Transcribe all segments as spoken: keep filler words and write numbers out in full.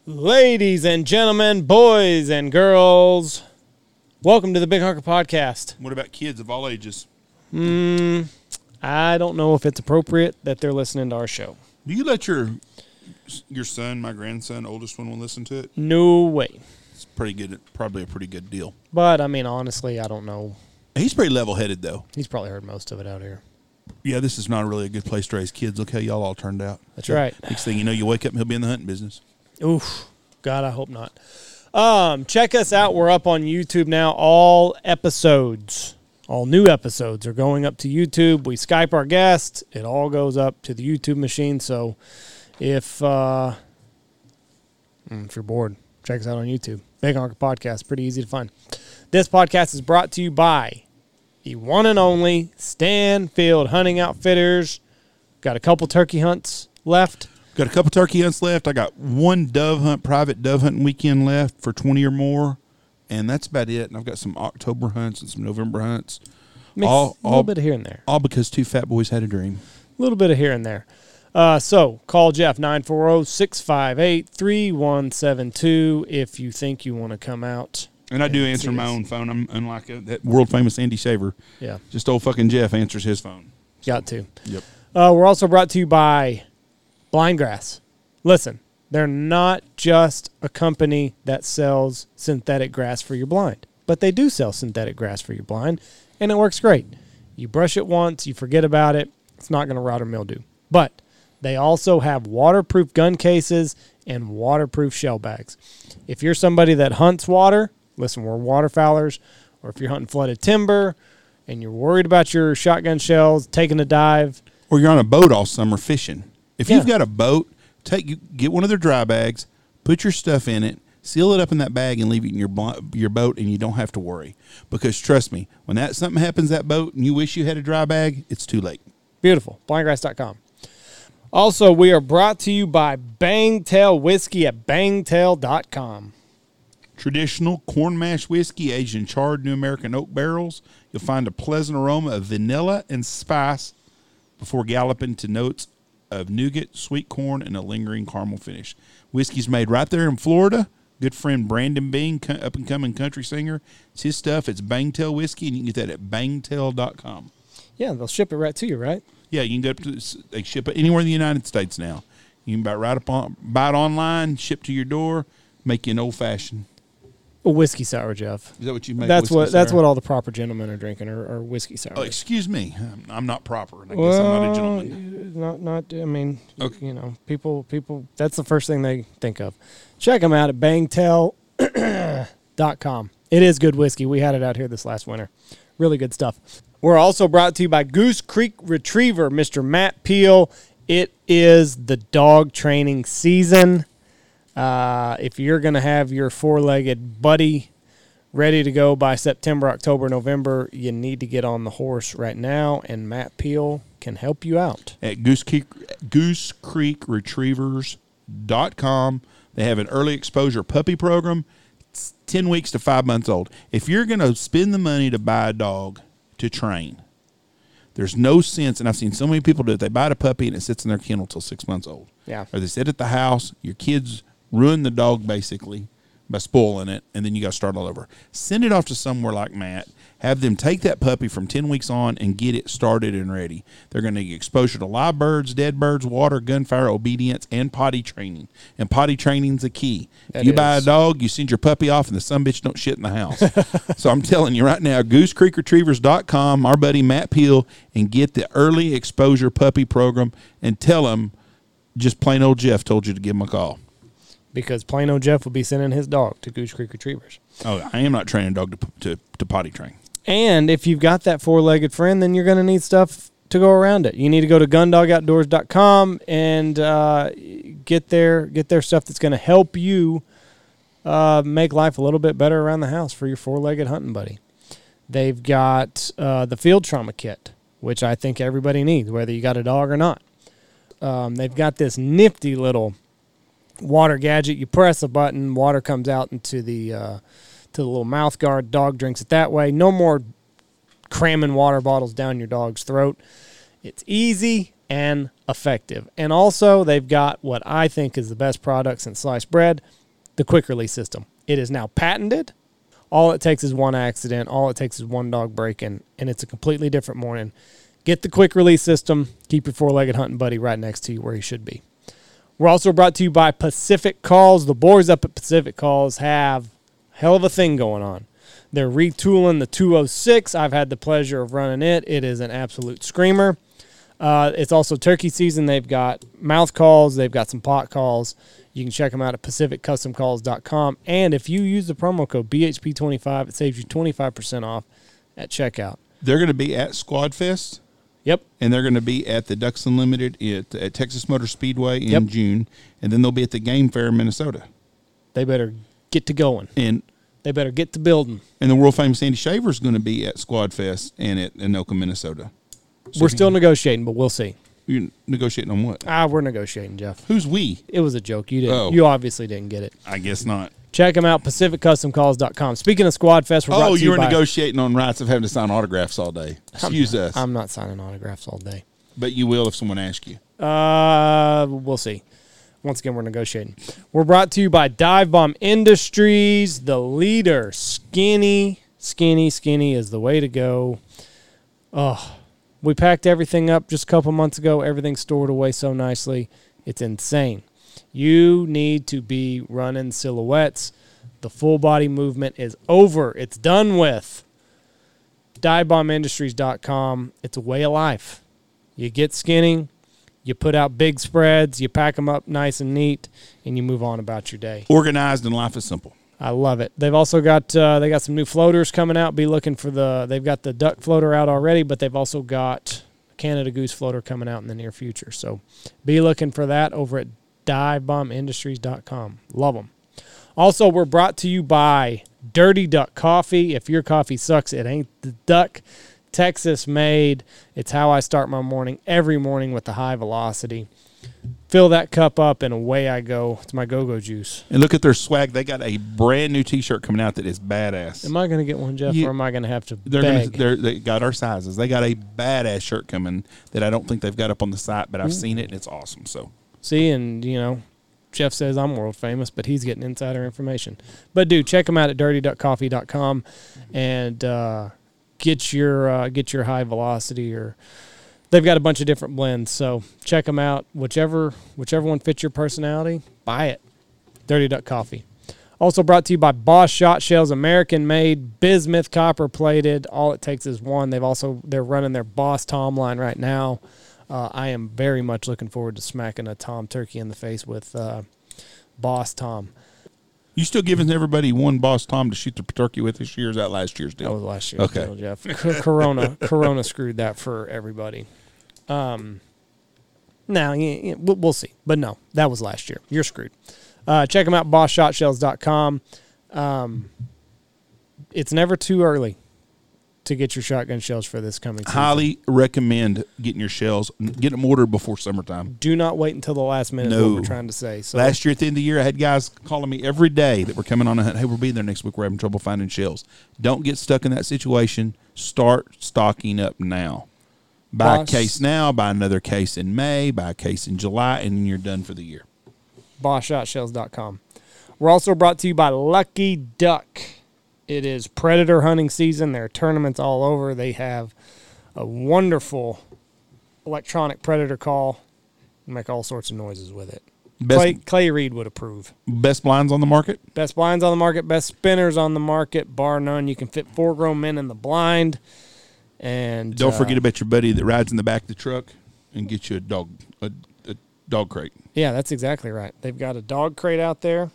Ladies and gentlemen, boys and girls, welcome to the Big Hunker Podcast. What about kids of all ages? Mm, I don't know if it's appropriate that they're listening to our show. Do you let your your son, my grandson, oldest one, will listen to it? No way. It's pretty good. Probably a pretty good deal. But, I mean, honestly, I don't know. He's pretty level-headed, though. He's probably heard most of it out here. Yeah, this is not really a good place to raise kids. Look how y'all all turned out. That's right. Next thing you know, you wake up and he'll be in the hunting business. Oof. God, I hope not. Um, check us out. We're up on YouTube now. All episodes, all new episodes are going up to YouTube. We Skype our guests. It all goes up to the YouTube machine. So if uh, if you're bored, check us out on YouTube. Big Hunker Podcast. Pretty easy to find. This podcast is brought to you by the one and only Stanfield Hunting Outfitters. Got a couple turkey hunts left. Got a couple turkey hunts left. I got one dove hunt, private dove hunting weekend left for twenty or more, and that's about it. And I've got some October hunts and some November hunts. Mix all, a little all, bit of here and there. All because two fat boys had a dream. A little bit of here and there. Uh, so call Jeff, nine four zero, six five eight, three one seven two if you think you want to come out. And I do and answer see my us. own phone. I'm unlike uh, that world-famous Andy Shaver. Yeah. Just old fucking Jeff answers his phone. Got to. Yep. Uh, we're also brought to you by Blind Grass. Listen, they're not just a company that sells synthetic grass for your blind, but they do sell synthetic grass for your blind, and it works great. You brush it once, you forget about it, it's not going to rot or mildew. But they also have waterproof gun cases and waterproof shell bags. If you're somebody that hunts water, listen, we're waterfowlers, or if you're hunting flooded timber and you're worried about your shotgun shells, taking a dive. Or you're on a boat all summer fishing. If Yeah. you've got a boat, take get one of their dry bags, put your stuff in it, seal it up in that bag, and leave it in your bl- your boat, and you don't have to worry. Because trust me, when that something happens to that boat and you wish you had a dry bag, it's too late. Beautiful. blind grass dot com. Also, we are brought to you by Bangtail Whiskey at bangtail dot com. Traditional corn mash whiskey aged in charred New American oak barrels. You'll find a pleasant aroma of vanilla and spice before galloping to notes of nougat, sweet corn, and a lingering caramel finish. Whiskey's made right there in Florida. Good friend Brandon Bean, up-and-coming country singer. It's his stuff. It's Bangtail Whiskey, and you can get that at bangtail dot com. Yeah, they'll ship it right to you, right? Yeah, you can go up to, they ship it anywhere in the United States now. You can buy it right up on, buy it online, ship to your door, make you an old-fashioned. A whiskey sour, Jeff. Is that what you make? That's what sour? that's what all the proper gentlemen are drinking, are, are whiskey sour. Oh, excuse me. I'm, I'm not proper. And I guess well, I'm not a gentleman. Not, not. I mean, Okay. you know, people, people. That's the first thing they think of. Check them out at bangtail dot com. It is good whiskey. We had it out here this last winter. Really good stuff. We're also brought to you by Goose Creek Retriever, Mister Matt Peel. It is the dog training season. Uh, if you're going to have your four-legged buddy ready to go by September, October, November, you need to get on the horse right now, and Matt Peel can help you out. At Goose Creek, Goose Creek Retrievers dot com, they have an early exposure puppy program. It's ten weeks to five months old. If you're going to spend the money to buy a dog to train, there's no sense, and I've seen so many people do it. They buy a puppy, and it sits in their kennel till six months old. Yeah. Or they sit at the house. Your kids ruin the dog, basically, by spoiling it, and then you got to start all over. Send it off to somewhere like Matt. Have them take that puppy from ten weeks on and get it started and ready. They're going to get exposure to live birds, dead birds, water, gunfire, obedience, and potty training. And potty training's the key. That if you buy a is. dog, you send your puppy off, and the sumbitch don't shit in the house. So I'm telling you right now, Goose Creek Retrievers dot com, our buddy Matt Peel, and get the early exposure puppy program, and tell him just plain old Jeff told you to give him a call. Because plain old Jeff will be sending his dog to Goose Creek Retrievers. Oh, I am not training a dog to, to, to potty train. And if you've got that four-legged friend, then you're going to need stuff to go around it. You need to go to gun dog outdoors dot com and uh, get their get their stuff that's going to help you uh, make life a little bit better around the house for your four-legged hunting buddy. They've got uh, the field trauma kit, which I think everybody needs, whether you got a dog or not. Um, they've got this nifty little water gadget. You press a button, water comes out into the uh, to the little mouth guard. Dog drinks it that way. No more cramming water bottles down your dog's throat. It's easy. and effective. And also, they've got what I think is the best product since sliced bread, the quick release system. It is now patented. All it takes is one accident. All it takes is one dog breaking, and it's a completely different morning. Get the quick release system. Keep your four-legged hunting buddy right next to you where he should be. We're also brought to you by Pacific Calls. The boys up at Pacific Calls have a hell of a thing going on. They're retooling the two oh six. I've had the pleasure of running it. It is an absolute screamer. Uh, it's also turkey season. They've got mouth calls. They've got some pot calls. You can check them out at pacific custom calls dot com. And if you use the promo code B H P twenty-five, it saves you twenty-five percent off at checkout. They're going to be at Squad Fest. Yep. And they're going to be at the Ducks Unlimited at, at Texas Motor Speedway in Yep. June. And then they'll be at the Game Fair in Minnesota. They better get to going. And They better get to building. and the world famous Sandy Shaver is going to be at Squad Fest and at Anoka, Minnesota. So We're still negotiating, but we'll see. You're negotiating on what? Ah, we're negotiating, Jeff. Who's we? It was a joke. You didn't. Oh. You obviously didn't get it. I guess not. Check them out, pacific custom calls dot com. Speaking of Squad Fest, we're brought Oh, to you were by, negotiating on rights of having to sign autographs all day. Excuse I'm, us. I'm not signing autographs all day. But you will if someone asks you. Uh, we'll see. Once again, we're negotiating. We're brought to you by Dive Bomb Industries, the leader. Skinny, skinny, skinny is the way to go. Oh, we packed everything up just a couple months ago. Everything's stored away so nicely. It's insane. You need to be running silhouettes. The full body movement is over. It's done with. dive bomb industries dot com. It's a way of life. You get skinny. You put out big spreads, you pack them up nice and neat, and you move on about your day. Organized and life is simple. I love it. They've also got uh, they got some new floaters coming out. Be looking for the. They've got the duck floater out already, but they've also got a Canada Goose floater coming out in the near future. So be looking for that over at dive bomb industries dot com. Love them. Also, we're brought to you by Dirty Duck Coffee. If your coffee sucks, it ain't the duck. Texas made. It's how I start my morning every morning with the high velocity. Fill that cup up and away I go. It's my go-go juice. And look at their swag. They got a brand new T-shirt coming out that is badass. Am I going to get one, Jeff, You- or am I going to have to They're beg? gonna, they're, they got our sizes. They got a badass shirt coming that I don't think they've got up on the site, but I've seen it and it's awesome. So See, and, you know, Jeff says I'm world famous, but he's getting insider information. But, dude, check them out at dirty duck coffee dot com and uh, get your uh, get your high velocity, or they've got a bunch of different blends. So check them out. Whichever whichever one fits your personality, buy it. Dirty Duck Coffee. Also brought to you by Boss Shot Shells, American made, bismuth copper plated. All it takes is one. They've also they're running their Boss Tom line right now. Uh, I am very much looking forward to smacking a Tom turkey in the face with uh, Boss Tom. you still giving everybody one Boss Tom to shoot the turkey with this year? Or is that last year's That deal? was last year's Okay. deal, Jeff. C- Corona, Corona screwed that for everybody. Um, now yeah, yeah, we'll, we'll see, but no, that was last year. You're screwed. Uh, check them out, boss shot shells dot com. Um, it's never too early to get your shotgun shells for this coming season. Highly recommend getting your shells. Get them ordered before summertime. Do not wait until the last minute. Is No. what we're trying to say. So Last year at the end of the year, I had guys calling me every day that were coming on a hunt. Hey, we'll be there next week. We're having trouble finding shells. Don't get stuck in that situation. Start stocking up now. Buy Boss- a case now. Buy another case in May. Buy a case in July, and then you're done for the year. boss shot shells dot com. We're also brought to you by Lucky Duck. It is predator hunting season. There are tournaments all over. They have a wonderful electronic predator call. You make all sorts of noises with it. Best Clay, Clay Reed would approve. best blinds on the market. Best blinds on the market, best spinners on the market, bar none. You can fit four grown men in the blind. And Don't uh, forget about your buddy that rides in the back of the truck and get you a dog a, a dog crate. Yeah, that's exactly right. They've got a dog crate out there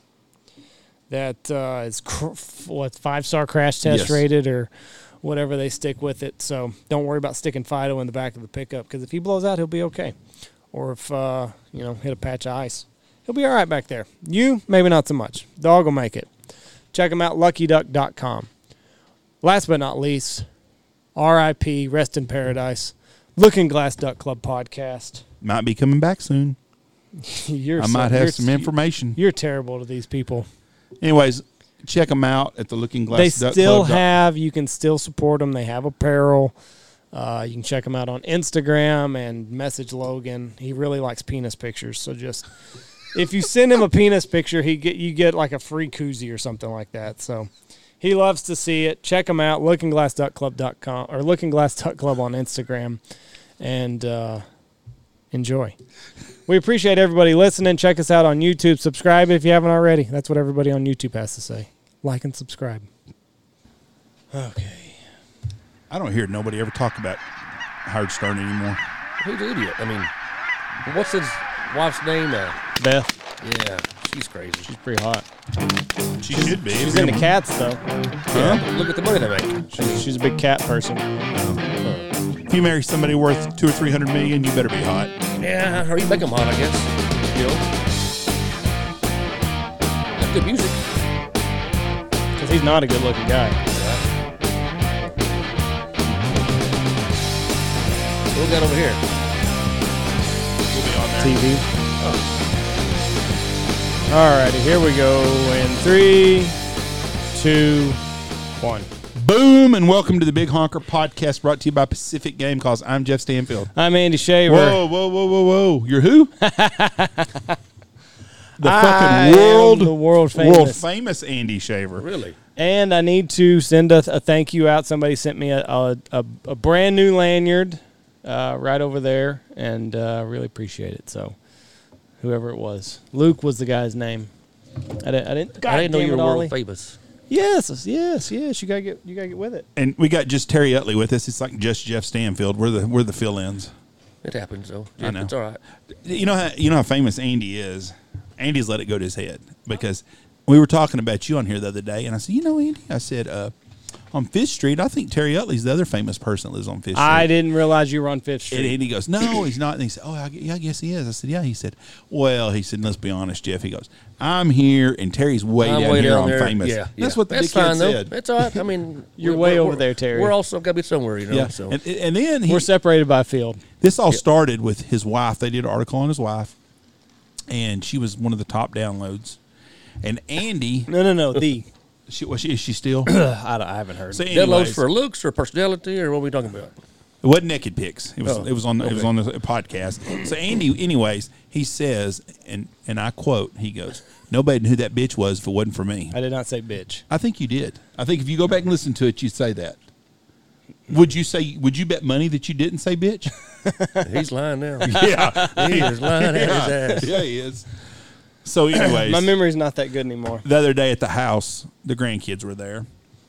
that uh, is cr- what five star crash test Yes. rated or whatever they stick with it. So don't worry about sticking Fido in the back of the pickup, because if he blows out, he'll be okay. Or if uh, you know hit a patch of ice, he'll be all right back there. You maybe not so much. Dog will make it. Check them out, lucky duck dot com. Last but not least, R I P Rest in Paradise, Looking Glass Duck Club podcast. Might be coming back soon. You're I so- might have you're- some information. You're terrible to these people. Anyways, check them out at the Looking Glass They Duck still Club. have, you can still support them. They have apparel. Uh, you can check him out on Instagram and message Logan. He really likes penis pictures, so just if you send him a penis picture, he get you get like a free koozie or something like that. So he loves to see it. Check him out, looking glass duck club dot com or looking glass duck club on Instagram, and uh, enjoy. We appreciate everybody listening. Check us out on YouTube. Subscribe if you haven't already. That's what everybody on YouTube has to say. Like and subscribe. Okay. I don't hear nobody ever talk about Howard Stern anymore. Who's the idiot? I mean, what's his wife's name? Uh, Beth. yeah, she's crazy. She's pretty hot. She should be. She's into cats, though. Yeah, look at the money they make. She's, she's a big cat person. If you marry somebody worth two or three hundred million, you better be hot. Yeah, or you make them hot, I guess. You know, that's good music. Because he's not a good-looking guy. What we got over here? We'll be on there. T V. Oh. All righty, here we go in three, two, one. Boom, and welcome to the Big Honker Podcast, brought to you by Pacific Game Calls. I'm Jeff Stanfield. I'm Andy Shaver. Whoa, whoa, whoa, whoa, whoa. You're who? the I fucking world, am the world famous. world famous Andy Shaver. Really? And I need to send a, a thank you out. Somebody sent me a, a, a, a brand new lanyard uh, right over there, and uh, really appreciate it. So, whoever it was, Luke was the guy's name. I didn't. I didn't. I didn't know you were Ollie. world famous. Yes, yes, yes. You gotta get. You gotta get with it. And we got just Terry Utley with us. It's like just Jeff Stanfield. We're the we're the fill-ins. It happens, though. I know. It's all right. You know how you know how famous Andy is. Andy's let it go to his head because we were talking about you on here the other day, and I said, you know, Andy, I said, uh, on Fifth Street, I think Terry Utley's the other famous person that lives on Fifth Street. I didn't realize you were on Fifth And Street. Andy goes, no, he's not. And he said, oh, I, yeah, I guess he is. I said, yeah. He said, well, he said, let's be honest, Jeff. He goes, I'm here, and Terry's way I'm down way here down on there. famous. Yeah, That's yeah. what the That's big kid fine, though. said. That's all right. I mean, You're we're- way we're- over there, Terry. We're also got to be somewhere, you know. Yeah. So And, and then he, We're separated by a field. this all started with his wife. They did an article on his wife, and she was one of the top downloads. And Andy, No, no, no. The she, was she, is she still? I, don't- I haven't heard. So deadloads anyways, for looks or personality or what are we talking about? it wasn't naked pics. It was Oh, it was on it was okay. on the podcast. So Andy, anyways, he says, and and I quote, he goes, "Nobody knew who that bitch was if it wasn't for me." I did not say bitch. I think you did. I think if you go back and listen to it, you'd say that. Would you say? Would you bet money that you didn't say bitch? He's lying now. Yeah, He is lying at his ass. yeah, he is. So, anyways, My memory's not that good anymore. the other day at the house, the grandkids were there,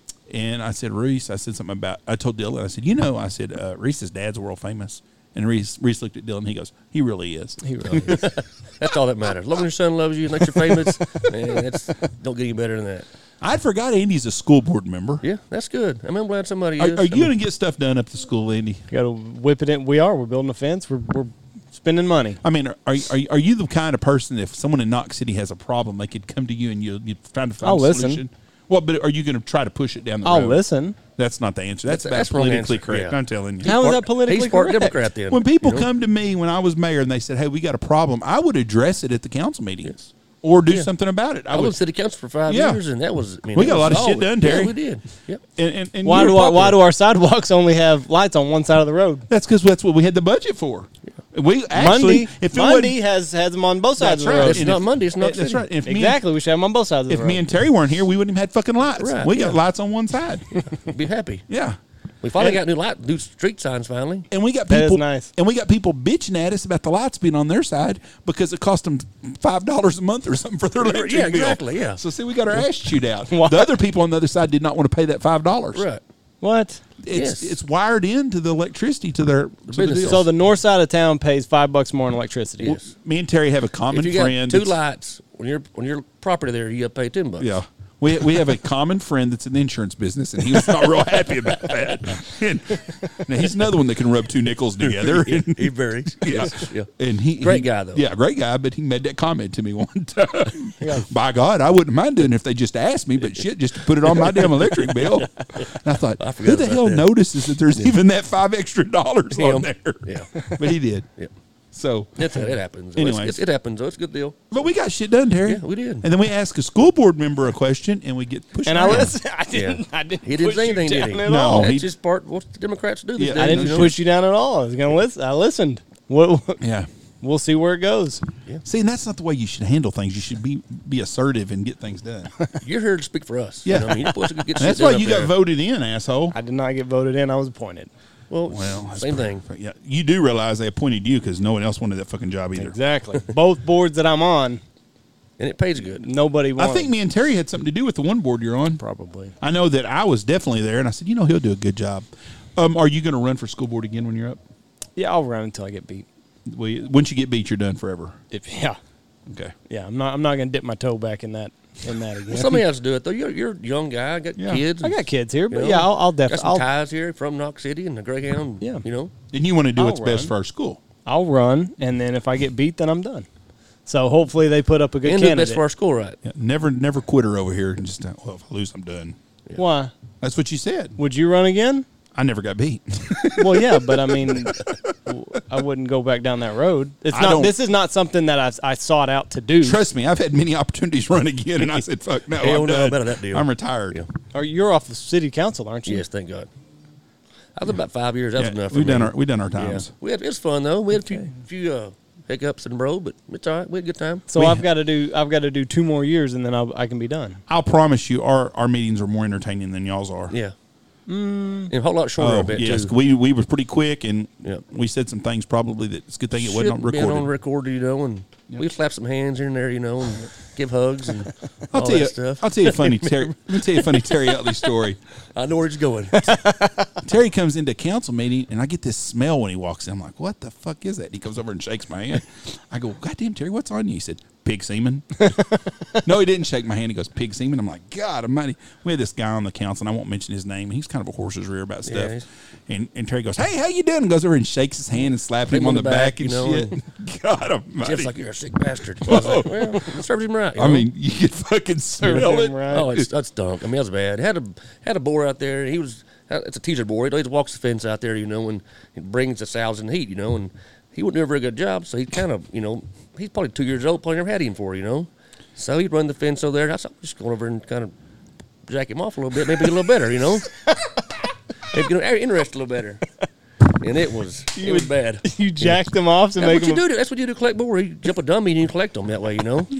and I said, Reese, I said something about. I told Dylan, I said, you know, I said uh, Reese's dad's world famous, and Reese Reese looked at Dylan, and he goes, he really is. He really is. That's all that matters. As long as your son loves you and thinks you're famous, man, that's, don't get any better than that. I forgot Andy's a school board member. Yeah, that's good. I mean, I'm glad somebody Are, is. are I you mean, going to get stuff done up the school, Andy? Got to whip it in. We are. We're building a fence. We're we're spending money. I mean, are, are are you- are you the kind of person if someone in Knox City has a problem, they could come to you and you you try to find I'll a listen. solution? Well, but are you going to try to push it down the I'll road? listen. That's not the answer. That's, That's- that's, that's wrong politically answer, correct. yeah. I'm telling you. How is part- that politically He's part correct? Democrat then. When people you know? come to me when I was mayor and they said, "Hey, we got a problem," I would address it at the council meetings or do Yeah. something about it. I I was would. city council for five Yeah. years, and that was. I mean, We it got a was lot of shit always- done, Terry. Yeah, we did. Yep. And, and, and Why you're do our, why popular. do our sidewalks only have lights on one side of the road? That's because that's what we had the budget for. We actually, Monday, if it Monday wasn't- has has them on both sides That's of the right. road. It's And not if- Monday. It's not. that's City. right. If me and- Exactly, we should have them on both sides of the If road. me and Terry weren't here, we wouldn't have had fucking lights. Right, we got yeah. lights on one side. Be happy. Yeah. We finally And- got new light, new street signs. Finally. And we got That is people nice. and we got people bitching at us about the lights being on their side because it cost them five dollars a month or something for their Yeah, electric yeah, bill. exactly, yeah. So see, we got our ass chewed out. What? The other people on the other side did not want to pay that five dollars. Right. what? It's Yes. it's wired into the electricity to their to the business. deal. So the north side of town pays five bucks more in electricity. Yes. Me and Terry have a common If you got friend. two that's- lights when you're when your property there, you got to pay ten bucks. Yeah. We, we have a common friend that's in the insurance business, and he was not real happy about that. And, now he's another one that can rub two nickels together. he, And, he varies. yeah. Yes, yeah. And he Great he- guy, though. Yeah, great guy. But he made that comment to me one time. By God, I wouldn't mind doing it if they just asked me, but shit, just to put it on my damn electric bill. And I thought, I who forgot the about hell that. notices that there's even that five extra dollars on Him. there? Yeah. But he did. Yeah. So That's it happens. Anyways. It's, it's, it happens, though. It's a good deal. But we got shit done, Terry. Yeah, we did. And then we ask a school board member a question, and we get pushed. And I around. listen. I didn't. Yeah. I didn't. He didn't push say you anything, did down he? At No, all. That's he- just part what the Democrats do. These Yeah, days, I didn't you know? push you down at all. I was gonna listen. I listened. What? Yeah. We'll see where it goes. See, and that's not the way you should handle things. You should be be assertive and get things done. You're here to speak for us. Yeah. You know, I mean, you're supposed to get And shit that's done why up you got there. voted in, asshole. I did not get voted in. I was appointed. Well, Well, that's same pretty- thing. Yeah, you do realize they appointed you because no one else wanted that fucking job either. Exactly. Both boards that I'm on, And it pays good. nobody I wanted. think me and Terry had something to do with the one board you're on. probably. I know that I was definitely there, and I said, you know, he'll do a good job. Um, are you going to run for school board again when you're up? Yeah, I'll run until I get beat. Well, you- once you get beat, you're done forever. If yeah, Okay. yeah, I'm not. I'm not gonna dip my toe back in that in that again. Well, somebody else do it, though. You're, you're a young guy. Got Yeah. kids. I got kids here, you but know, yeah, I'll, I'll got definitely. some I'll, ties here from Knox City and the Greyhound. Yeah. You know, And you want to do I'll what's best run. for our school. I'll run, and then if I get beat, then I'm done. So hopefully they put up a good and do candidate. best for our school, right? Yeah, never, never quitter over here. And just uh, well, if I lose, I'm done. Why? That's what you said. Would you run again? I never got beat. Well, yeah, but I mean, I wouldn't go back down that road. It's I not. don't- This is not something that I, I sought out to do. Trust me, I've had many opportunities to run again, and I said, "Fuck no, Hell I'm no, done. better that deal. I'm retired." Yeah. Or you're off the city council, aren't you? Yes, thank God. I was about five years. That was Yeah, enough. For we've me. done our we've done our Yeah. times. We had, it was fun though. We had a few, few uh, hiccups in the road, but it's all right. We had a good time. So We- I've got to do. I've got to do two more years, and then I'll, I can be done. I'll promise you, our our meetings are more entertaining than y'all's are. Yeah. And a whole lot shorter Oh, a bit yes, too. we we were pretty quick, and Yeah. we said some things probably that it's a good thing it wasn't on Should've been recorded. on record, you know, and we slap some hands here and there, you know, and give hugs and I'll all tell that you, stuff. I'll tell you a funny Terry. Let me tell you a funny Terry Utley story. I know where he's going. Terry comes into a council meeting, and I get this smell when he walks in. I'm like, "What the fuck is that?" And he comes over and shakes my hand. I go, "God damn, Terry, what's on you?" He said, "Pig semen." No, he didn't shake my hand. He goes, "Pig semen." I'm like, "God Almighty!" We had this guy on the council, and I won't mention his name. He's kind of a horse's rear about Yeah, stuff. he's- and and Terry goes, "Hey, how you doing?" And goes over and shakes his hand and slaps him on the back, and you know, shit. God Almighty! Jeff's like, you're a sick bastard. I was like, well, it serves him right. you I know? mean, you could fucking smell it. him right. Oh, it's that stunk. I mean, that was bad. Had a had a boar out there. He was it's a teaser boar. He always walks the fence out there, you know, and he brings the sows in the heat, you know, and he wouldn't do a very good job. So he kind of, you know, he's probably two years old, probably never had him for, you know. So he'd run the fence over there. And I thought, just go over and kind of jack him off a little bit, maybe get a little better, you know. Maybe get him interested a little better. And it was it was bad. You jacked them off to That's make what you them. do. to- That's what you do to collect boar. You jump a dummy and you collect them that way, you know.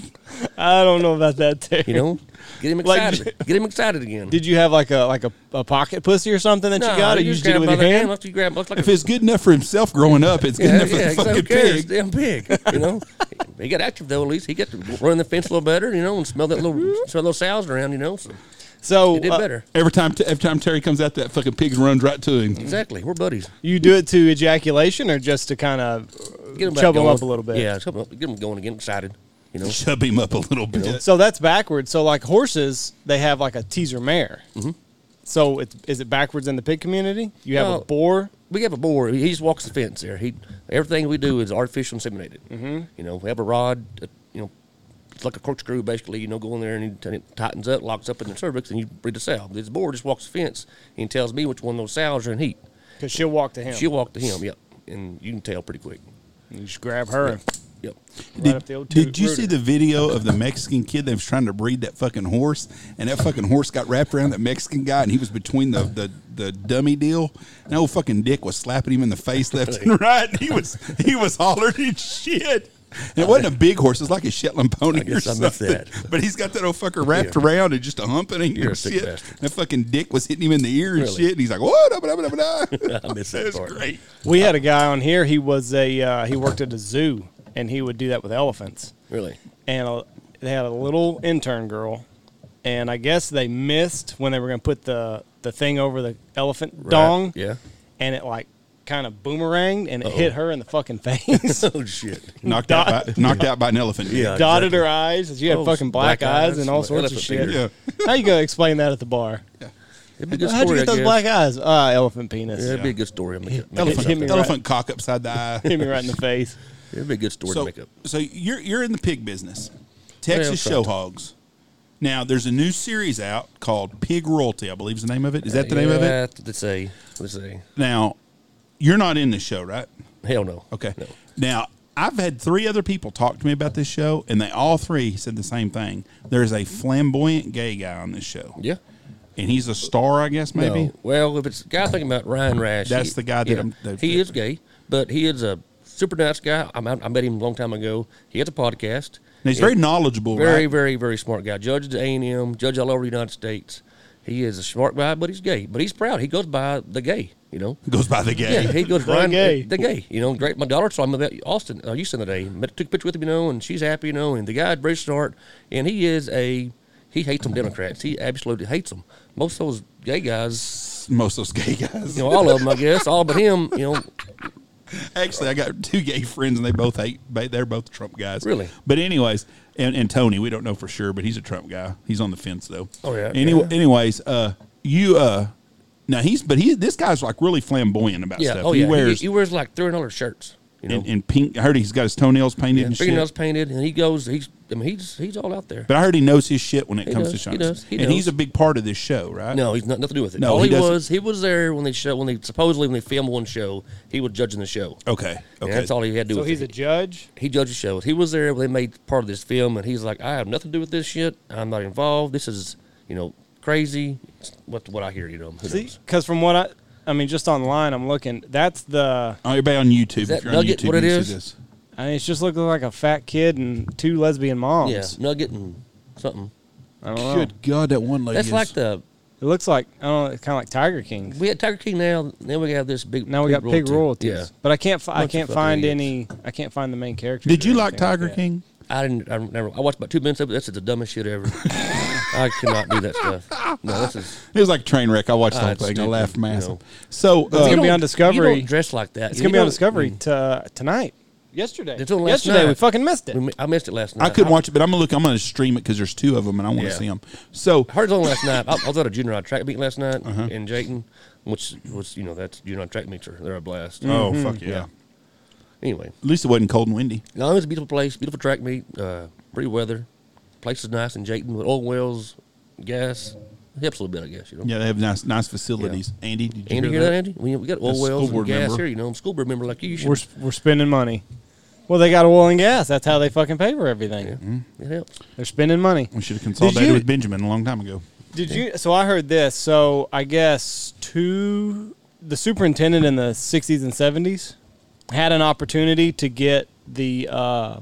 I don't know about that, Terry. You know, get him Like- excited. Get him excited again. Did you have like a like a, a pocket pussy or something that you got, or you just did it with your hand? Looks, you grab, looks like If a, it's good enough for himself growing up, it's good yeah, enough for yeah, the exactly. fucking Who cares? pig. Damn pig. You know, he got active though. At least he got to run the fence a little better. You know, and smell that little smell those sows around. You know, so So he did uh, better. Every time, every time Terry comes out, that fucking pig runs right to him. Exactly. We're buddies. you do it to ejaculation, or just to kind of Get him back chub them going. up a little bit? Yeah, chub him up. Get him going again. Excited. You know. Chub him up a little bit. So that's backwards. So like horses, they have like a teaser mare. Mm-hmm. So it's, is it backwards in the pig community? You have No. a boar. We have a boar. He just walks the fence there. He everything we do is artificial inseminated. Mm-hmm. You know, we have a rod. Uh, you know, it's like a corkscrew basically. You know, go in there and it, and it tightens up, locks up in the cervix, and you breed the sow. This boar just walks the fence and tells me which one of those sows are in heat. Because she'll walk to him. She'll walk to him. Yep, and you can tell pretty quick. You just grab her and Yep. right up the old Did you rooter. see the video of the Mexican kid that was trying to breed that fucking horse, and that fucking horse got wrapped around that Mexican guy, and he was between the the, the dummy deal, and that old fucking dick was slapping him in the face left and right. And he was he was hollering and shit. And it wasn't a big horse; it was like a Shetland pony I guess or I missed something. that. But he's got that old fucker wrapped Yeah. around and just a humping him You're and a sick shit. bastard. That fucking dick was hitting him in the ear and Really? shit, and he's like, "What?" Da, da, da, da, da. I missed that That's part. great. We had a guy on here. He was a uh, he worked at a zoo, and he would do that with elephants. Really. And a, they had a little intern girl, and I guess they missed when they were going to put the the thing over the elephant Right. dong, Yeah. and it like kind of boomeranged, and it hit her in the fucking face. Oh shit. Knocked out by knocked out by an elephant. dick. Yeah. Dotted exactly. her eyes. She had Oh, fucking black, black eyes eyes, and all sorts of elephant shit. finger. Yeah. How you gonna explain that at the bar? It'd be a good How'd you story. get I those guess. black eyes? Ah, elephant penis. Yeah, it'd be a good story. Make it, make it Elephant, Hit me right- elephant cock upside the eye. Hit me right in the face. It'd be a good story So, to make up. so you're you're in the pig business, Texas Well, show hogs. Now there's a new series out called Pig Royalty, I believe is the name of it. Is that the name of it? Yeah, let's say. Let's say. Now, you're not in the show, right? Hell no. Okay. No. Now, I've had three other people talk to me about this show, and they all three said the same thing. There's a flamboyant gay guy on this show. Yeah. And he's a star, I guess, maybe? No. Well, if it's the guy thinking about Ryan Rash. That's he, the guy that yeah, I'm- that- he is gay, but he is a super nice guy. I, I met him a long time ago. He has a podcast. And he's Yeah. very knowledgeable, Very, right? very, very smart guy. Judge at A and M, judge all over the United States. He is a smart guy, but he's gay. But he's proud. He goes by the gay, you know. Goes by the gay. Yeah, he goes The Ryan, gay. The gay. You know, great. My daughter saw him at Austin, uh, Houston today. Met, took a picture with him, you know, and she's happy, you know. And the guy is very smart, and he is a he hates them Democrats. He absolutely hates them. Most of those gay guys, Most of those gay guys. you know, all of them, I guess, all but him, you know. Actually, I got two gay friends, and they both hate. They're both Trump guys. Really? But anyways, and, and Tony, we don't know for sure, but he's a Trump guy. He's on the fence though. Oh, yeah. Anyway, Yeah. anyways, uh, you uh, now he's but he this guy's like really flamboyant about Yeah. stuff. Oh he yeah. wears he, he wears like three hundred dollars shirts. You know. in, in pink. I heard he's got his toenails painted Yeah, and fingernails shit. painted, and he goes. He's. I mean, he's he's all out there. But I heard he knows his shit when it He comes does, to he shows. does, he and he's knows. a big part of this show, right? No, he's not nothing to do with it. No, All he he, doesn't- was, he was there when they show when they supposedly when they filmed one show, he was judging the show. Okay. And Okay. that's all he had to do So with he's it. a judge. He judges shows. He was there when they made part of this film, and he's like, I have nothing to do with this shit. I'm not involved. This is, you know, crazy. It's what what I hear, you know. Who See, knows? because from what I, I mean, just online, I'm looking. That's the. Oh, everybody on YouTube. that if you're Nugget on YouTube, what it you see is? this. I mean, it's just looking like a fat kid and two lesbian moms. Yeah, Nugget and something. I don't know. Good God, that one lady. That's is, like the It looks like I don't know. It's kind of like Tiger King. we had Tiger King now. Then we have this big. Now we got pig royalties. Yeah, But I can't. Fi- I Bunch of can't fucking find idiots. any. I can't find the main character. Did you like Tiger King? I didn't. I never. I watched about two minutes of it. That's the dumbest shit ever. I cannot do that stuff. No, this is. It was like a train wreck. I watched the Ah, whole it's thing. I stupid, laughed you massive. know. So It's uh, gonna You be don't- on Discovery. You don't dress like that. It's You gonna be on don't- Discovery t- tonight. Yesterday. It's on last Yesterday we night. fucking missed it. We mi- I missed it last night. I couldn't watch it, but I'm gonna look. I'm gonna stream it because there's two of them, and I want to Yeah. see them. So I heard it on last night. I, I was at a junior high track meet last night Uh-huh. in Jayton, which was, you know, that's junior high track meets are they're a blast. oh fuck yeah. Yeah. Anyway, At least it wasn't cold and windy. no, it was a beautiful place, beautiful track meet, uh, pretty weather. Place is nice in Jayton with oil wells, gas. Helps a little bit, I guess, you know. Yeah, they have nice nice facilities. Andy, did you Andy, hear hear that, that? Andy? We, we got As oil a wells school and board gas member. here, you know. I'm a school board member like you. You should. We're we're spending money. Well, they got oil and gas. That's how they fucking pay for everything. Yeah, it helps. They're spending money. We should have consolidated you- with Benjamin a long time ago. Did you? So I heard this. So I guess two, the superintendent in the sixties and seventies had an opportunity to get the uh,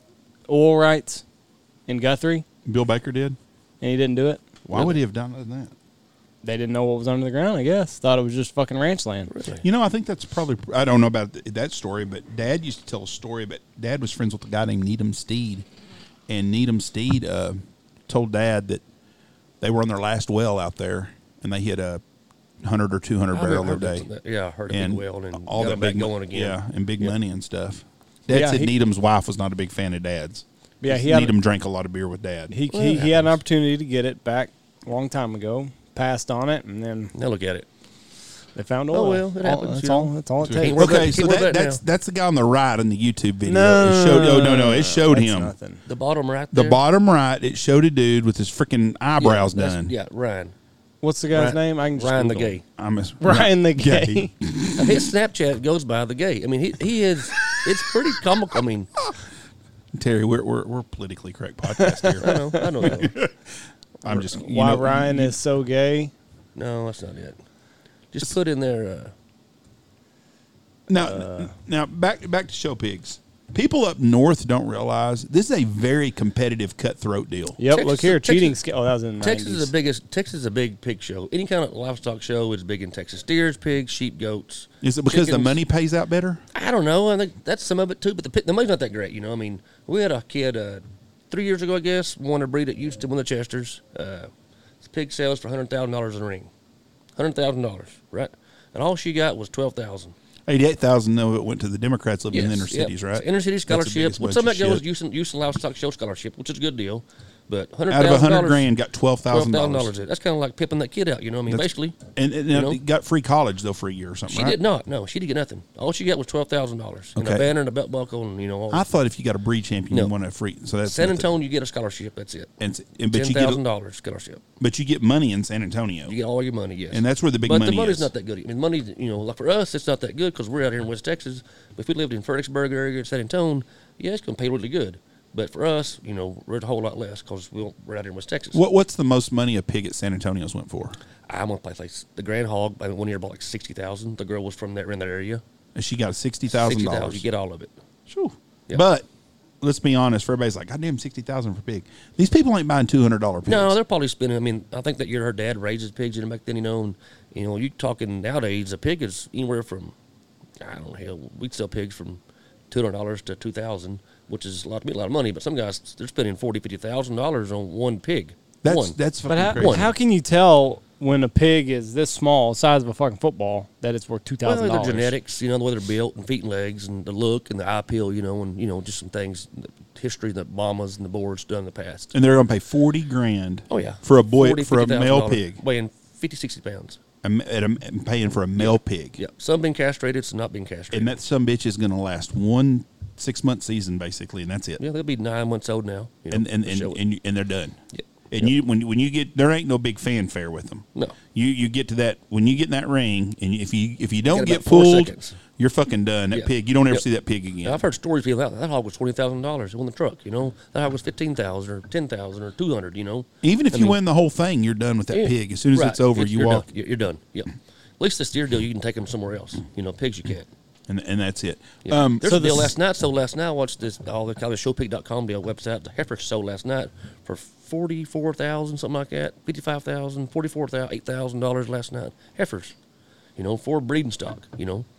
oil rights in Guthrie, Bill Baker did. and he didn't do it. Why would he have done that? They didn't know what was under the ground. I guess thought it was just fucking ranch land. Really? You know, I think that's probably. I don't know about th- that story, but Dad used to tell a story. But Dad was friends with a guy named Needham Steed, and Needham Steed uh, told Dad that they were on their last well out there, and they hit a hundred or two hundred I barrel a heard day, that- Yeah, I heard a and big well and all got that them back big going again. Yeah, and big Yeah. money and stuff. Dad Yeah, said he- Needham's wife was not a big fan of Dad's. Yeah, he had Needham drank a lot of beer with Dad. he Well, he, that he had an happens. opportunity to get it back a long time ago. Passed on it, and then Now look at it. they found Oh, oil. well, it All- happens, That's you know. all. That's all it Can't takes. worry about- Okay, can't so worry that, about it that's now. that's the guy on the right in the YouTube video. No, it showed, oh no, no, it showed that's him. Nothing. The bottom right The there. bottom right, it showed a dude with his freaking eyebrows yeah, that's- done. Yeah, Ryan. What's the guy's Ryan- name? I can just Ryan the Google gay. it. I'm a, Ryan the gay. Now, his Snapchat goes by the gay. I mean, he he is. It's pretty comical. I mean, Terry, we're, we're we're politically correct podcast I here. know. I don't know. I'm just you Why know, Ryan you- is so gay? No, that's not it. Just put in there. Uh, now now back back to show pigs. People up north don't realize this is a very competitive cutthroat deal. Yep. Texas- look here, Texas- cheating scale. Oh, that was in the Texas nineties. is the biggest. Texas is a big pig show. Any kind of livestock show is big in Texas. Steers, pigs, sheep, goats. Is it because the chickens. money pays out better? I don't know. I think that's some of it too. But the pi- the money's not that great. You know. I mean, we had a kid uh, three years ago, I guess, won a breed at Houston, one of the Chesters. Uh, this pig sells for hundred thousand dollars in a ring. Hundred thousand dollars, right? And all she got was twelve thousand. Eighty-eight thousand of it went to the Democrats living in the inner yep. cities, right? It's inner city That's the scholarship. biggest Well, bunch some of of that goes shit. Houston, Houston Livestock Show scholarship, which is a good deal. But hundred Out of a thousand hundred dollars, grand, got twelve twelve thousand thousand dollars. dollars. That's kind of like pimping that kid out. You know, what I mean, That's- basically. And, and You know? he got free college though for a year or something. She right? did not. No, she didn't get nothing. All she got was twelve thousand dollars and Okay. a banner and a belt buckle, and you know. All I thought if you got a breed champion, No. you won a free. So that's San nothing. Antonio, you get a scholarship. That's it. And, and but Ten you get thousand a, dollars scholarship. but you get money in San Antonio, You get all your money. Yes. and that's where the big but money the money's is. not that good. I mean, money, you know, like for us, it's not that good because we're out here in West Texas. But if we lived in Fredericksburg area, San Antonio, yeah, it's going to pay really good. But for us, you know, we're a whole lot less because we we're out here in West Texas. What what's the most money a pig at San Antonio's went for? I'm gonna play like the Grand Hog. I mean, one year bought like sixty thousand. The girl was from that in that area. And she got sixty thousand Sixty thousand. dollars. You get all of it. Sure. Yeah. But let's be honest. Everybody's like, "God damn, sixty thousand for a pig." These people ain't buying two hundred dollar pigs. No, they're probably spending. I mean, I think that year her dad raises pigs, you know, back then, you know, and you know, you talking nowadays, a pig is anywhere from, I don't know, hell, we'd sell pigs from two hundred dollars to two thousand, which is a lot to me, a lot of money. But some guys, they're spending forty, fifty thousand dollars on one pig. that's one. that's fucking But how, crazy. how can you tell when a pig is this small, size of a fucking football, that it's worth two Well, thousand the dollars? genetics, you know, the way they're built, and feet and legs, and the look, and the eye peel, you know, and you know, just some things, the history that mamas and the boards done in the past. and they're gonna pay forty grand. Oh yeah, for a boy forty, for a fifty thousand male dollars, pig, weighing fifty, sixty pounds. a, m- at a, and paying for a male pig. Yeah, some being castrated, some not being castrated. And that some bitch is gonna last one six month season basically, and that's it. Yeah, they'll be nine months old now. You know, and and to and, show it. and, you- and they're done. Yeah. And you when when you get there ain't no big fanfare with them. No. You you get to that when you get in that ring, and if you if you don't Got get about four pulled, seconds. you're fucking done. That Yeah. pig, you don't ever Yep. see that pig again. Now, I've heard stories people out. That hog was twenty thousand dollars on the truck. You know, that hog was fifteen thousand or ten thousand or two hundred. You know, Even if I you mean, win the whole thing, you're done with that yeah, pig. As soon as right. it's over, It's- you you're walk, Done. You're, you're done. Yep. At least the steer deal, you can take them somewhere else. You know, pigs you can't. and and that's it. Yeah. Um, There's so a deal this- last night. So last night, I watched this all the kind of showpig dot com deal website. The heifer sold last night for forty four thousand, something like that. Fifty five thousand, forty four thousand, eight thousand dollars last night. Heifers, you know, for breeding stock. You know,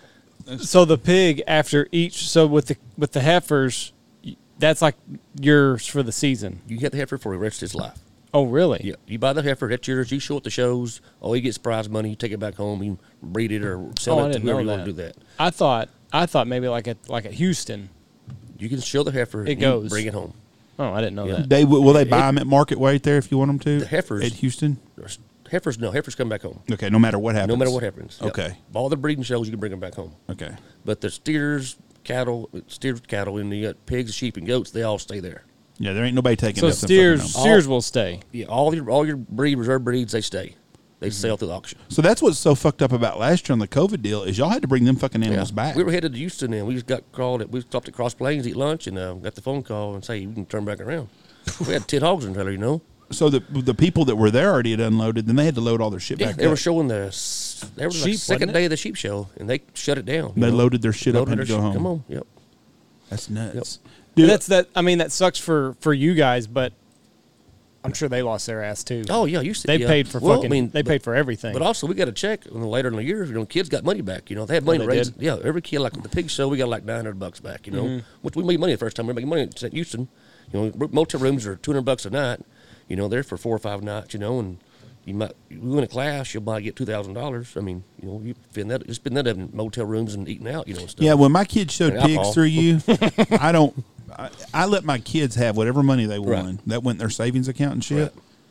So the pig after each, so with the with the heifers, y- that's like yours for the season. you get the heifer for the rest of his life. Oh, really? Yeah, you buy the heifer, that's yours. You show it at the shows. Oh, you get prize money. You take it back home. You breed it or sell Oh, I it to didn't know whoever you that. want to do that. I thought I thought maybe like at like at Houston. You can show the heifer. It and goes. You bring it home. Oh, I didn't know Yeah. that. they will they buy them at market weight there if you want them to. The heifers- at Houston. There's- Heifers, no. Heifers come back home. Okay, no matter what happens. No matter what happens. Yep. Okay. All the breeding shows, you can bring them back home. Okay. But the steers, cattle, steers, cattle, and you got pigs, sheep, and goats. They all stay there. Yeah, there ain't nobody taking So nothing fucking steers home. steers will stay. Yeah, all your all your breed reserve breeds, they stay. They sell through the auction. So that's what's so fucked up about last year on the COVID deal is y'all had to bring them fucking animals Yeah. back. We were headed to Houston, and we just got called. At, we stopped at Cross Plains, eat lunch, and uh, got the phone call and say you can turn back around. We had ten hogs in the trailer, you know. So the the people that were there already had unloaded, then they had to load all their shit Yeah, back they up. were showing the s- they were like Sheep, the second wasn't it? day of the sheep show, and they shut it down. you They know. loaded their shit up Loaded and their to go shit- home. Come on, yep. That's nuts. But Dude, that's that. I mean, that sucks for for you guys, but I'm sure they lost their ass too. Oh yeah, you see, they yeah. paid for Well, fucking. I mean, they but- paid for everything. But also, we got a check you know, later in the year. You know, kids got money back. You know, they had money Oh, to they raise. did? Yeah, every kid, like at the pig show, we got like nine hundred bucks back. You know, Mm-hmm. which we made money the first time. We were making money at Houston. You know, motel rooms are two hundred bucks a night. You know, they're for four or five nights. You know, and you might you win a class, you'll buy get two thousand dollars. I mean, you know, you spend that you spend that in motel rooms and eating out. You know, and stuff. yeah, when my kids showed And pigs alcohol. through you, I don't. I, I let my kids have whatever money they Right. won. That went in their savings account and shit. Right.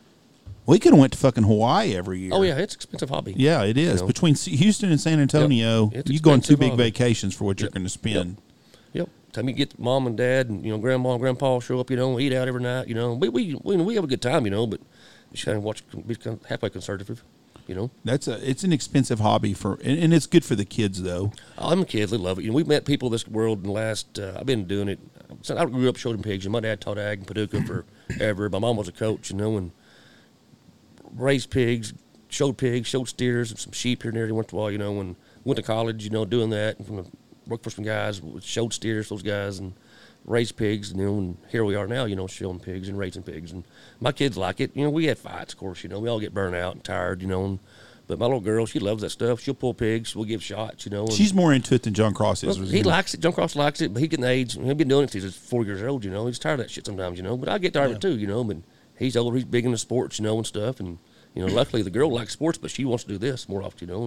We could have went to fucking Hawaii every year. Oh yeah, it's an expensive hobby. Yeah, it is. You know. Between S- Houston and San Antonio, It's you go on two expensive big hobby. vacations for what you're Yep. going to spend. Yep. Time you get mom and dad and you know grandma and grandpa show up, you know, eat out every night, you know. We we we, we have a good time, you know, but you should kind of watch be kind of halfway conservative, you know. That's a. It's an expensive hobby for, and, and it's good for the kids though. All them kids, they love it. You know, we've met people in this world in the last. Uh, I've been doing it. Since I grew up showing pigs, and my dad taught ag in Paducah forever. My mom was a coach, you know, and raised pigs, showed pigs, showed steers, and some sheep here and there every once in a while, you know. And went to college, you know, doing that. And from the, worked for some guys, showed steers, those guys, and raised pigs, you know. And here we are now, you know, showing pigs and raising pigs. And my kids like it. You know, we had fights, of course. You know, we all get burnt out and tired, you know. And, but my little girl, she loves that stuff. She'll pull pigs. We'll give shots, you know. And, She's more into it than John Cross is. well, he likes it. John Cross likes it, but he getting the age. He's been doing it since he's four years old. You know, he's tired of that shit sometimes. You know, but I get tired of it too. You know, but he's older. He's big into sports. You know, and stuff. And you know, luckily the girl likes sports, but she wants to do this more often. You know, and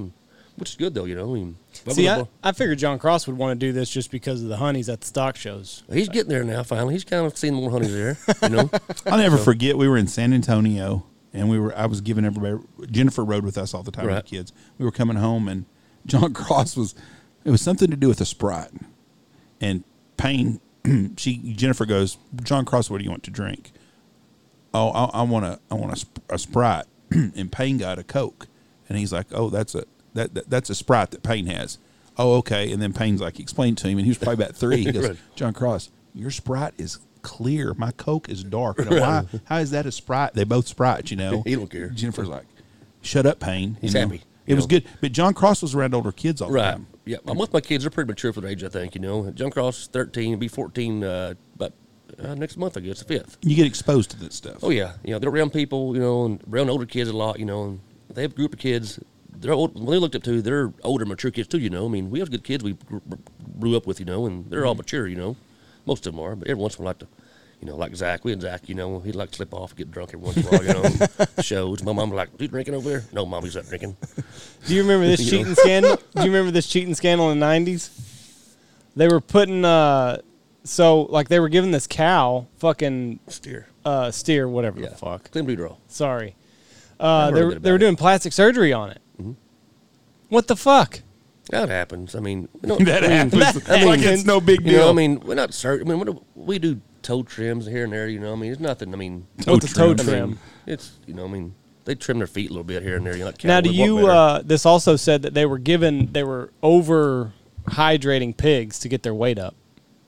which is good though. You know, I mean, See, I, I figured John Cross would want to do this just because of the honeys at the stock shows. he's getting there now. Finally, he's kind of seeing more honeys there. You know, I'll never forget. We were in San Antonio, and we were. I was giving everybody. Jennifer rode with us all the time Right. with the kids. We were coming home, and John Cross was. It was something to do with a Sprite, and Payne. She Jennifer goes, John Cross, what do you want to drink? Oh, I, I want a I want a, sp- a Sprite, and Payne got a Coke, and he's like, oh, that's a that, that that's a Sprite that Payne has. Oh, okay. And then Payne's like, explain to him, and he was probably about three. He goes, Right. John Cross, your Sprite is clear. My Coke is dark. You know, why? How is that a Sprite? They both Sprites, you know. He don't care. Jennifer's like, shut up, Payne. He's you know? happy, It you was know. good, but John Cross was around older kids all the right? time. Yeah, well, most of my kids are pretty mature for their age. I think you know. John Cross is thirteen, be fourteen, uh, about uh, next month. I guess the fifth. You get exposed to that stuff. Oh yeah, you know they're around people, you know, and around older kids a lot, you know. And they have a group of kids. They're old, when they looked up to, they're older, mature kids too, you know. I mean, we have good kids we gr- grew up with, you know, and they're all mature, you know. Most of them are, but every once in a while, like to, you know, like Zach. We and Zach, you know, he'd like to slip off, get drunk every once in a while, you know. Shows. My mom was like, "You drinking over there?" No, mom, he's not drinking. Do you remember this You cheating know? scandal? Do you remember this cheating scandal in the nineties? They were putting, uh, so, like, they were giving this cow fucking Steer. uh, steer, whatever Yeah. the fuck. Clean blue draw. Sorry. Uh, heard they a were, bit they were about it. doing plastic surgery on it. Mm-hmm. What the fuck? That happens. I mean, we don't, That I mean, happens. that It's like happens. it's no big You deal. know, I mean, we're not certain. I mean, what do, we do toe trims here and there. You know, I mean, it's nothing. I mean, Toe What's a toe trim. I trim? mean, it's you know, I mean, they trim their feet a little bit here and there. You know, like Now, do cattle would walk you? better. Uh, this also said that they were given, they were over hydrating pigs to get their weight up.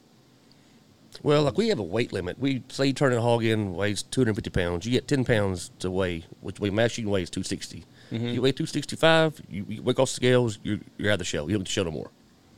Well, like we have a weight limit. We say you turn a hog in weighs two hundred fifty pounds. You get ten pounds to weigh, which we max you can weigh is two sixty. Mm-hmm. You weigh two sixty five. You, you wake off the scales. You're you're out of the show. You don't get to show no more.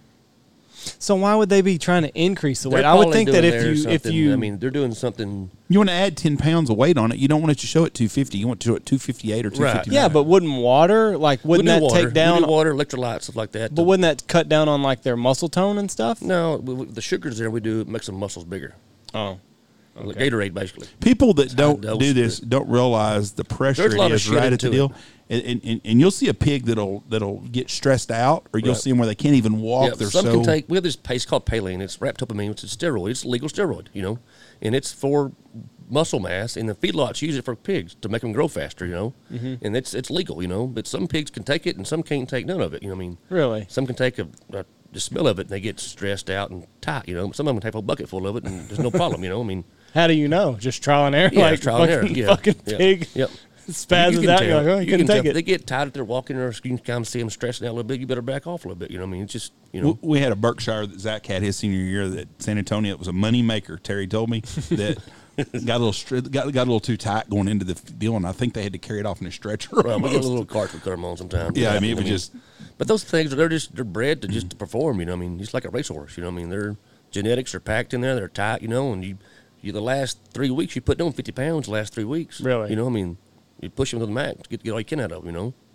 So why would they be trying to increase the weight? They're I would probably think that doing if there you if something- you I mean, they're doing something. You want to add ten pounds of weight on it. You don't want it to show at two fifty. You want to show it two fifty-eight or two Right. fifty-nine. yeah, but wouldn't water like wouldn't we do that water. take down? We do water, electrolytes, stuff like that. But wouldn't that cut down on like their muscle tone and stuff? no, we- we- the sugars there we do it makes them muscles bigger. Oh, Like Gatorade, basically. People that don't dose do this it. don't realize the pressure There's a lot it of is shit right at the into deal. it. And, and, and you'll see a pig that'll that'll get stressed out, or you'll Right. see them where they can't even walk. Yeah, They're some so can take. We have this paste called Paline. It's raptopamine, which is steroid. It's a legal steroid, you know, and it's for muscle mass. And the feedlots use it for pigs to make them grow faster, you know. Mm-hmm. And it's it's legal, you know. But some pigs can take it, and some can't take none of it. You know what I mean? really? Some can take a, a the smell of it, and they get stressed out and tight, you know. Some of them can take a bucket full of it, and there's no problem, you know. I mean, How do you know? Just trial and error, yeah, like it's trial and error. fucking, Yeah, fucking yeah. pig Yep. spazzes can out. tell. You're like, oh, you, You couldn't can take tell. it. They get tired if they're walking, or you can kind of see them stressing out a little bit. You better back off a little bit. You know what I mean? It's just you know. We had a Berkshire that Zach had his senior year that San Antonio. It was a money maker. Terry told me that got a little str- got got a little too tight going into the deal, and I think they had to carry it off in a stretcher. Well, we get a almost. little carts we cut them on sometimes. Yeah, I mean, it was just- But those things, they're just they're bred to just to perform. You know, what I mean, just like a racehorse. You know, what I mean, their genetics are packed in there. They're tight. You know, and you, you the last three weeks you put on fifty pounds. The last three weeks, Really? You know, what I mean, you push them to the max, get get all you can out of them. You know.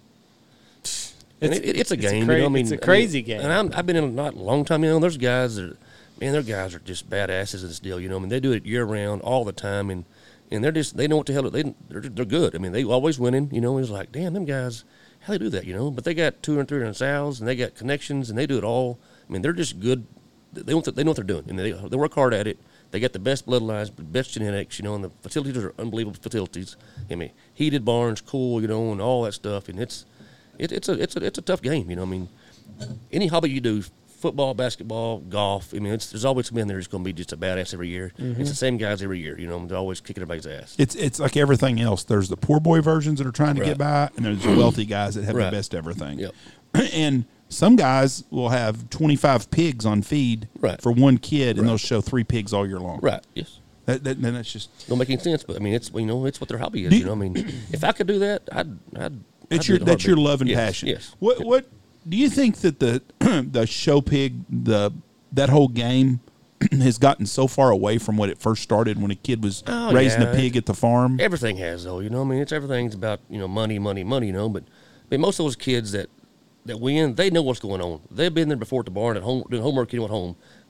And It's, it, it, it's a it's game, cra- you know. I mean, it's a I mean, crazy game. And I'm, I've been in it not a long time. You know, there's guys that, man, their guys are just badasses in this deal. You know, I mean, they do it year round, all the time, and and they're just they know what the hell they they're they're good. I mean, they always winning. You know, it's like, damn, them guys, how they do that? You know, but they got two hundred, three hundred sows, and they got connections, and they do it all. I mean, they're just good. They know what they know what they're doing, and they they work hard at it. They got the best bloodlines, the best genetics, you know, and the facilities are unbelievable facilities. I mean, heated barns, cool, you know, and all that stuff. And it's it, it's a it's a it's a tough game, you know. I mean, any hobby you do, football, basketball, golf. I mean, it's, there's always somebody in there who's going to be just a badass every year. Mm-hmm. It's the same guys every year, you know. They're always kicking everybody's ass. It's it's like everything else. There's the poor boy versions that are trying to get by, Right. and there's the wealthy guys that have Right. the best everything. Yep. And some guys will have twenty-five pigs on feed Right. for one kid, and Right. they'll show three pigs all year long. Right. Yes. That, that, then that's just Don't make any sense, but I mean, it's you know, it's what their hobby is. Do You you- know, I mean, if I could do that, I'd. I'd it's I'd your do it that's your heartbeat. love and Yes, passion. Yes. What what do you think that the the show pig the that whole game has gotten so far away from what it first started when a kid was Oh, raising yeah. a pig at the farm? Everything has though, you know. I mean, it's everything's about you know money, money, money. You know, but I mean, most of those kids that that win, they know what's going on. They've been there before at the barn at home doing homework, you know, at home.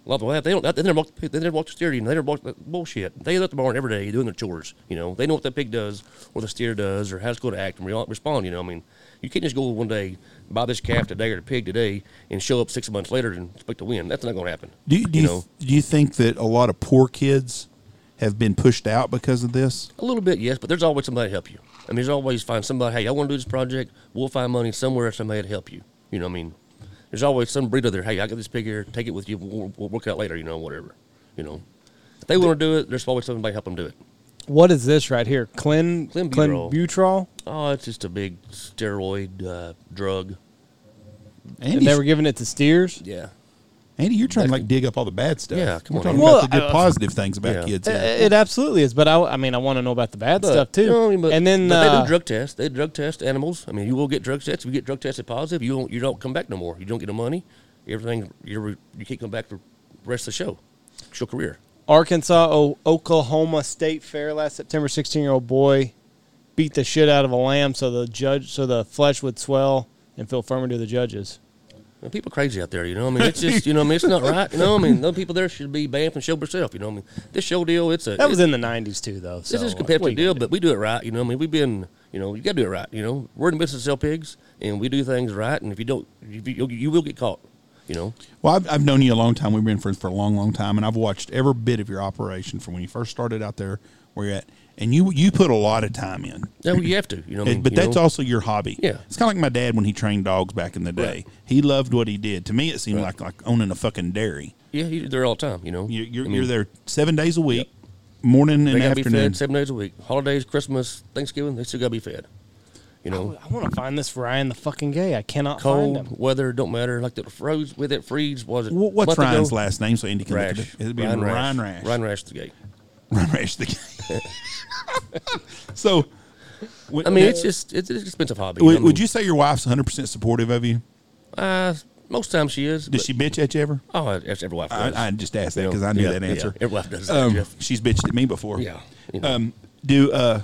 A lot of people have. They don't. They never walk. They never walk the steer. You know, they never walk the bullshit. They at the barn every day doing their chores. You know, they know what the pig does, or the steer does, or how it's going to act and re- respond. You know, I mean, you can't just go one day buy this calf today or the pig today and show up six months later and expect to win. That's not going to happen. Do you, do you you, know, do you think that a lot of poor kids have been pushed out because of this? a little bit, yes, but there's always somebody to help you. I mean, there's always find somebody. Hey, I want to do this project. We'll find money somewhere. Somebody to help you. You know, what I mean. There's always some breeder there. Hey, I got this pig here. Take it with you. We'll, we'll work it out later. You know, whatever. You know, if they want to do it, there's always somebody help them do it. What is this right here? Clen, Clenbuterol. Clenbuterol? Oh, it's just a big steroid uh, drug. And they were giving it to steers? Yeah. Andy, you're trying to like dig up all the bad stuff. Yeah, come We're on, talking Andy. about the Well, good uh, positive things about yeah. kids. It, Here. it absolutely is, but I, I mean, I want to know about the bad But, stuff too. you know, I mean, but, and then but uh, they do drug tests. They drug test animals. I mean, you will get drug tests. If you get drug tested positive, you don't you don't come back no more. You don't get no money. Everything you you can't come back for the rest of the show, show career. Arkansas, o- Oklahoma State Fair last September, sixteen-year-old boy beat the shit out of a lamb so the judge, so the flesh would swell and feel firmer to the judges. Well, people crazy out there, you know. I mean, it's just, you know, I mean, it's not right. You know, I mean, those people there should be banned from show herself. You know, I mean, this show deal, it's a That was it, in the nineties too, though. So this is a what competitive are you deal, gonna but we do it right. You know, I mean, we've been, you know, you got to do it right. You know, we're in the business to sell pigs, and we do things right. And if you don't, you, you, you will get caught. You know. Well, I've, I've known you a long time. We've been friends for a long, long time, and I've watched every bit of your operation from when you first started out there, where you're at, and you you put a lot of time in. Yeah, well, you have to. You know, what I mean, but you that's know? also your hobby. Yeah. It's kind of like my dad when he trained dogs back in the day. Right. He loved what he did. To me, it seemed Right. like like owning a fucking dairy. Yeah, you're there all the time. You know, You, you're I mean, you're there seven days a week, morning They and got to be afternoon. fed seven days a week. Holidays, Christmas, Thanksgiving, they still got to be fed. You know, I want to find this Ryan the fucking gay. I cannot cold find him. weather don't matter. Like the froze with it freeze was it? Wh- What's month Ryan's ago? last name? So Andy can look Rash. at it. It'd be Ryan Ryan, Rash. Rash. Ryan Rash the gate. Ryan Rash. The so, w- I mean, now, it's just it's, it's an expensive hobby. Would, I would mean, you say your wife's one hundred percent supportive of you? Uh, most times she is. Does but- she bitch at you ever? Oh, that's every wife does. I, I just asked that You know, because I knew yeah, that yeah, answer. every wife does that, Um, Jeff. she's bitched at me before. Yeah. You know. Um, do uh,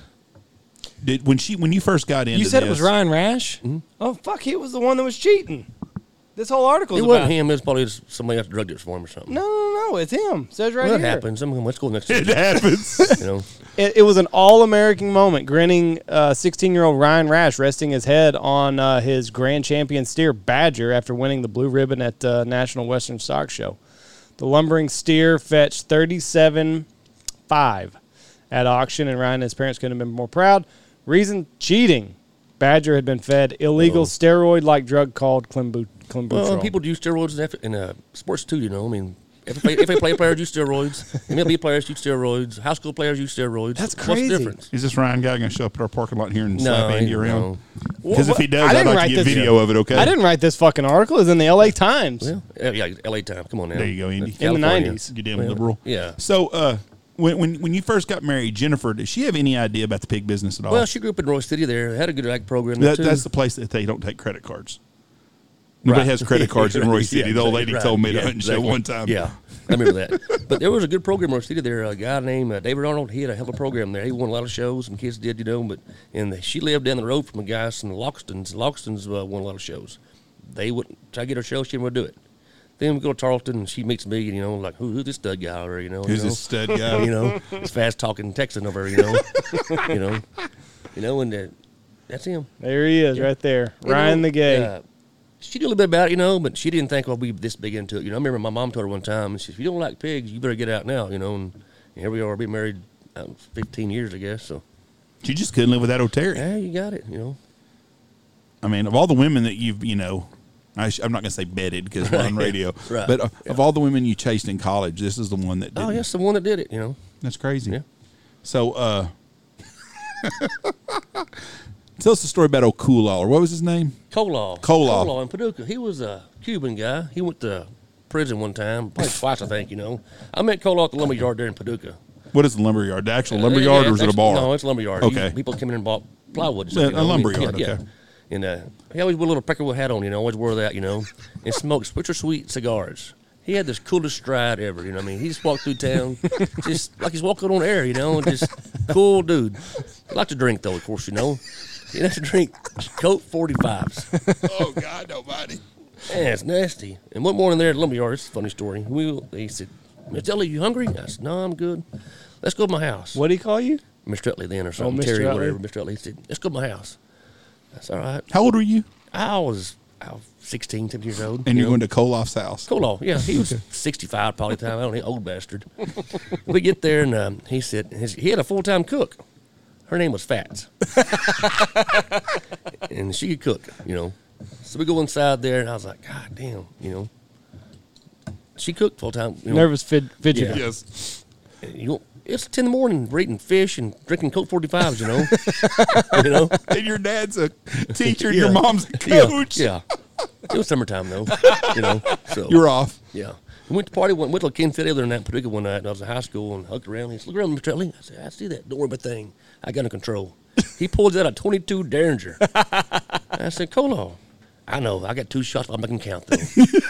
did when she when you first got into You said this, it was Ryan Rash? Oh, fuck, he was the one that was cheating. This whole article it is wasn't about him. It was probably just somebody else drugged it for him or something. No, no, no, it's him. It says right well, that here. happens. I mean, let's go next. It to happens. You know, It, it was an all-American moment. Grinning sixteen-year-old Ryan Rash resting his head on uh, his grand champion steer Badger after winning the blue ribbon at uh, National Western Stock Show. The lumbering steer fetched thirty-seven five at auction, and Ryan and his parents couldn't have been more proud. Reason: cheating. Badger had been fed illegal Oh. steroid-like drug called Clenbu- Clenbuterol. well, people do steroids in, F- in uh, sports too. You know, I mean, F A, F A play players use steroids. M L B players use steroids. High school players use steroids. That's What's crazy. the difference? Is this Ryan guy going to show up at our parking lot here and No, slap Andy ain't- around? no. Because if he does, I I'd didn't like write to get this- video of it. Okay. I didn't write this fucking article. It's in the L A Times. Well, yeah, yeah, L A time. Come on now. There you go, Andy. In the California. nineties. You damn Well, liberal. Yeah. So, uh, when when when you first got married, Jennifer, did she have any idea about the pig business at all? Well, she grew up in Roy City. There, they had a good ag program there that, too. that's the place that they don't take credit cards. Nobody Right. has credit cards in Roy Yeah, City. The old lady right. told me at Yeah, a hunting show exactly. one time. Yeah, I remember that. But there was a good program in Roy City there. A guy named uh, David Arnold. He had a hell of a program there. He won a lot of shows, and kids did, you know. But and she lived down the road from the guys from the Loxtons. Loxtons uh, won a lot of shows. They wouldn't try to get her show. She didn't want to do it. Then we go to Tarleton, and she meets me, and you know, like who, who's this stud guy over? You know, Who's you know? this stud guy? you know, this fast talking Texan over, you know, you know, you know, and uh, that's him. There he is, right there. You Ryan know, the gay. uh, she knew a little bit about it, you know, but she didn't think I'll be this big into it. You know, I remember my mom told her one time, and she said, if you don't like pigs, you better get out now, you know. And, and here we are, been married uh, fifteen years, I guess. So, She just couldn't live without O'Terry. yeah, you got it, you know. I mean, of all the women that you've, you know, I sh- I'm not going to say bedded because we're on radio, Right. but uh, of all the women you chased in college, this is the one that did. Oh, yes, the one that did it, you know. That's crazy. Yeah. So, uh, tell us the story about old Coolall, or what was his name? Kolaw. Kolaw. Kolaw in Paducah. He was a Cuban guy. He went to prison one time, probably twice, I think, you know. I met Kolaw at the lumber yard there in Paducah. What is the lumber yard? The actual Uh, lumber yeah, yard, yeah, or is it a actually- bar? No, it's a lumber yard. Okay. You- people come in and bought plywood. and Yeah, stuff, you a know. lumber Yeah, yard, yeah. okay. And uh, he always wore a little peckerwood hat on, you know, always wore that, you know, and smoked Switzer Sweet cigars. He had this coolest stride ever, you know what I mean? He just walked through town just like he's walking on air, you know, just cool dude. He liked to drink, though, of course, you know. He liked to drink Coke forty-fives. Oh, God, nobody. Yeah, it's nasty. And one morning there at Lumberyard, it's a funny story. We, he said, Mister Utley, you hungry? I said, no, I'm good. Let's go to my house. What do you call you? Mister Utley then or something. Mister Terry, Utley. whatever. Mister Utley. He said, let's go to my house. That's all right. How old were you? I was, I was sixteen, seventeen years old. And you you're know. going to Koloff's house. Koloff, yeah. He was sixty-five probably at the time. I don't know, old bastard. We get there, and um, he said, his, he had a full-time cook. Her name was Fats. And she could cook, you know. So we go inside there, and I was like, God damn, you know. She cooked full-time. You know. Nervous fid- fidget. Yeah. Yes. You know, it's ten in the morning, we're eating fish and drinking Coke forty-fives, you know. you know? And your dad's a teacher and Yeah. your mom's a Yeah, coach. Yeah. It was summertime, though. You know, so. You're off. Yeah. We went to party, went, went to Kansas City the other night in Paducah one night, and I was in high school and hooked around. He said, look around, Mister Utley. I said, I see that. Don't worry about a thing. I got it under control. He pulls out a twenty-two Derringer. I said, Colo. I know. I got two shots, but I'm making count, though.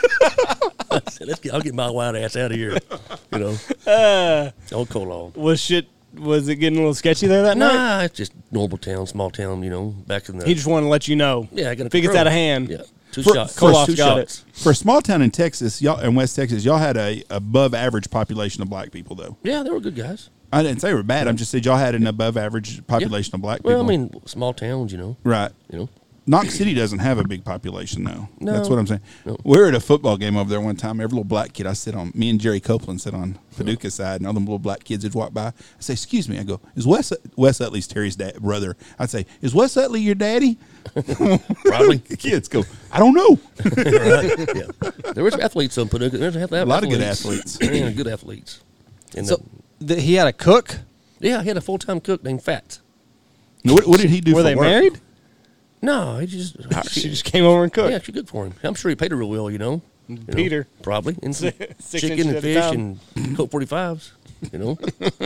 I said, Let's get, I'll get my wild ass out of here. You know? Uh, Old Colo. was shit? Was it getting a little sketchy there that night? Nah, it's just normal town, small town, you know, back in the... He just wanted to let you know. yeah, I got a If it gets out of hand. Yeah. Two For- shots. for- First two got it. shots. For a small town in Texas, y'all in West Texas, y'all had a above average population of black people, though. Yeah, they were good guys. I didn't say they were bad. I'm just saying y'all had an above average population Yeah. of black people. Well, I mean, small towns, you know. right. You know. Knox City doesn't have a big population, though. No. That's what I'm saying. No. We were at a football game over there one time. Every little black kid, I sit on, me and Jerry Copeland sit on Paducah side, and all them little black kids would walk by. I say, excuse me. I go, is Wes, Wes Utley's Terry's dad, brother? I'd say, is Wes Utley your daddy? Probably. Kids go, I don't know. Right? Yeah. There was athletes on Paducah. There's a lot of good athletes. Yeah, good athletes. And So uh, th- he had a cook. yeah, he had a full-time cook named Fats. What, what did he do Were for they work? married? No, he just She just came over and cooked. yeah, she cooked for him. I'm sure he paid her real well, you know. You know, Peter. probably, and some Six chicken inches and at a fish time. and Coke forty-fives. You know,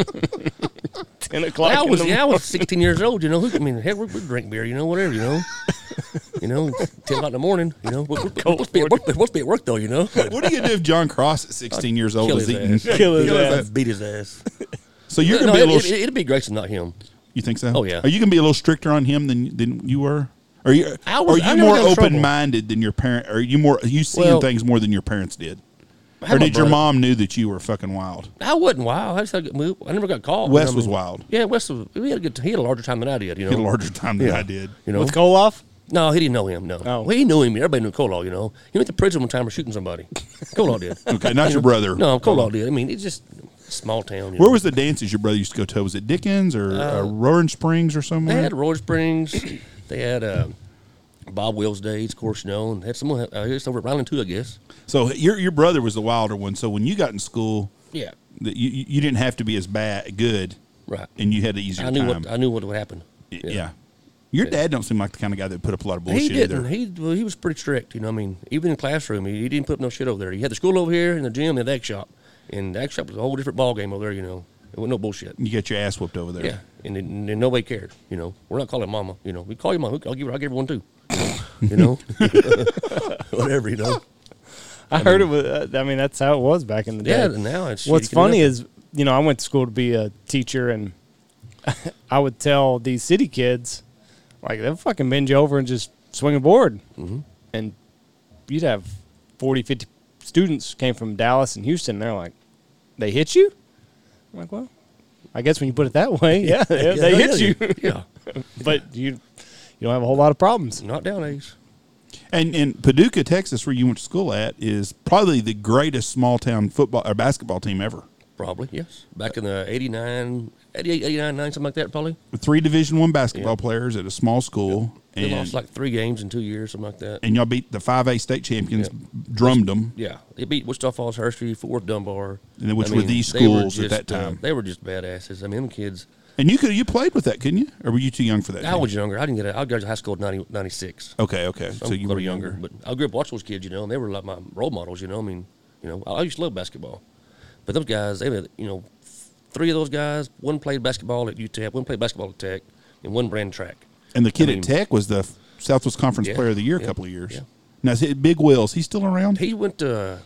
Ten o'clock. I in was the yeah, I was sixteen years old. You know, who, I mean, heck, we we drink beer. You know, whatever. You know, you know, ten o'clock in the morning. You know, we're, we're, we're, supposed to be at work, we're supposed to be at work though. You know, What are you gonna do if John Cross at sixteen years old kill is his eating? ass. Kill his ass. I'd beat his ass. So you're no, gonna be a it, little. it, it'd be Grayson, not him. You think so? Oh, yeah. Are you gonna be a little stricter on him than than you were? Are you I was- are I you never more got in trouble. open minded than your parent? Are you more you seeing Well, things more than your parents did? I had Or my did your brother. mom knew that you were fucking wild? I wasn't wild. I just had a good move. I never got called. Wes you know, I was mean, wild. Yeah, Wes was. He had a good. He had a larger time than I did. You know, He had a larger time than Yeah. I did. You know, With Koloff? no, he didn't know him. No, Oh. well, he knew him. Everybody knew Kolo. You know, he went to prison one time for shooting somebody. Kolo did. Okay, not your brother. No, Kolo did. I mean, it's just a small town. You Where know. was the dances your brother used to go to? Was it Dickens or uh, Roaring Springs or They somewhere? had Roy Springs. They had uh, Bob Wills days, of course, you know, and had someone. Uh, it's over at Ryland too, I guess. So your your brother was the wilder one. So when you got in school, Yeah, that you you you didn't have to be as bad good, right. and you had the easier I knew time. what I knew what would happen. Y- yeah. Your dad don't seem like the kind of guy that would put up a lot of bullshit He didn't. either. He well, he was pretty strict. You know, I mean, even in the classroom, he, he didn't put up no shit over there. He had the school over here and the gym and the egg shop, and the egg shop was a whole different ball game over there. You know, it wasn't no bullshit. You get your ass whooped over there. Yeah, and, and, and nobody cared. You know, we're not calling mama. You know, we call you mama. I'll give her. I'll give her one too. You know, whatever. You know. I, heard it was. Uh, I mean, that's how it was back in the day. Yeah. And now it's. What's you can funny never- is, you know, I went to school to be a teacher, and I would tell these city kids, like, they'll fucking bend you over and just swing a board. Mhm. And you'd have forty, fifty students came from Dallas and Houston, and they're like, they hit you? I'm like, well, I guess when you put it that way, yeah, yeah, they yeah, hit you. Yeah. But you you don't have a whole lot of problems. Not nowadays. And in Paducah, Texas, where you went to school at, is probably the greatest small town football or basketball team ever. Probably, yes. Back in the eighty-nine, eighty-eight, eighty-nine, nine, something like that, probably. With three Division One basketball Yeah. players at a small school, They and lost like three games in two years, something like that. and y'all beat the five A state champions, Yeah. drummed them. Yeah, they beat Wichita Falls, Hershey, Fort Worth, Dunbar. And then which I were mean, these they were schools at just, that uh, time. they were just badasses. I mean, them kids. And you could you played with that, couldn't you? Or were you too young for that? I team? was younger. I didn't get it. I graduated high school in ninety, ninety-six. Okay, okay. So I'm you a were little younger. But I grew up watching those kids, you know, and they were like my role models, you know. I mean, you know, I, I used to love basketball. But those guys, they had, you know, three of those guys, one played basketball at U T E P, one played basketball at Tech, and one ran track. And the kid I mean- at Tech was the Southwest Conference Yeah, Player of the Year a yeah, couple of years. yeah. Now, is it Big Will's? He's still around? He went to,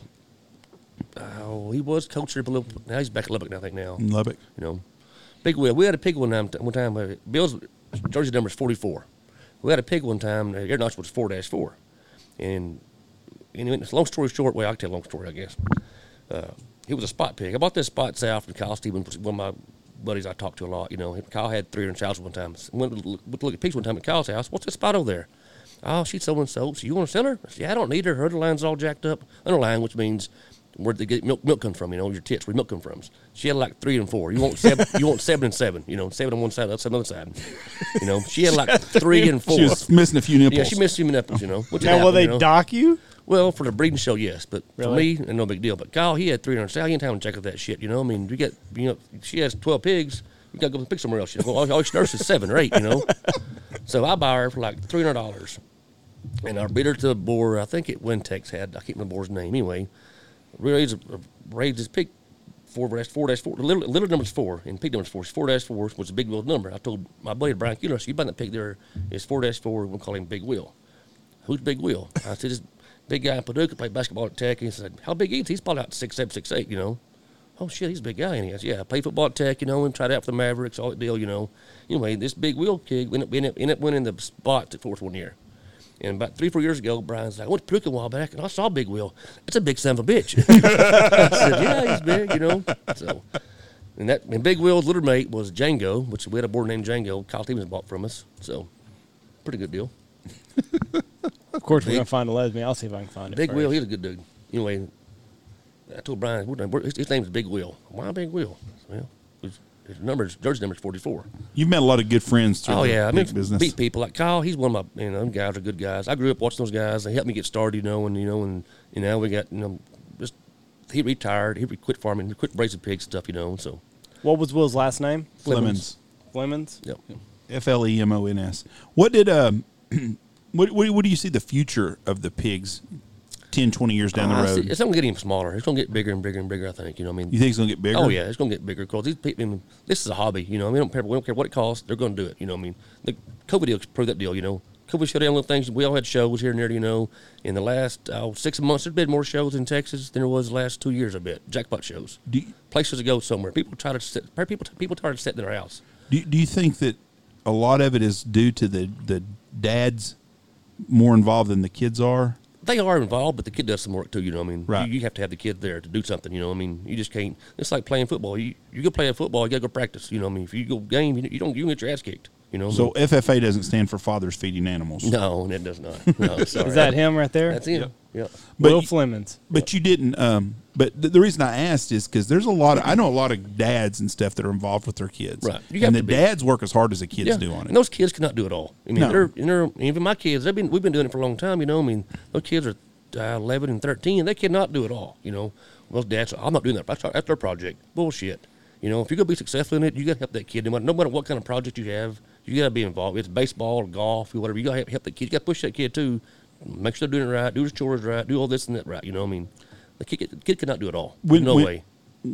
oh, he was coach there, but now he's back at Lubbock, I think, now. In Lubbock. You know, Big Will. We had a pig one time. One time, uh, Bill's jersey number is forty-four. We had a pig one time. Uh, Air Knox was four dash four, and anyway, it's a long story short, well, I'll tell a long story, I guess. Uh, he was a spot pig. I bought this spot south from Kyle Stevens, was one of my buddies I talked to a lot. You know, Kyle had three hundred sows one time. Went to look, went to look at pigs one time at Kyle's house. What's this spot over there? Oh, she's so and so. So you want to sell her? I said, yeah, I don't need her. Her underline's all jacked up. Underline, which means where they get milk, milk come from. You know, your tits, where milk come from. She had like three and four. You want seven? You want seven and seven? You know, seven on one side, that's another side. You know, she had like three and four. She was missing a few nipples. Yeah, she missed a few nipples. You know. Which Now, happened, will they you know? dock you? Well, for the breeding show, yes, but Really? for me, no big deal. But Kyle, he had three hundred sows. He ain't having to check out that shit. You know, I mean, you get, you know, she has twelve pigs. You got to go pick somewhere else. You know, all, all she nurses seven or eight. You know, so I buy her for like three hundred dollars, and I beat her to a boar. I think it Wintex had. I can't remember the boar's name. Anyway, raised raised this pig four dash four dash four. The little, little number's four, and pig number's four. Four dash four was a Big Wheel number. I told my buddy Brian Keeler, so you buy that pig there is four dash four. We'll call him Big Wheel. Who's Big Wheel? I said, this big guy in Paducah played basketball at Tech. And he said, how big is he? He's probably out six seven, six eight. You know. Oh shit, he's a big guy. And he goes, yeah, I played football at Tech, you know, and tried out for the Mavericks, all that deal, you know. Anyway, this Big Wheel kid ended up, ended up, ended up winning the spot at fourth one year. And about three, four years ago, Brian's like, I went to Paducah a while back, and I saw Big Wheel. It's a big son of a bitch. I said, yeah, he's big, you know. So, and that and Big Wheel's little mate was Django, which we had a board named Django. Kyle Stevens bought from us. So, pretty good deal. Of course, we're Big- going to find a lesbian. I'll see if I can find it. Big first. Wheel, he's a good dude. Anyway, I told Brian, we're done. We're- his, his name's Big Wheel. Why Big Wheel? Well, his, his number's, jersey number's forty-four. You've met a lot of good friends through Oh the yeah, I mean, pig business. beat people like Kyle. He's one of my, you know, them guys are good guys. I grew up watching those guys. They helped me get started, you know, and you know, and you know, we got, you know, just he retired. He quit farming. He quit raising pigs and stuff, you know. And so What was Will's last name? Flemons. Flemons? yep. F L E M O N S. What did um, what, what what do you see the future of the pigs ten, twenty years down the Uh, I road? see- it's going to get even smaller. It's going to get bigger and bigger and bigger. I think, you know. what I mean, You think it's gonna get bigger? oh yeah, it's going to get bigger because these people. I mean, this is a hobby, you know. We don't care. We don't care what it costs. They're going to do it. You know. what I mean, the COVID deal proved that deal. You know, COVID shut down little things. We all had shows here and there. You know, in the last uh, six months, there's been more shows in Texas than there was the last two years. I bet jackpot shows. Do you, Places to go somewhere. People try to sit. People people tired of sitting in their house. do, you- do you think that a lot of it is due to the the dads more involved than the kids are? They are involved, but the kid does some work too. You know, what I mean, Right. you, you have to have the kid there to do something. You know, what I mean, you just can't. It's like playing football. You you go play a football, you got to go practice. You know, what I mean, if you go game, you, you don't you don't get your ass kicked. You know. So F F A doesn't stand for Fathers Feeding Animals. no, it does not. No, sorry. Is that him right there? That's him. Yeah. But Will you- Flemons. But you didn't. Um, but the, the reason I asked is because there's a lot of I know a lot of dads and stuff that are involved with their kids. Right. You have And the to be. dads work as hard as the kids Yeah. do on And it. those kids cannot do it all. I mean, No. they're, and they're even my kids. They've been we've been doing it for a long time. You know, I mean, those kids are uh, eleven and thirteen. They cannot do it all. You know, well, dads, I'm not doing that. That's, that's their project. Bullshit. You know, if you're gonna be successful in it, you gotta help that kid. No matter, no matter what kind of project you have, you gotta be involved. It's baseball or golf or whatever. You gotta help, help that kid. You gotta push that kid too. Make sure they're doing it right. Do his chores right. Do all this and that right. You know, what I mean, the kid, the kid cannot do it all. When- no when- way.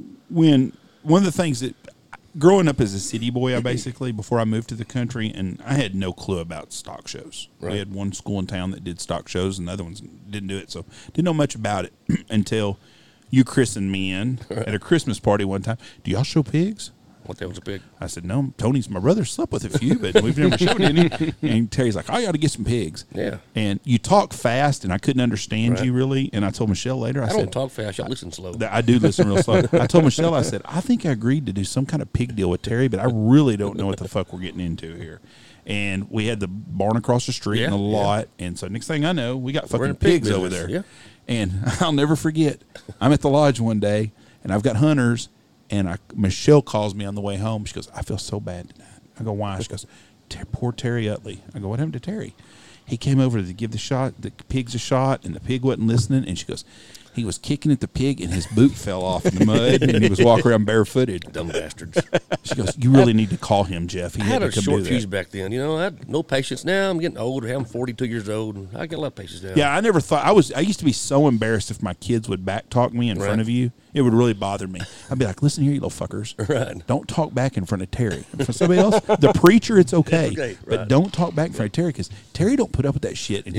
When one of the things that growing up as a city boy, I basically before I moved to the country, and I had no clue about stock shows. Right. We had one school in town that did stock shows, and the other ones didn't do it, so didn't know much about it until you christened me in at a Christmas party one time. Do y'all show pigs? What that was a big. I said, no, Tony's, my brother slept with a few, but we've never showed any. And Terry's like, I got to get some pigs. Yeah. And you talk fast, and I couldn't understand Right. you really. And I told Michelle later, I, I said, don't talk fast. Y'all listen slow. that I do listen real slow. I told Michelle, I said, I think I agreed to do some kind of pig deal with Terry, but I really don't know what the fuck we're getting into here. And we had the barn across the street and a Yeah, yeah. lot. And so next thing I know, we got We're in fucking a pig pigs over business, there. yeah. And I'll never forget, I'm at the lodge one day, and I've got hunters, and I, Michelle calls me on the way home. She goes, I feel so bad tonight. I go, why? She goes, "Ter- poor Terry Utley. I go, what happened to Terry? He came over to give the shot, the pigs a shot, and the pig wasn't listening. And she goes, he was kicking at the pig, and his boot fell off in the mud, and he was walking around barefooted. Dumb bastards. She goes, you really need to call him, Jeff. He I had had to a come short do fuse that. back then. You know, I had no patience. Now I'm getting older. I'm forty-two years old, and I got a lot of patience now. Yeah, I never thought I was. I used to be so embarrassed if my kids would back talk me in Right. front of you. It would really bother me. I'd be like, "Listen here, you little fuckers. Right. Don't talk back in front of Terry. In front of somebody else, the preacher, it's okay, okay, but right. don't talk back in front of Terry because Terry don't put up with that shit, and his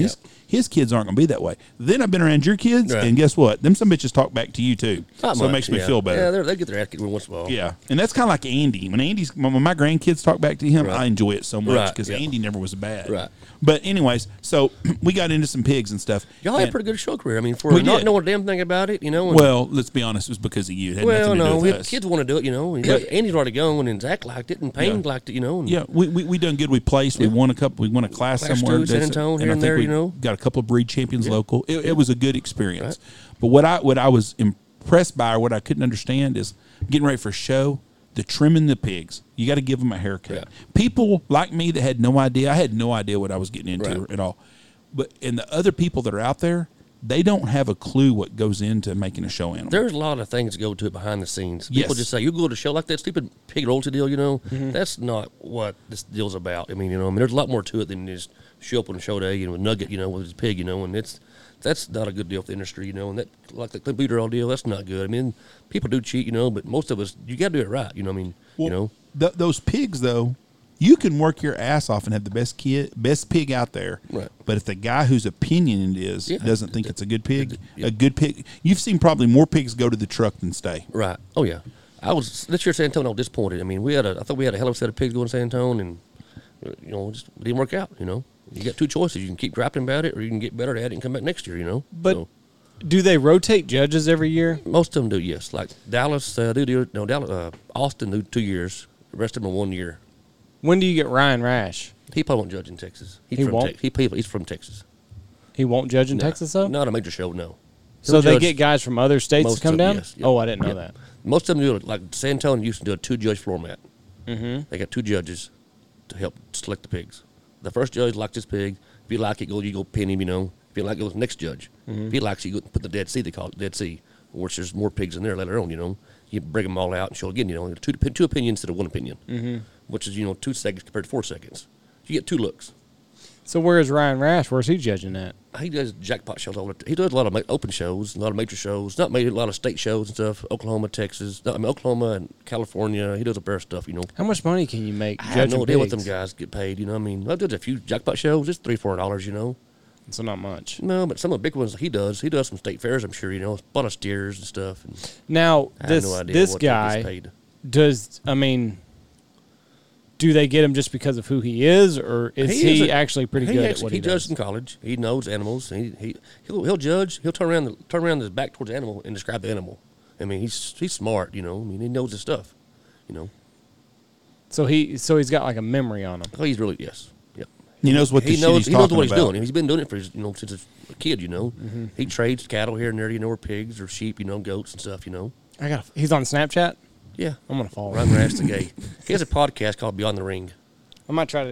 his kids aren't going to be that way. Then I've been around your kids, Right. and guess what? Them some bitches talk back to you too. Not so much, it makes me yeah. feel better. Yeah, they're- they get their ass kicked every once in a while. Yeah, and that's kind of like Andy. When Andy's when my grandkids talk back to him, Right. I enjoy it so much Right, because yeah. Andy never was bad. Right. But anyways, so we got into some pigs and stuff. Y'all had a and- pretty good show career. I mean, for We not did. knowing a damn thing about it, you know. And, Well, let's be honest, it was because of you. It had well, nothing to no, do we with had us. kids want to do it, you know. And Yeah. Andy's already going, and Zach liked it, and Payne Yeah. liked it, you know. And Yeah, we, we we done good. We placed. We won a couple. We won a class, Class somewhere. two, San That's- Antonio, here I and think there, we you know. got a couple of breed champions local. It, it was a good experience. Right. But what I what I was impressed by, or what I couldn't understand, is getting ready for a show. The trimming the pigs. You got to give them a haircut. Yeah. People like me that had no idea. I had no idea what I was getting into Right. at all. But and the other people that are out there, they don't have a clue what goes into making a show animal. there's a lot of things that go to it behind the scenes. People Yes. just say, you go to a show like that stupid pig royalty deal, you know. Mm-hmm. That's not what this deal's about. I mean, you know, I mean, there's a lot more to it than just show up on a show day, you know, with Nugget, you know, with his pig, you know, and it's that's not a good deal for the industry, you know, and that like the computer all deal, that's not good. I mean, people do cheat, you know, but most of us, you got to do it right, you know. what I mean, Well, you know, th- those pigs though, you can work your ass off and have the best kid, best pig out there. Right. But if the guy whose opinion it is Yeah. doesn't think it's a good pig, Yeah. a good pig, you've seen probably more pigs go to the truck than stay. right? Oh yeah, I was this year San Antonio. I was disappointed. I mean, we had a, I thought we had a hell of a set of pigs going to San Antonio, and uh, you know, it just didn't work out. You know, you got two choices: you can keep griping about it, or you can get better at it and come back next year. You know, But So, do they rotate judges every year? most of them do, yes. Like Dallas, uh, do do no Dallas, uh, Austin do two years. The rest of them are one year. When do you get Ryan Rash? He probably won't judge in Texas. He's He from won't? Tex- he, he- he's from Texas. He won't judge in No. Texas, though? Not a major show, no. So He'll they judge- get guys from other states most to come of- down? yes, yeah. Oh, I didn't know Yeah. that. Most of them do it like San Antonio used to do a two-judge floor mat. Mm-hmm. They got two judges to help select the pigs. The first judge likes his pig. If you like it, go you go pin him. You know. If you like it, go to the next judge. Mm-hmm. If he likes it, you go put the Dead Sea. They call it Dead Sea, which there's more pigs in there later on. You know. You bring them all out and show again. You know, two two opinions instead of one opinion, mm-hmm. which is you know two seconds compared to four seconds. You get two looks. So where's Ryan Rash? Where's he judging at? He does jackpot shows all the time. He does a lot of ma- open shows, a lot of major shows, not made a lot of state shows and stuff. Oklahoma, Texas, no, I mean Oklahoma and California. He does a pair of stuff, you know. How much money can you make I have judging no idea what pigs? them guys get paid. You know, what I mean, I did a few jackpot shows. It's three, four dollars. You know, So not much. no, but some of the big ones he does. He does some state fairs. I'm sure. You know, a lot of steers and stuff. And Now, I this have no idea this what he gets guy, paid. does, I mean, do they get him just because of who he is, or is He he, is a- actually pretty he good actually, at what he he, judged does? in college. He knows animals. He he he'll, he'll judge. He'll turn around the, turn around his back towards the animal and describe the animal. I mean, he's he's smart. You know, I mean, he knows his stuff. You know, So he so he's got like a memory on him. oh, he's really yes. Yep. He knows what the he shit knows he's he knows talking what he's about. doing. He's been doing it for his, you know since a kid. You know, Mm-hmm. he trades cattle here and there. You know, or pigs or sheep. You know, goats and stuff. You know, I got. He's on Snapchat. yeah. I'm gonna follow Ryan him. Rash the gay. He has a podcast called Beyond the Ring. I might try to.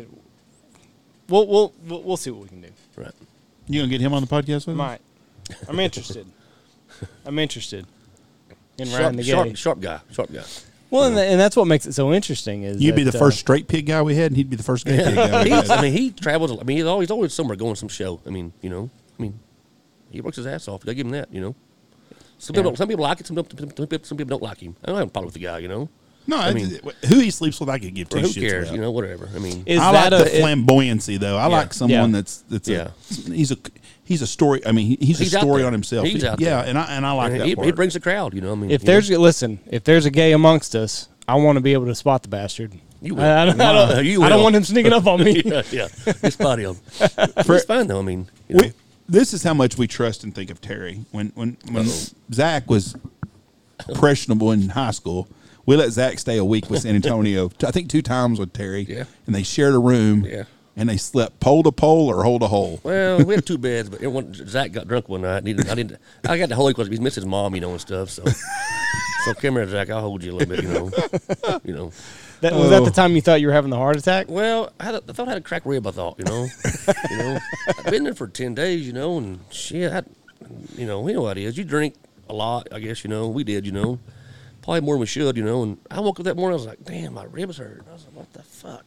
We'll we'll we'll, we'll see what we can do. Right. You gonna get him on the podcast with us? Might. I'm interested. I'm interested in Sharp, Ryan the gay. sharp, sharp guy. Sharp guy. Well, and, and that's what makes it so interesting. Is You'd be that, the uh, first straight pig guy we had, and he'd be the first gay pig guy we He's- I had. mean, he travels. I mean, he's always always somewhere going to some show. I mean, you know, I mean, he works his ass off. I give him that. You know, some Yeah. people don't, some people like it. Some people, some people some people don't like him. I don't have a problem with the guy. You know, No, I I mean- who he sleeps with, I could give two or who shits cares? about. You know, whatever. I mean, Is I that like a the it- flamboyancy, though. I Yeah. like someone Yeah. that's that's Yeah. a, he's a he's a story. I mean, he, he's, He's a out story there. on himself. He's out yeah, there. and I and I like and that he, part. he brings a crowd. You know, I mean, if you there's know. listen, if there's a gay amongst us, I want to be able to spot the bastard. You will. I, I don't, I No, don't, you I don't will. want him sneaking up on me. yeah, yeah, it's spotty on. It's fine though. I mean, you know. we, this is how much we trust and think of Terry. When when when Zach was impressionable in high school, we let Zach stay a week with San Antonio. I think two times with Terry. Yeah. And they shared a room. Yeah. And they slept pole to pole or hole to hole. Well, we had two beds, but everyone, Zach got drunk one night. And he didn't, I didn't. I got the whole because he's missed his mom, you know, and stuff. So, so come here, Zach. I'll hold you a little bit, you know. You know. That, was that the Oh. time you thought you were having the heart attack? Well, I, had a, I thought I had a cracked rib. I thought, you know, you know, I've been there for ten days, you know, and shit, I, you know, you know what it is. You drink a lot, I guess, you know. We did, you know, probably more than we should, you know. And I woke up that morning, I was like, damn, my ribs hurt. I was like, what the fuck?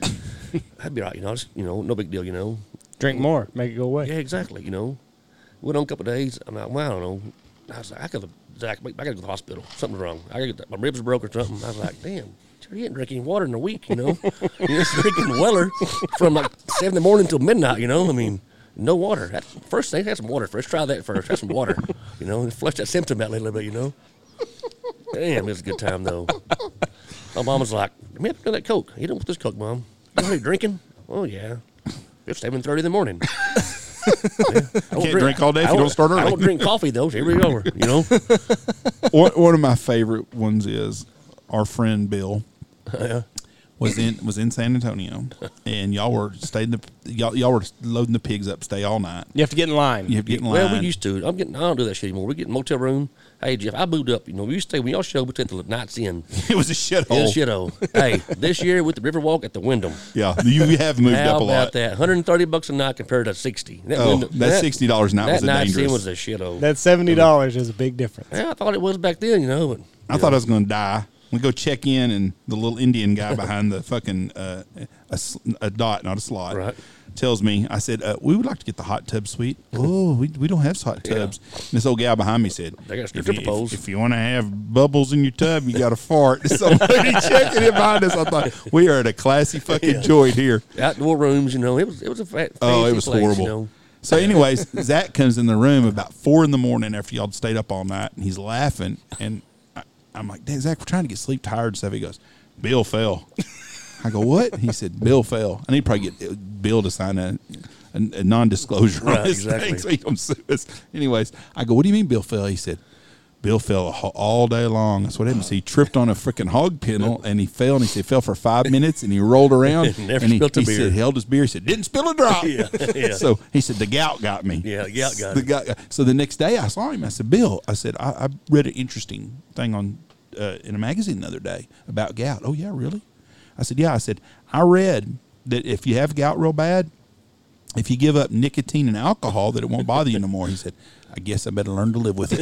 I'd be right, you know, just, you know, no big deal, you know. Drink more, make it go away. Yeah, exactly. You know, went on a couple of days. I'm like, well, I don't know. I was like, I could, Zach, I got to go to the hospital. Something's wrong. I got to get my ribs broke or something. I was like, damn, you ain't drinking water in a week. You know, you're just drinking Weller from like seven in the morning till midnight. You know, I mean, No water. That, first thing, have some water first. Try that first. Have some water. You know, and flush that symptom out a little bit, you know. Damn, it was a good time, though. My mom was like, man, look at that Coke. You don't want this Coke, Mom. You already drinking? Oh, yeah. It's seven thirty in the morning. Yeah. I Can't drink, drink all day if you don't start early. I don't drink coffee, though. So here we go. You know? one, one of my favorite ones is our friend Bill. Yeah. Was in was in San Antonio, and y'all were staying the y'all, y'all were loading the pigs up, stay all night. You have to get in line. You have to get in line. Well, we used to. I'm getting. I don't do that shit anymore. We get in a motel room. Hey, Jeff, I moved up. You know, we used to stay when y'all showed up until the night's in. It was a shithole. It was a shithole. Hey, this year with the Riverwalk at the Wyndham. Yeah, you have moved How up a about lot. that? one hundred thirty bucks a night compared to sixty. That Oh, Wyndham- that sixty dollars a night that was a night's dangerous. in was a shithole. That seventy dollars is a big difference. Yeah, I thought it was back then. You know, but I thought I was going to die. We go check in, and the little Indian guy behind the fucking uh, a, a dot, not a slot, Right. tells me. I said, uh, "We would like to get the hot tub suite." Oh, we, we don't have hot tubs. And this old gal behind me said, They got if stripper you, poles. if, if you want to have bubbles in your tub, you got to fart." Somebody checking it behind us. I thought we are at a classy fucking Yeah. joint here. outdoor rooms. You know, it was it was a fa- Oh, it fancy was place, horrible. You know? So, anyways, Zach comes in the room about four in the morning after y'all stayed up all night, and he's laughing. And I, I'm like, "Damn, Zach, we're trying to get sleep, tired and stuff." He goes, "Bill fell." I go, "What?" He said, "Bill fell." I need to probably get Bill to sign a, a, a non-disclosure Right, on his exactly. thing so he don't sue us. Anyways, I go, "What do you mean Bill fell?" He said, "Bill fell ho- all day long." That's what happened. So he tripped on a freaking hog kennel, and he fell, and he said, fell for five minutes, and he rolled around. Never and he, spilt a he beer. said, held his beer. He said, "Didn't spill a drop." Yeah, yeah. So he said, "The gout got me." Yeah, the gout got the him. gout got- So the next day I saw him. I said, "Bill," I said, I, I read an interesting thing on uh, in a magazine the other day about gout. "Oh, yeah, really?" I said, "Yeah." I said, "I read that if you have gout real bad, if you give up nicotine and alcohol, that it won't bother you no more." He said, "I guess I better learn to live with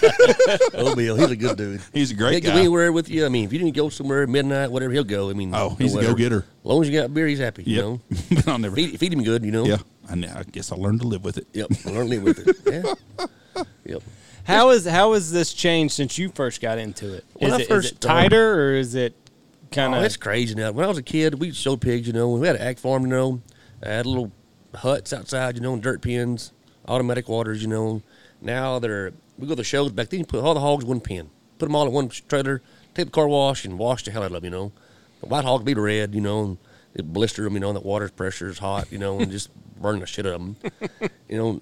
it." Oh, Bill, he's a good dude. He's a great He'll guy. go anywhere with you. I mean, if you didn't go somewhere at midnight, whatever, he'll go. I mean, Oh, no he's a whatever. go-getter. As long as you got beer, he's happy. You Yep. know, But I'll never. feed, feed him good. You know. Yeah, I, know, I guess I'll learn to live with it. Yep. Learn to live with it. Yeah. Yep. How is how has this changed since you first got into it? When Is I it, is first it tighter or is it kind Oh, of? it's crazy now. When I was a kid, we showed pigs, you know. We had an ag farm, you know. I had little huts outside, you know, and dirt pens, automatic waters, you know. Now they're, we go to the shows. Back then, you put all the hogs in one pen. Put them all in one trailer, take the car wash, and wash the hell out of them, you know. The white hogs be red, you know, and it blister them, you know, and the water pressure is hot, you know, and just burn the shit out of them. You know,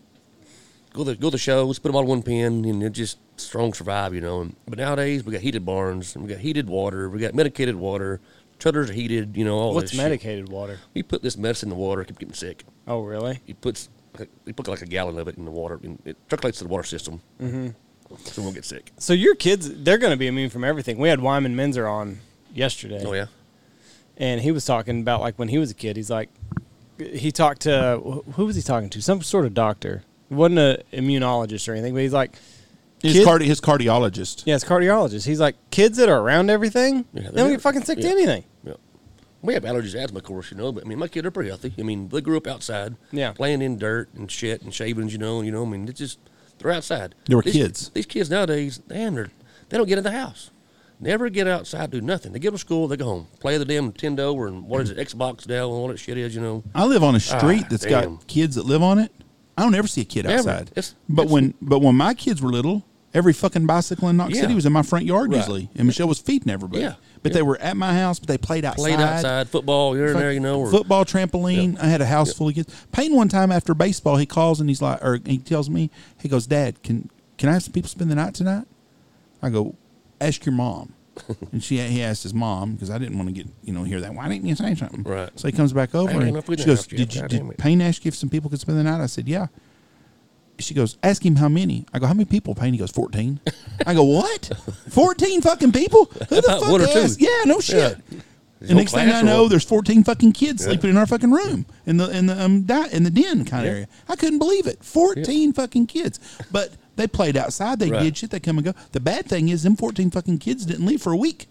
go to, go to the shows, put them all in one pen, and it just strong survive, you know. And, but nowadays, we got heated barns, and we got heated water, we got medicated water, trailers are heated, you know, all What's this shit. medicated water? You put this medicine in the water, keep getting sick. Oh, really? He puts, he put like a gallon of it in the water, and it circulates to the water system. Mm-hmm. So we won't get sick. So your kids, they're going to be immune from everything. We had Wyman Menzer on yesterday. Oh, yeah? And he was talking about, like, when he was a kid, he's like, he talked to, who was he talking to? Some sort of doctor. It wasn't an immunologist or anything, but he's like, His, Kid- cardi- his cardiologist. yeah, it's cardiologist. He's like, kids that are around everything, Yeah, they they don't do. get fucking sick to Yeah. anything. Yeah. We have allergies, asthma, of course, you know, but I mean, my kids are pretty healthy. I mean, they grew up outside, Yeah. playing in dirt and shit and shavings, you know, and, you know, I mean, it's just, they're outside. They were these, kids. These kids nowadays, damn, they're, they don't get in the house. Never get outside, do nothing. They get to school, they go home, play the damn Nintendo or what is it, Xbox now, all that shit is, you know. I live on a street Ah, that's damn. got kids that live on it. I don't ever see a kid Never. outside. It's- but it's- when but when my kids were little, every fucking bicycle in Knox Yeah. City was in my front yard Right. usually, and Michelle was feeding everybody. Yeah. But Yeah. they were at my house, but they played outside. Played outside, football, you're in Fuck- there, you know. Or, football, trampoline. I had a house full of kids. Payne one time after baseball, he calls and he's like, or he tells me, he goes, "Dad, can can I have some people spend the night tonight?" I go, "Ask your mom." And she he asked his mom because I didn't want to get you know hear that. "Why didn't you say something?" Right. So he comes back over I ain't and enough with she that goes, house, Jeff. "Did you God did damn it." Payne ask you if some people could spend the night?" I said, "Yeah." She goes, "Ask him how many." I go, "How many people, Payne?" He goes, fourteen. I go, "What? fourteen fucking people? Who the fuck One or two. asked?" Yeah, no shit. Yeah. The next thing I class or know, what? there's fourteen fucking kids Yeah. sleeping in our fucking room in the in the um di- in the den kind of Yeah. area. I couldn't believe it. Fourteen fucking kids, but they played outside. They Right. did shit. They come and go. The bad thing is, them fourteen fucking kids didn't leave for a week.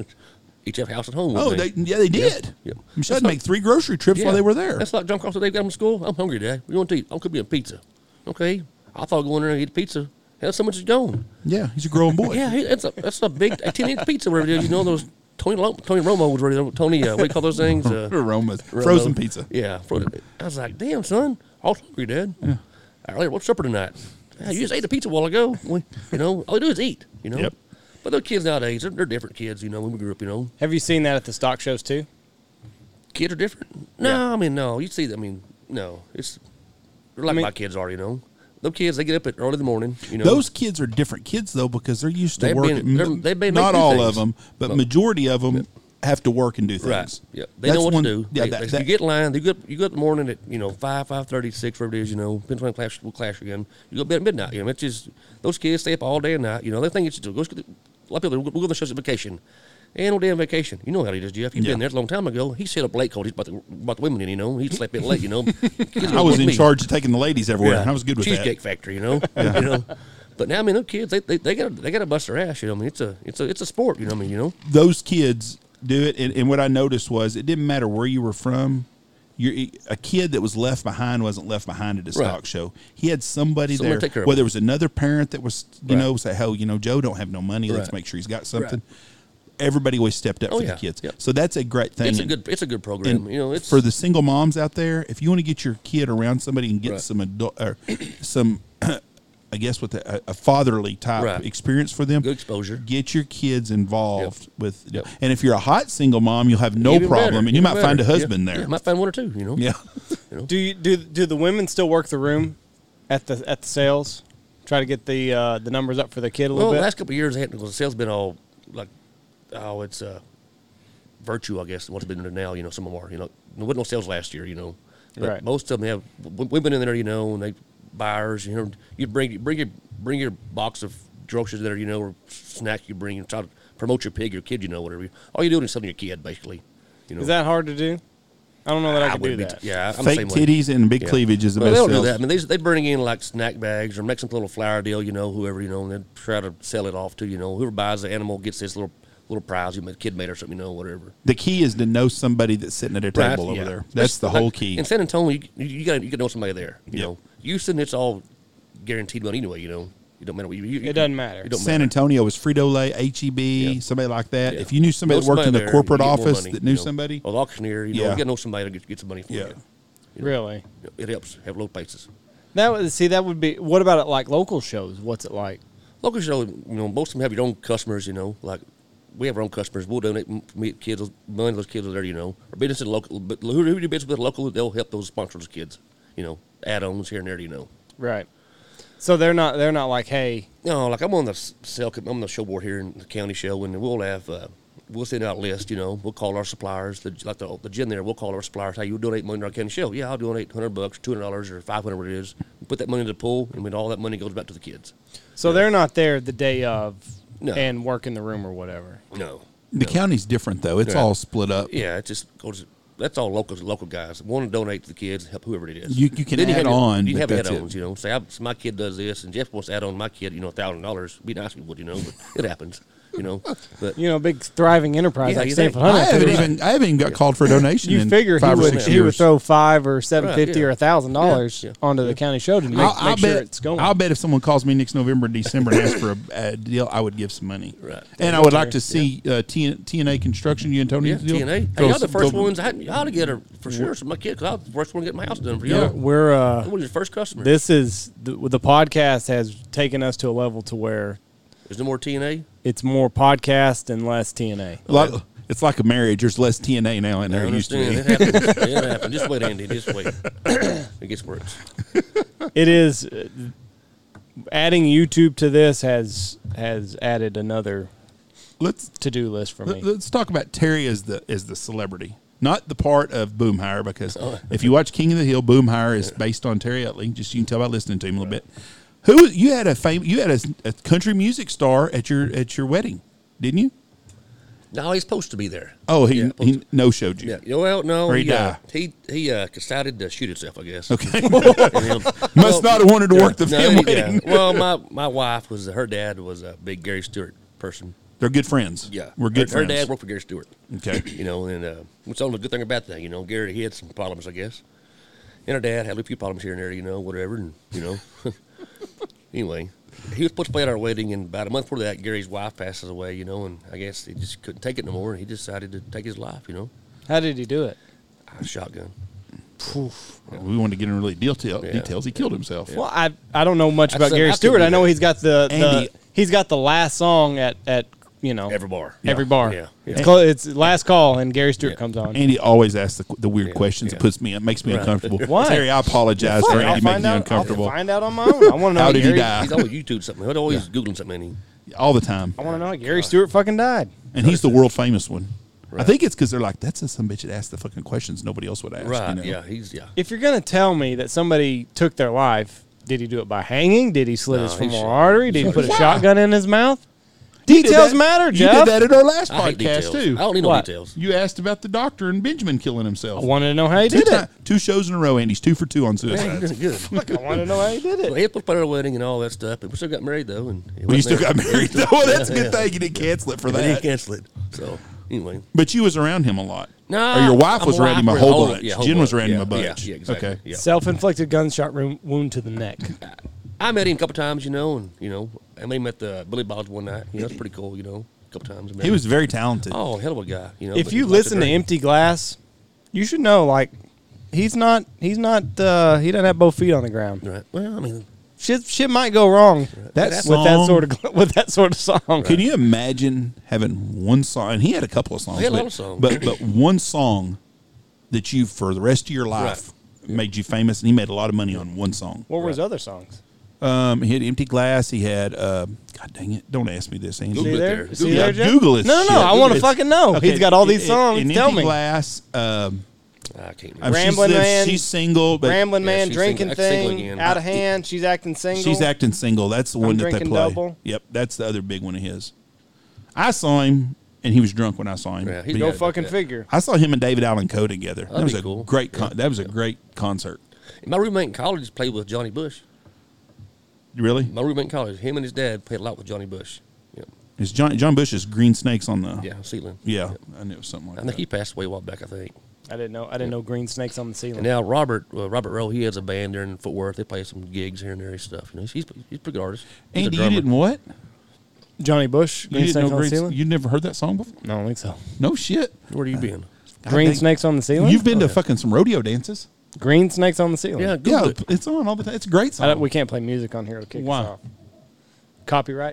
Each have a house at home. Oh, wouldn't they yeah they did. Yeah. Michelle had to make three grocery trips while they were there. That's like John Cross today got him to school. I'm hungry, Dad. What do you want to eat? I'm cooking me a pizza. Okay. I thought going there and eat pizza. Hell, so much is gone. Yeah, he's a growing boy. Yeah, he, that's a that's a big a ten inch pizza, whatever it is. You know those Tony Lo- Tony Romo was ready. Tony, uh, what do you call those things? Uh, aromas, Romo. frozen pizza. Yeah, frozen. I was like, damn, son, I was hungry, Dad. Yeah. All right, what's supper tonight? Yeah, you just ate a pizza a while ago. We, you know, all you do is eat, you know. Yep. But the kids nowadays, they're, they're different kids, you know, when we grew up, you know. Have you seen that at the stock shows too? Kids are different. No, Yeah. I mean, no. You see, I mean, no. It's they're like I mean- my kids are, you know. Those kids, they get up at early in the morning, you know. Those kids are different kids though because they're used to They've been- working. they're- they've been Not making all things. of them, but No. majority of them have to work and do things. Right. Yeah. They That's know what one- to do. Yeah, They, that- they- that- you get in line. You go up, you go up in the morning at, you know, five, five thirty, six, whatever it is, you know, depends when class will clash again. You go to bed at midnight, you know, it's just, those kids stay up all day and night, you know, they think it's, go, a lot of people, we'll go on the shows on vacation. Ain't no damn vacation. You know how he does, Jeff. You've Yeah. been there a long time ago. He set up late because he's about the, about the women in, you know. He slept in late, you know. Kids I was with in me. charge of taking the ladies everywhere. Yeah. And I was good with Cheesecake that. Factory, you know. you know. But now, I mean, those kids, they they, they got they got to bust their ass. You know, I mean, it's a it's a it's a sport. You know, what I mean, you know. Those kids do it, and, and what I noticed was it didn't matter where you were from. You're, a kid that was left behind wasn't left behind at a stock Right. show. He had somebody Someone there. take care of Whether him. there was another parent that was, you Right. know, say, "Hell, you know, Joe don't have no money. Let's Right. make sure he's got something." Everybody always stepped up Oh, for yeah. the kids. Yep. So that's a great thing. It's a And- good it's a good program. and you know, it's for the single moms out there. If you want to get your kid around somebody and get Right. some adult or some, I guess with a, a fatherly type Right. experience for them, good exposure. get your kids involved with. Yep. And if you're a hot single mom, you'll have no Even problem, better, and you even might find a better. husband Yeah. there. Yeah, might find one or two. You know. Yeah. Do you do do the women still work the room at the at the sales? Try to get the uh, the numbers up for the kid a Well, little the bit. last couple of years, they had, the sales been all like, oh, it's uh, virtue, I guess. What's been there now? You know, some of them are. You know, there wasn't no sales last year. You know, but Right. most of them have. w- We've been in there, you know, and they buyers. You know, you bring bring your bring your box of groceries there, you know, or snack you bring and try to promote your pig, your kid, you know, whatever. All you're doing is selling your kid, basically. You know, Is that hard to do? I don't know that I, could do wouldn't be that. t- yeah, I'm the Fake same way. titties and big Yeah. cleavage is the Well, best they don't do sales. that. I mean, they they bring in like snack bags or make some little flower deal, you know, whoever, you know, and then try to sell it off to, you know, whoever buys the animal gets this little little prize, you know, kid made or something, you know, whatever. The key is to know somebody that's sitting at a Right, table over yeah. there. That's the Like, whole key. In San Antonio, you, you, you got you got to know somebody there. You Yep. know, Houston, it's all guaranteed money anyway. You know, you don't matter what you. you It doesn't matter. It don't San matter. Antonio was Frito Lay, H E B, Yeah. somebody like that. Yeah. If you knew somebody Know that worked in the there, you corporate get more office money, that knew you know. somebody, or the auctioneer, you know, Yeah. you got to know somebody to get, get some money for yeah. you. You know, Really? you know, it helps have low prices. That would see that would be. What about it like local shows? What's it like? Local show, you know, most of them have your own customers. You know, like we have our own customers. We'll donate m- meet kids. Money those kids are there. You know, or business local. But who, who do business with local? They'll help those sponsor those kids. You know, add-ons here and there. You know. Right. So they're not they're not like, hey, No, like I'm on the s- sale. I'm on the show board here in the county show, and we'll have uh, we'll send out a list. You know, we'll call our suppliers, the, like the the gin there. We'll call our suppliers. Hey, you donate money to our county show? Yeah, I'll donate hundred bucks, two hundred dollars, or five hundred, whatever it is. We put that money in the pool, and when all that money goes back to the kids. so they're not there the day of No. and work in the room or whatever. No. The county's different though. It's Yeah. all split up. Yeah, it just goes. That's all local local guys. Want to donate to the kids, help whoever it is. You- you can Then add have your- on, You but have that's it. add-ons, you know. Say, I, so my kid does this, and Jeff wants to add on my kid, you know, a thousand dollars. Be nice if he would, you know, but it happens, you know. But You know, big thriving enterprise Yeah, like you Stanford think- I Hunt. haven't even I haven't even got called for a donation. You in figure he five or would six he years. would throw five or seven fifty yeah. or a thousand dollars Yeah, yeah. onto the county show to make, I'll, I'll make sure bet, it's going. I'll bet if someone calls me next November, December, and asks for a, a deal, I would give some money. Right. And I would like to see uh, T, TNA Construction, you and Tony yeah, deal. T N A. Hey, Go- y'all the first go- ones. I, had, I ought to get her for sure. So my kid, because I was the first one to get my house done for yeah, y'all. we're uh, I was your first customer. this is the, the podcast has taken us to a level to where There's no more T N A. it's more podcast and less T N A. Like, it's like a marriage. There's less T N A now than I there used to understand. be. It happens. It happens. Just wait, Andy. Just wait. It gets worse. It is uh, adding YouTube to this has has added another Let's to do list for me. let, us talk about Terry as the as the celebrity, not the part of Boomhire. Because Oh. if you watch King of the Hill, Boomhire is based on Terry Utley. Just you can tell by listening to him a little bit. Who you had a fame? You had a, a country music star at your at your wedding, didn't you? No, he's supposed to be there. Oh, he Yeah, supposed he no showed you. Yeah. yeah, Well, no. Or he he uh, died. he he uh, decided to shoot himself, I guess. Okay. And he'll- Must not have wanted to work the no, film he- wedding. yeah. Well, my my wife was her dad was a big Gary Stewart person. They're good friends. Yeah, we're good her, friends. Her dad worked for Gary Stewart. Okay. You know, and uh, what's the only good thing about that? You know, Gary he had some problems, I guess. And her dad had a few problems here and there. You know, whatever, and you know. Anyway, he was supposed to play at our wedding, and about a month before that, Gary's wife passes away. You know, and I guess he just couldn't take it no more, and he decided to take his life. You know, How did he do it? a shotgun. We wanted to get into really detail, Yeah. details. He killed himself. Well, I I don't know much I about said Gary I could Stewart. do I know that. he's got the, the Andy- he's got the last song at at you know Every bar. every bar. Yeah, yeah. It's, called, it's last call, and Gary Stewart Yeah. comes on. Andy always asks the, the weird Yeah, questions. yeah. It puts me, it makes me Right. uncomfortable. Why? Terry, I apologize Fuck, for I'll Andy making find you out. uncomfortable I'll find out on my own. I want to know How how did he Gary, die? He's always YouTube something. He's always Googling something. And he, all the time. I want to know how Gary Stewart fucking died. And he's the world famous one. I Right. think it's because they're like, that's a some bitch that asked the fucking questions nobody else would ask. right. You know? Yeah. He's yeah. If you're gonna tell me that somebody took their life, did he do it by hanging? Did he slit No, his he femoral shot- artery? Did he put a Why? shotgun in his mouth? You did Details that- matter, You Jeff. did that at our last I hate podcast, details. too. I don't need no What? details. You asked about the doctor and Benjamin killing himself. I wanted to know how he two, did ti- it. two shows in a row, Andy's two for two on Man, suicide. he's doing good. I want to know how he did Well, it. he had to play our wedding and all that stuff, but we still got married though. And it Well, you wasn't still got there. married, though. Well, that's a good Yeah. thing. You didn't cancel it for But he didn't that. cancel it. So anyway, But you was around him a lot. no, Or your wife I'm was around him a wife, whole whole- bunch. yeah, whole Jen was bunch. around him Yeah, a bunch. Yeah, yeah, exactly. Okay. Yeah. Self-inflicted gunshot wound wound to the neck. I met him a couple times, you know, and you know, I met him at the Billy Bob's one night. You know, it's pretty cool, you know, a couple times. I met He him. was very talented. oh hell of a guy, you know. If but you he liked listen to drink. Empty Glass, you should know like he's not he's not uh, he doesn't have both feet on the ground. right? Well, I mean, Shit shit might go wrong That with song, that sort of with that sort of song. Can you imagine having one song? And he had a couple of songs. He had a lot but, of songs. But, but one song that you, for the rest of your life, made you famous, and he made a lot of money on one song. What were his other songs? Um, he had Empty Glass. He had, uh, God dang it, don't ask me this, Andy. Google See it there? there. See Google there, it. Jeff? Google it. No, no, Shit. no. I want to Google it. fucking know. Okay, He's got all these in- songs. In Tell Empty me. Glass, um, I can't um, remember. she's Ramblin' lives- Man. She's single, but Rambling Yeah, Man, she's drinking single. That's single thing, again. out of hand. She's acting single. she's acting single. That's the I'm one that they drinking play. double. Yep, that's the other big one of his. I saw him, and he was drunk when I saw him. Yeah, he's But Go Yeah, fucking yeah. figure. I saw him and David Allen Coe together. That That'd was be a cool. great. Con- That was a great concert. My roommate in college played with Johnny Bush. Really? My roommate in college, him and his dad played a lot with Johnny Bush. Yeah, It's John John Bush's Green Snakes on the. yeah, Sealand. Yeah, I knew it was something like I think that. he passed away a while back. I think. I didn't know. I didn't know green snakes on the ceiling. And now Robert, uh, Robert Rowe, he has a band there in Fort Worth. They play some gigs here and there and stuff. You know, he's he's, he's a pretty good artist. He's a Andy, you drummer. didn't what? Johnny Bush, You green didn't snakes know on the Green? ceiling. You'd never heard that song before? No, I don't think so. No shit. Where you been? Green dang. snakes on the ceiling. You've been Oh, to yeah. fucking some rodeo dances. green snakes on the ceiling. Yeah, Yeah, Google it. it's on all the time. It's a great I don't- song. we can't play music on here to kick Why? us off. Copyright.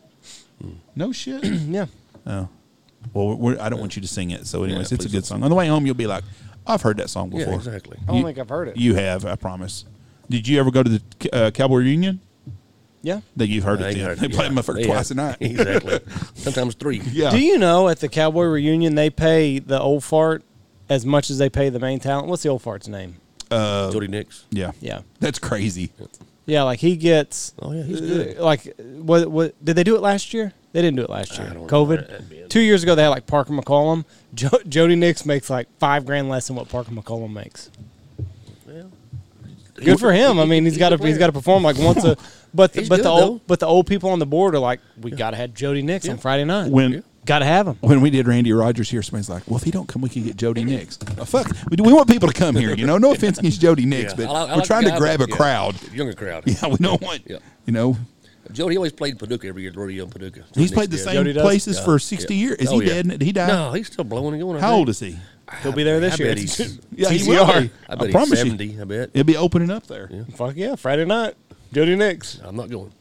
No shit. Yeah. Oh, well, we're, I don't want you to sing it. So, anyways, Yeah, it's a please good don't. song. On the way home, you'll be like, "I've heard that song before." Yeah, exactly. I don't You- think I've heard it. You have, I promise. Did you ever go to the uh, Cowboy reunion? yeah. That you've heard I it. ain't Then. heard They it. play Yeah. them for Yeah. twice a night. Exactly. Sometimes three. Yeah. Do you know at the Cowboy reunion they pay the old fart as much as they pay the main talent? What's the old fart's name? Uh, Jody Nix. yeah. Yeah. That's crazy. Yeah, like he gets. Oh yeah, he's good. uh, Like, what? What did they do it last year? They didn't do it last year. I don't COVID. remember that being- Two years ago, they had like Parker McCollum. Jo- Jody Nix makes like five grand less than what Parker McCollum makes. Well, Good for him. I mean, he's got to he's got to perform like once a. But the, He's but the good, old though. but the old people on the board are like, we got to have Jody Nix on Yeah. Friday night. When Yeah. Got to have him. when we did Randy Rogers here, somebody's like, "Well, if he don't come, we can get Jody Nix." Oh, fuck, we, do- we want people to come here. You know, no offense against Jody Nix, Yeah. but I like- I we're like trying the to guy, grab a but, yeah, crowd. Younger crowd. Yeah, we don't want. Yeah. You know, Jody always played Paducah every year. Rodeo in Paducah. he's Jody played the Nix did. same Jody does? places Yeah. for sixty Yeah. years. Is Oh, he yeah. dead? Did he die? No, he's still blowing and going. I How think. old is he? He'll be there this I year. bet he's. Yeah, he T C will R. be. I I bet promise he's you. seventy. I bet. He'll be opening up there. Yeah. Fuck yeah, Friday night. Jody Nix. I'm not going.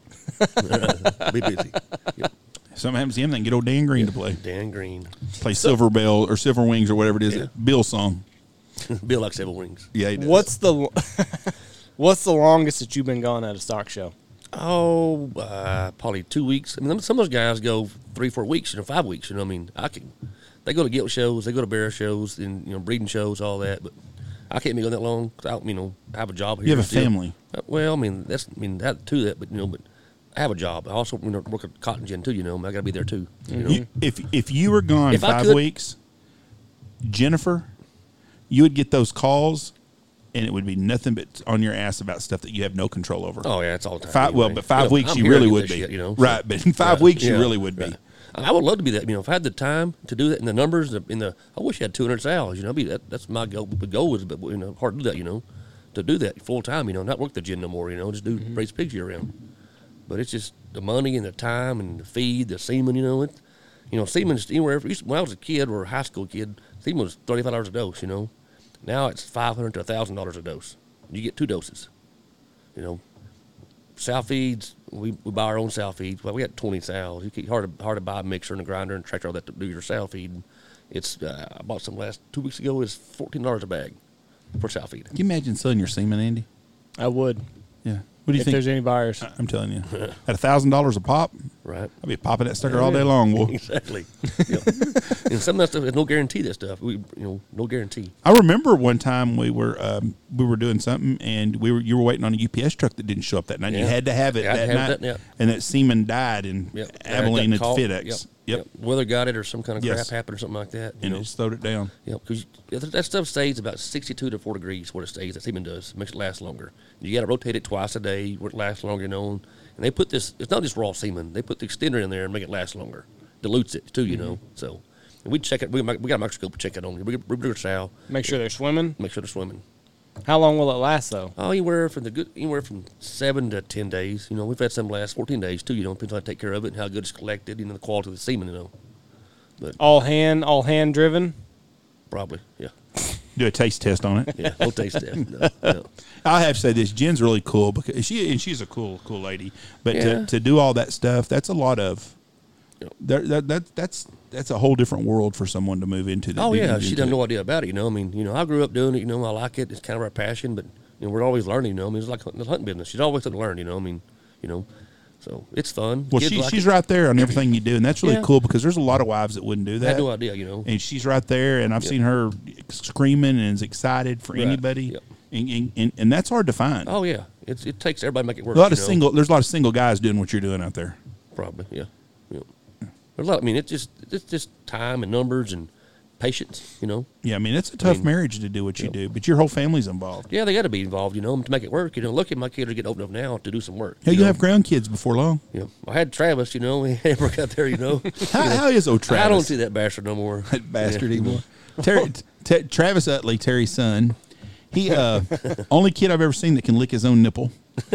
Be busy. Yep. Something happens to him, then get old Dan Green to play. Dan Green. Play Silver Bell or Silver Wings or whatever it is. Yeah. Bill's song. Bill likes several wings. Yeah, he does. What's the What's the longest that you've been gone at a stock show? Oh, uh, probably two weeks. I mean, some of those guys go three, four weeks, you know, five weeks. You know, I mean, I can. They go to gilt shows, they go to bear shows, and you know, breeding shows, all that. But I can't be going that long. 'Cause I, you know, I have a job here. You have a still. family. Uh, Well, I mean, that's. I mean, that to that, but you know, but I have a job. I also you know, work at Cotton Gin too. You know, I got to be there too. You know, You, if if you were gone If I five could- weeks, Jennifer, you would get those calls, and it would be nothing but on your ass about stuff that you have no control over. oh yeah, it's all the time. Five, well, anyway. but five You know, weeks I'm you here to really do would this be, shit, you know, right? But in five Yeah, weeks you yeah, really would be. yeah. I would love to be that. You know, if I had the time to do that in the numbers, the- in the, I wish I had two hundred sales. You know, be that, that's my goal. The goal is, but you know, hard to do that. You know, to do that full time. You know, not work the gin no more. You know, just do raise pigs year round. But it's just the money and the time and the feed, the semen. You know, it. You know, semen's anywhere. When I was a kid or a high school kid, semen was thirty-five dollars a dose. You know, Now it's five hundred to a thousand dollars a dose. You get two doses. You know, sow feeds. We, we buy our own sow feeds. Well, we got twenty sows. You can hard to hard to buy a mixer and a grinder and tractor all that to do your sow feed. It's uh, I bought some last two weeks ago. It's fourteen dollars a bag for sow feed. Can you imagine selling your semen, Andy? I would. Yeah. What do you if think? there's any buyers. I'm telling you, at a thousand dollars a pop, Right. I'll be popping that sucker all day long. Boy. Exactly. Yep. And some of that stuff has no guarantee. That stuff, we you know, no guarantee. I remember one time we were um, we were doing something and we were you were waiting on a U P S truck that didn't show up that night. Yeah. You had to have it You had that to have night, that, yeah. and that semen died in Yep. Abilene Got at caught. FedEx. Yep. Yep. Yep. Weather got it or some kind of Yes. crap happened or something like that. You And know? it just throwed it down. Yep, because that stuff stays about sixty-two to four degrees where it stays. That semen does. Makes it last longer. You got to rotate it twice a day where it lasts longer, you know. And they put this, it's not just raw semen. They put the extender in there and make it last longer. Dilutes it, too, you know. So, and we check it. We, we got a microscope to check it on. We, we do a sow. Make sure they're swimming. Make sure they're swimming. How long will it last, though? Oh, anywhere from the good, anywhere from seven to ten days. You know, we've had some last fourteen days, too. You know, depends on how to take care of it and how good it's collected, you know, the quality of the semen, you know. But All hand, all hand driven? probably, yeah. Do a taste test on it. Yeah, no taste test. No, no. I have to say this: Jen's really cool because she and she's a cool, cool lady. But Yeah. to, to do all that stuff, that's a lot of. Yep. That, that, that that's that's a whole different world for someone to move into. that Oh didn't yeah, get she into doesn't it. know idea about it. You know, I mean, you know, I grew up doing it. You know, I like it. It's kind of our passion, but you know, we're always learning. You know, I mean, it's like the hunting business. She's always something to learn. You know, I mean, you know, so it's fun. Well, Kids she, like she's it. right there on everything you do, and that's really Yeah. cool because there's a lot of wives that wouldn't do I that. had no idea. You know, And she's right there, and I've Yep. seen her screaming and is excited for Right. anybody, Yep. and, and, and and that's hard to find. oh yeah, it's it takes everybody to make it work. a lot you of know? single, there's a lot of single guys doing what you're doing out there. probably, yeah, yeah. There's a lot. I mean, it's just it's just time and numbers and patience. You know, Yeah, I mean it's a tough mean, marriage to do what you yep. do, but your whole family's involved. yeah, they got to be involved. You know, to make it work. You know, look at my kids are getting old enough now to do some work. Hey, you you know? have grandkids before long. You know, I had Travis. You know, he never got there. You know, How, how is old Travis? I don't see that bastard no more. that bastard Yeah. anymore. Terry, t- Travis Utley, Terry's son. He uh, only kid I've ever seen that can lick his own nipple.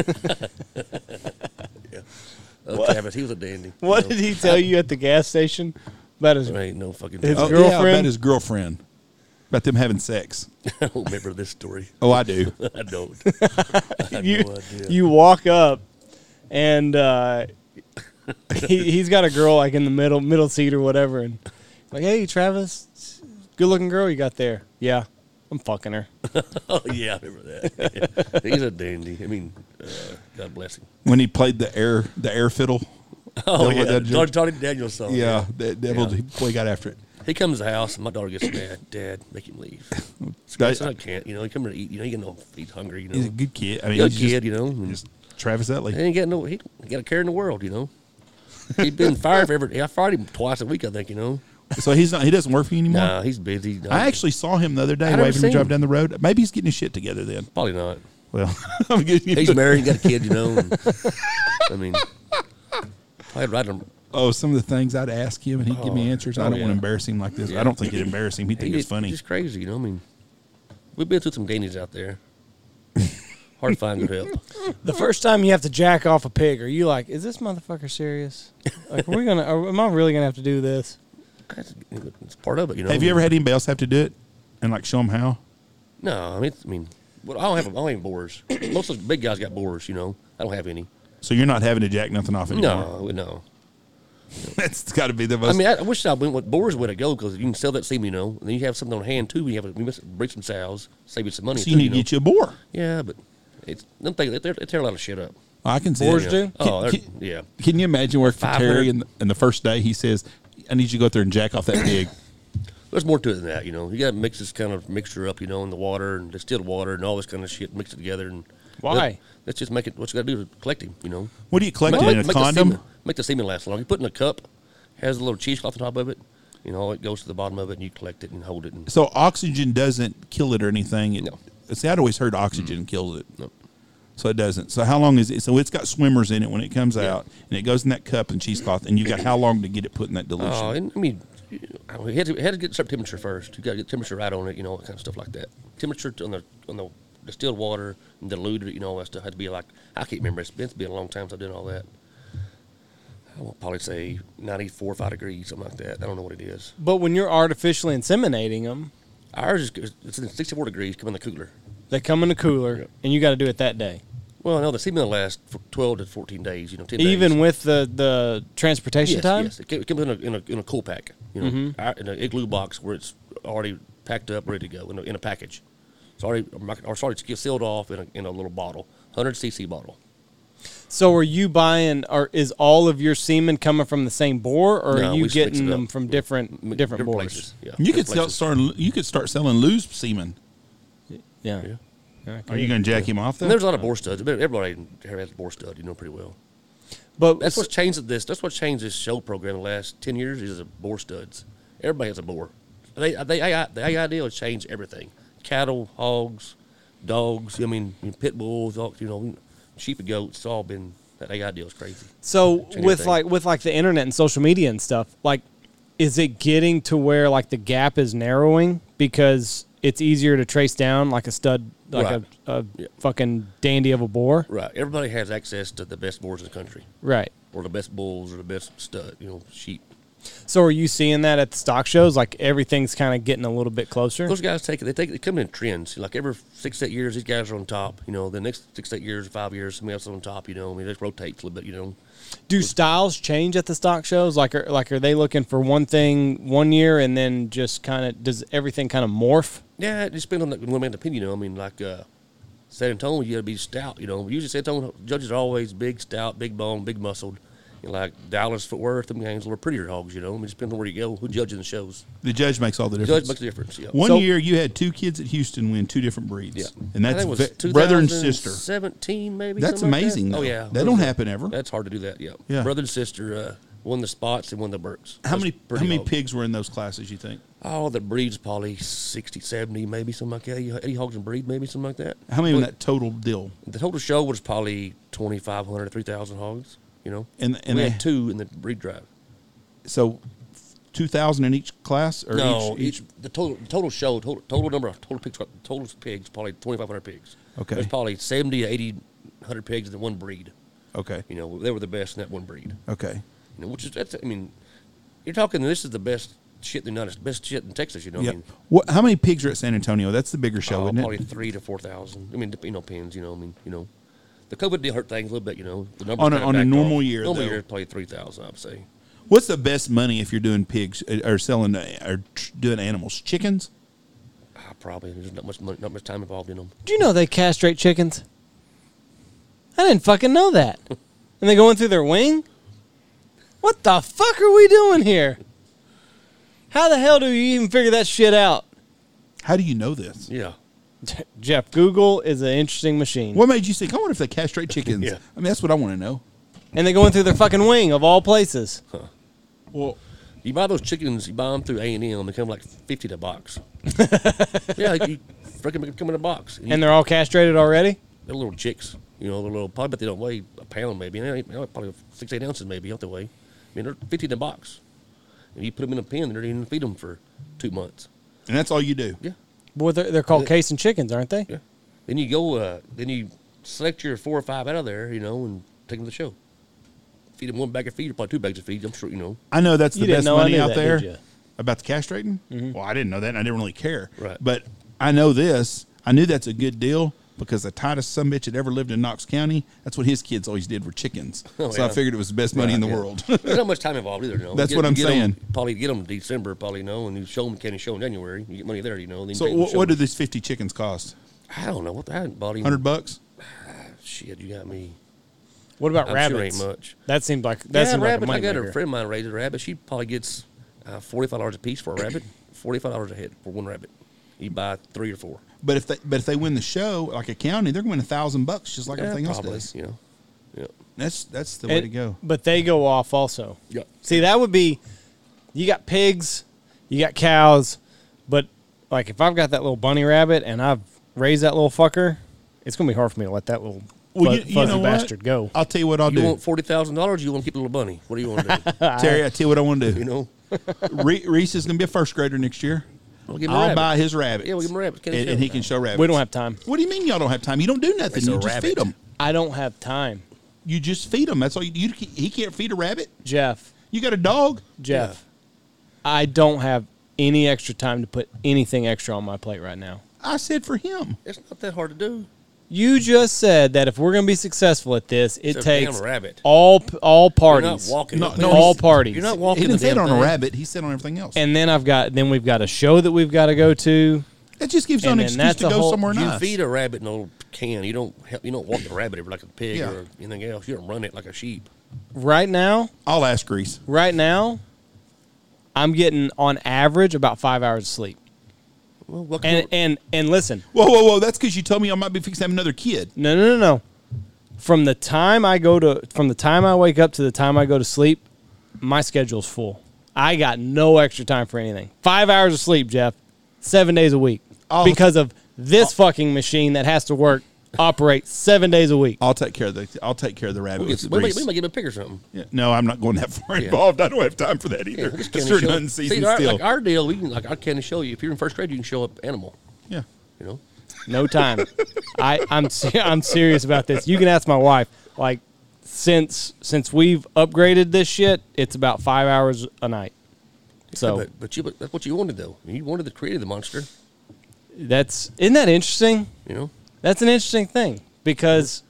Uh, Travis, he was a dandy. What you know? did he tell you at the gas station about his? There ain't no fucking. His doubt. Oh, yeah, girlfriend? about his girlfriend, about them having sex. I don't remember this story. Oh, I do. I don't. I have You, no idea. you walk up, and uh, he he's got a girl like in the middle middle seat or whatever, and like, hey Travis, good looking girl you got there. Yeah, I'm fucking her. Oh yeah, I remember that. He's a dandy. I mean, uh, God bless him. When he played the air the air fiddle. Oh That- yeah, that- Johnny, Johnny Daniels song. Yeah, that devil. Yeah. Boy, he got after it. He comes to the house, and my daughter gets mad. Dad, make him leave. I said, I can't. You know, he come here to eat. You know, he get no, he's hungry. You know, He's a good kid. I mean, good he's kid. Just, you know, and just Travis Utley. he ain't got no. He, he got a care in the world. You know, he's been fired for every. I fired him twice a week. I think. You know. So he's not. He doesn't work for you anymore. Nah, he's busy. No, I actually saw him the other day I never waving to seen drive him. down the road. Maybe he's getting his shit together then. probably not. Well, I'm getting He's married, got a kid, you know. And, I mean, I'd write him. Oh, some of the things I'd ask him and he'd give me Oh, answers. oh, I don't yeah. want to embarrass him like this. Yeah. I don't think it'd embarrass him. He'd think He- it's funny. Just crazy, you know. I mean, we've been through some gainies out there. Hard to find good help. The first time you have to jack off a pig, are you like, is this motherfucker serious? Like, are we gonna? Are, am I really gonna have to do this? That's- It's part of it, you know. Have you ever had anybody else have to do it and like show them how? No, I mean, it's- I mean, well, I don't have. I don't have bores. Most of the big guys got bores, you know. I don't have any. So you're not having to jack nothing off anymore. No, no. That's got to be the most. I mean, I, I wish I went with bores would go because you can sell that semen, you know, and then you have something on hand too. You have we must break some sows, save you some money. so too, you need you to know? get you a boar. Yeah, but it's them things. They, tear- they tear a lot of shit up. I can see Boars it. do? Oh, they're- Can- yeah. Can you imagine working for five Terry hundred and, and the first day he says, "I need you to go out there and jack off that pig." There's more to it than that, you know. You got to mix this kind of mixture up, you know, in the water and distilled water and all this kind of shit, mix it together. And Why? Let, let's just make it. What you got to do to collect him, you know. What do you collect Make- it in a make the condom? semen- make the semen last long. You put it in a cup, has a little cheesecloth on top of it. You know, it goes to the bottom of it, and you collect it and hold it. And So oxygen doesn't kill it or anything. It, No. See, I'd always heard oxygen kills it. No. So it doesn't. So how long is it? So it's got swimmers in it when it comes Yeah. out, and it goes in that cup and cheesecloth, and you got how long to get it put in that dilution? Oh, and, I mean, we had to, we had to get some temperature first. You got to get temperature right on it, you know, kind of stuff like that. Temperature on the on the distilled water and diluted it, you know, all that stuff had to be like I can't remember. It's been, it's been a long time since I've done all that. I will probably say ninety-four, five degrees, something like that. I don't know what it is. But when you're artificially inseminating them, Ours is it's in sixty-four degrees. Come in the cooler. They come in the cooler, Yep. and you got to do it that day. Well, no, the semen will last for twelve to fourteen days. You know, ten Even days. with the, the transportation yes, time? Yes, it comes- it comes in a, in a in a cool pack. You know, Mm-hmm. Our- in an igloo box where it's already packed up, ready to go in a, in a package. It's already or sorry, it's sealed off in a in a little bottle, one hundred c c bottle. So are you buying, or is all of your semen coming from the same bore, or No, are you we just mix getting it them up. from Yeah. different M- different bores? places. Yeah, You could different sell, places. start. You could start selling loose semen. Yeah. Yeah. Okay. Are you going to jack him off And though? there's a lot of bore studs. Everybody here has a bore stud, you know, pretty well. But That's what's changed this. That's what changed this show program in the last ten years is the bore studs. Everybody has a bore. They, they, A I, the A I deal has changed everything. Cattle, hogs, dogs. I mean, pit bulls. all- You know, sheep and goats. It's all been that A I deal is crazy. So Change with everything. like with like the internet and social media and stuff, like, is it getting to where like the gap is narrowing because it's easier to trace down like a stud, like Right. a, a Yeah. fucking dandy of a boar? Right. Everybody has access to the best boars in the country, Right. or the best bulls, or the best stud. You know, sheep. So are you seeing that at the stock shows? Like everything's kind of getting a little bit closer. Those guys take it. They take. They come in trends. Like every six, eight years, these guys are on top. You know, the next six, eight years, five years, somebody else is on top. You know, I mean, it just rotates a little bit. You know. Do styles change at the stock shows? Like, are, like, are they looking for one thing one year and then just kind of does everything kind of morph? Yeah, it just depends on the one man's opinion. You know, I mean, like uh, San Antonio, you got to be stout. You know, usually San Antonio judges are always big, stout, big bone, big muscled. You know, like Dallas, Fort Worth, them gangs, a little prettier hogs. You know, I mean, it depends on where you go, who judges the shows. The judge makes all the The difference. judge makes a difference. Yeah. One So- year you had two kids at Houston win two different breeds. Yeah, And I that's think it was ve- brother and sister. Seventeen, maybe. That's something like amazing, That. though. Oh yeah, That don't happen ever. That's hard to do that. Yeah. Yeah. Brother and sister uh, won the spots and won the Burks. How Those many how pretty many hogs. pigs were in those classes, you think? Oh, the breed's probably sixty, seventy, maybe something like that. Eddie Eddie hogs and breed, maybe something like that. How many in But that total deal? The total show was probably twenty-five hundred to three thousand hogs. You know, And- and we they- had two in the breed drive. So two thousand in each class? Or No, each, each each, the total the total show total total number of total pigs total pigs probably twenty-five hundred pigs. Okay. There's probably seventy to eighty, one hundred pigs in the one breed. Okay. You know, they were the best in that one breed. Okay. You know, which is that's I mean, you're talking this is the best shit in the United best shit in Texas. You know, Yeah. I mean, What how many pigs are at San Antonio? That's the bigger show, oh, isn't probably it? three to four thousand. I mean, you know, pins. You know, I mean, you know, the COVID deal hurt things a little bit. You know, the numbers On a- kinda on a backed normal off. year, normal though. year probably three thousand. I'd say. What's the best money if you're doing pigs uh, or selling uh, or tr- doing animals? Chickens? Ah, probably there's not much money, not much time involved in them. Do you know they castrate chickens? I didn't fucking know that. And they go in through their wing? What the fuck are we doing here? How the hell do you even figure that shit out? How do you know this? Yeah. Jeff, Google is an interesting machine. What made you think? I wonder if they castrate chickens. Yeah. I mean, that's what I want to know. And they go in through their fucking wing of all places. Well, You buy those chickens, you buy them through A and M. They come like fifty to a box. yeah, you freaking make them come in a box. And, you, And they're all castrated already? they're little chicks. You know, they're little. Probably, but they don't weigh a pound, maybe. They ain't- they're probably six, eight ounces, maybe. Out the way. I mean, they're fifty in a box. And you put them in a pen, and they're even feed them for two months. and that's all you do. Yeah, Boy, they're, they're called Uh, casing chickens, aren't they? yeah. Then you go. Uh, then you select your four or five out of there, you know, and take them to the show. Feed them one bag of feed, or probably two bags of feed. I'm sure you know. I know that's You the didn't best know I money knew out that, there did ya? about the castrating. Well, I didn't know that, and I didn't really care. Right. But I know this. I knew that's a good deal because the tightest sumbitch that ever lived in Knox County, that's what his kids always did were chickens. Oh, so I yeah. figured it was the best money in the Yeah. world. There's not much time involved either. You know? That's You what I'm you get 'em- saying. probably get them in December, probably, you know, and you show them county show in January. You get money there, you know. Then you so take 'em to what, what do shows. these fifty chickens cost? I don't know what I hadn't bought him. Hundred bucks. Shit, you got me. What about I'm rabbits? sure ain't much. That seemed like that yeah, seemed like a rabbit. money I got maker. a friend of mine raised a rabbit. She probably gets uh, forty-five dollars a piece for a rabbit. Forty-five dollars a head for one rabbit. You buy three or four. But if they but if they win the show, like a county, they're going to win a thousand bucks, just like Yeah, everything probably, else does. You know. Yeah. That's that's the way And- to go. But they go off also. Yeah. See, that would be, you got pigs, you got cows, but like if I've got that little bunny rabbit and I've raised that little fucker, it's gonna be hard for me to let that little Well, fu- you, you fuzzy know what? bastard go. I'll tell you what I'll You do, want forty thousand dollars? You want to keep a little bunny? What do you want to do? Terry. I tell you what I want to do. you know. Re- Reese is going to be a first grader next year. We'll give him a I'll rabbit. buy his rabbit. Yeah, we'll give him a rabbit. Can't and, show and he him. can show rabbits. We don't have time. What do you mean y'all don't have time? You don't do nothing. It's a You just rabbit. feed them. I don't have time, You just feed them. That's all. You, you he can't feed a rabbit. Jeff. You got a dog. Jeff. I don't have any extra time to put anything extra on my plate right now. I said for him. It's not that hard to do. You just said that if we're going to be successful at this, it It's a takes damn rabbit. all all You're parties. not walking. No, the no, thing. all parties. You're not walking. He didn't the say it damn on a thing. rabbit. He said on everything else. And then I've got then we've got a show that we've got to go to. It just gives you and an then excuse that's to a go whole- somewhere You nice. feed a rabbit in a little can. You don't help, you don't walk the rabbit over like a pig Yeah. or anything else. You don't run it like a sheep. Right now, I'll ask Grease. right now, I'm getting on average about five hours of sleep. Well, what And kind of- and and listen, Whoa, whoa, whoa! That's because you told me I might be fixing to have another kid. no, no, no, no. From the time I go to from the time I wake up to the time I go to sleep, my schedule's full. I got no extra time for anything. Five hours of sleep, Jeff, seven days a week, I'll- because of this fucking machine that has to work operate seven days a week. I'll take care of the. I'll take care of the rabbit. we, with get, we, might, Grease. we might get him a pig or something. Yeah, no, I'm not going that far involved. I don't have time for that Yeah, either. this Yeah, county sure, show- hunting season See, our, still. like our deal, we can like our county show you. If you're in first grade, you can show up animal. yeah. You know, No time. I, I'm se- I'm serious about this. You can ask my wife. Like since since we've upgraded this shit, it's about five hours a night. So but but you but that's what you wanted though. You wanted to create the monster. that's isn't that interesting? You know, That's an interesting thing because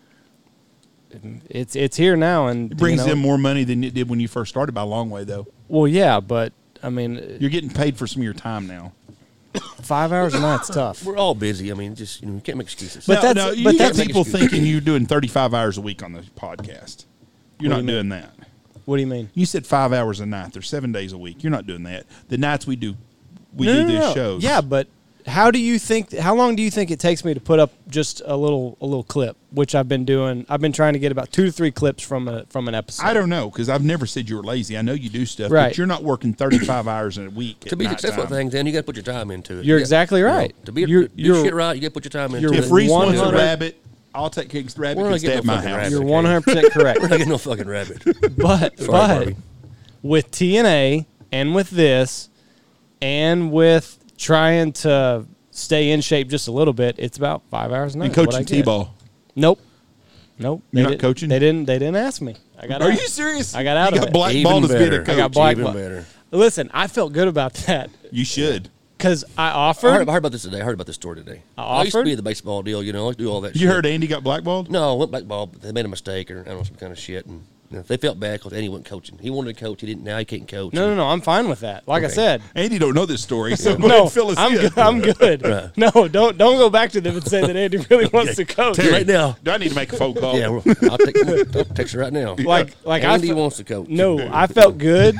it's it's here now and It brings you know, in more money than it did when you first started by a long way, though. Well, yeah, but I mean, You're getting paid for some of your time now. five hours a night's tough. we're all busy. I mean, just you know, you can't make excuses. But no, that's- no, you but got that's- people thinking you're doing thirty-five hours a week on the podcast. You're What not do you doing that. What do you mean? You said five hours a night. There's seven days a week. You're not doing that. The nights we do, we No, do no, no, these no. shows. Yeah, but how do you think? How long do you think it takes me to put up just a little a little clip? Which I've been doing. I've been trying to get about two to three clips from a from an episode. I don't know because I've never said you were lazy. I know you do stuff, Right. but you're not working thirty-five hours in a week. to be successful at things, then you got to put your time into it. You're You got- exactly you know, right. to be You're- to do you're- shit right, you got to put your time into you're it. If Reese wants a 100 rabbit, I'll take care of the rabbit. We're Can not stay getting at no my fucking house. rabbit. You're okay. one hundred percent correct. We're not getting no fucking rabbit. But Sorry, but Barbie. with T N A and with this and with trying to stay in shape just a little bit, it's about five hours a night. And what I coaching get. t-ball. Nope. Nope. You're not didn't- coaching? They didn't. They didn't ask me. I got. Are out. you serious? I got out You of got it. blackballed as Even being a better. coach. I got black- Even blackball- better. Listen, I felt good about that You should. because I I offered. heard, I heard about this today. I heard about this story today. I used to offered? be the baseball deal, you know. I used to do all that. You shit. heard Andy got blackballed? No, I went blackball, but they made a mistake or I don't know some kind of shit, and you know, they felt bad because Andy wasn't coaching. He wanted to coach. He didn't. Now he can't coach. No, no, no. I'm fine with that. Like I Okay. said, Andy don't know this story, so go ahead no, and fill us I'm in. good. I'm good. Right. No, don't don't go back to them and say that Andy really wants to coach. Terry, Right now. Do I need to make a phone call? Yeah, well, I'll, take, I'll text you right now. Like like I Andy fe- wants to coach. No, I felt good.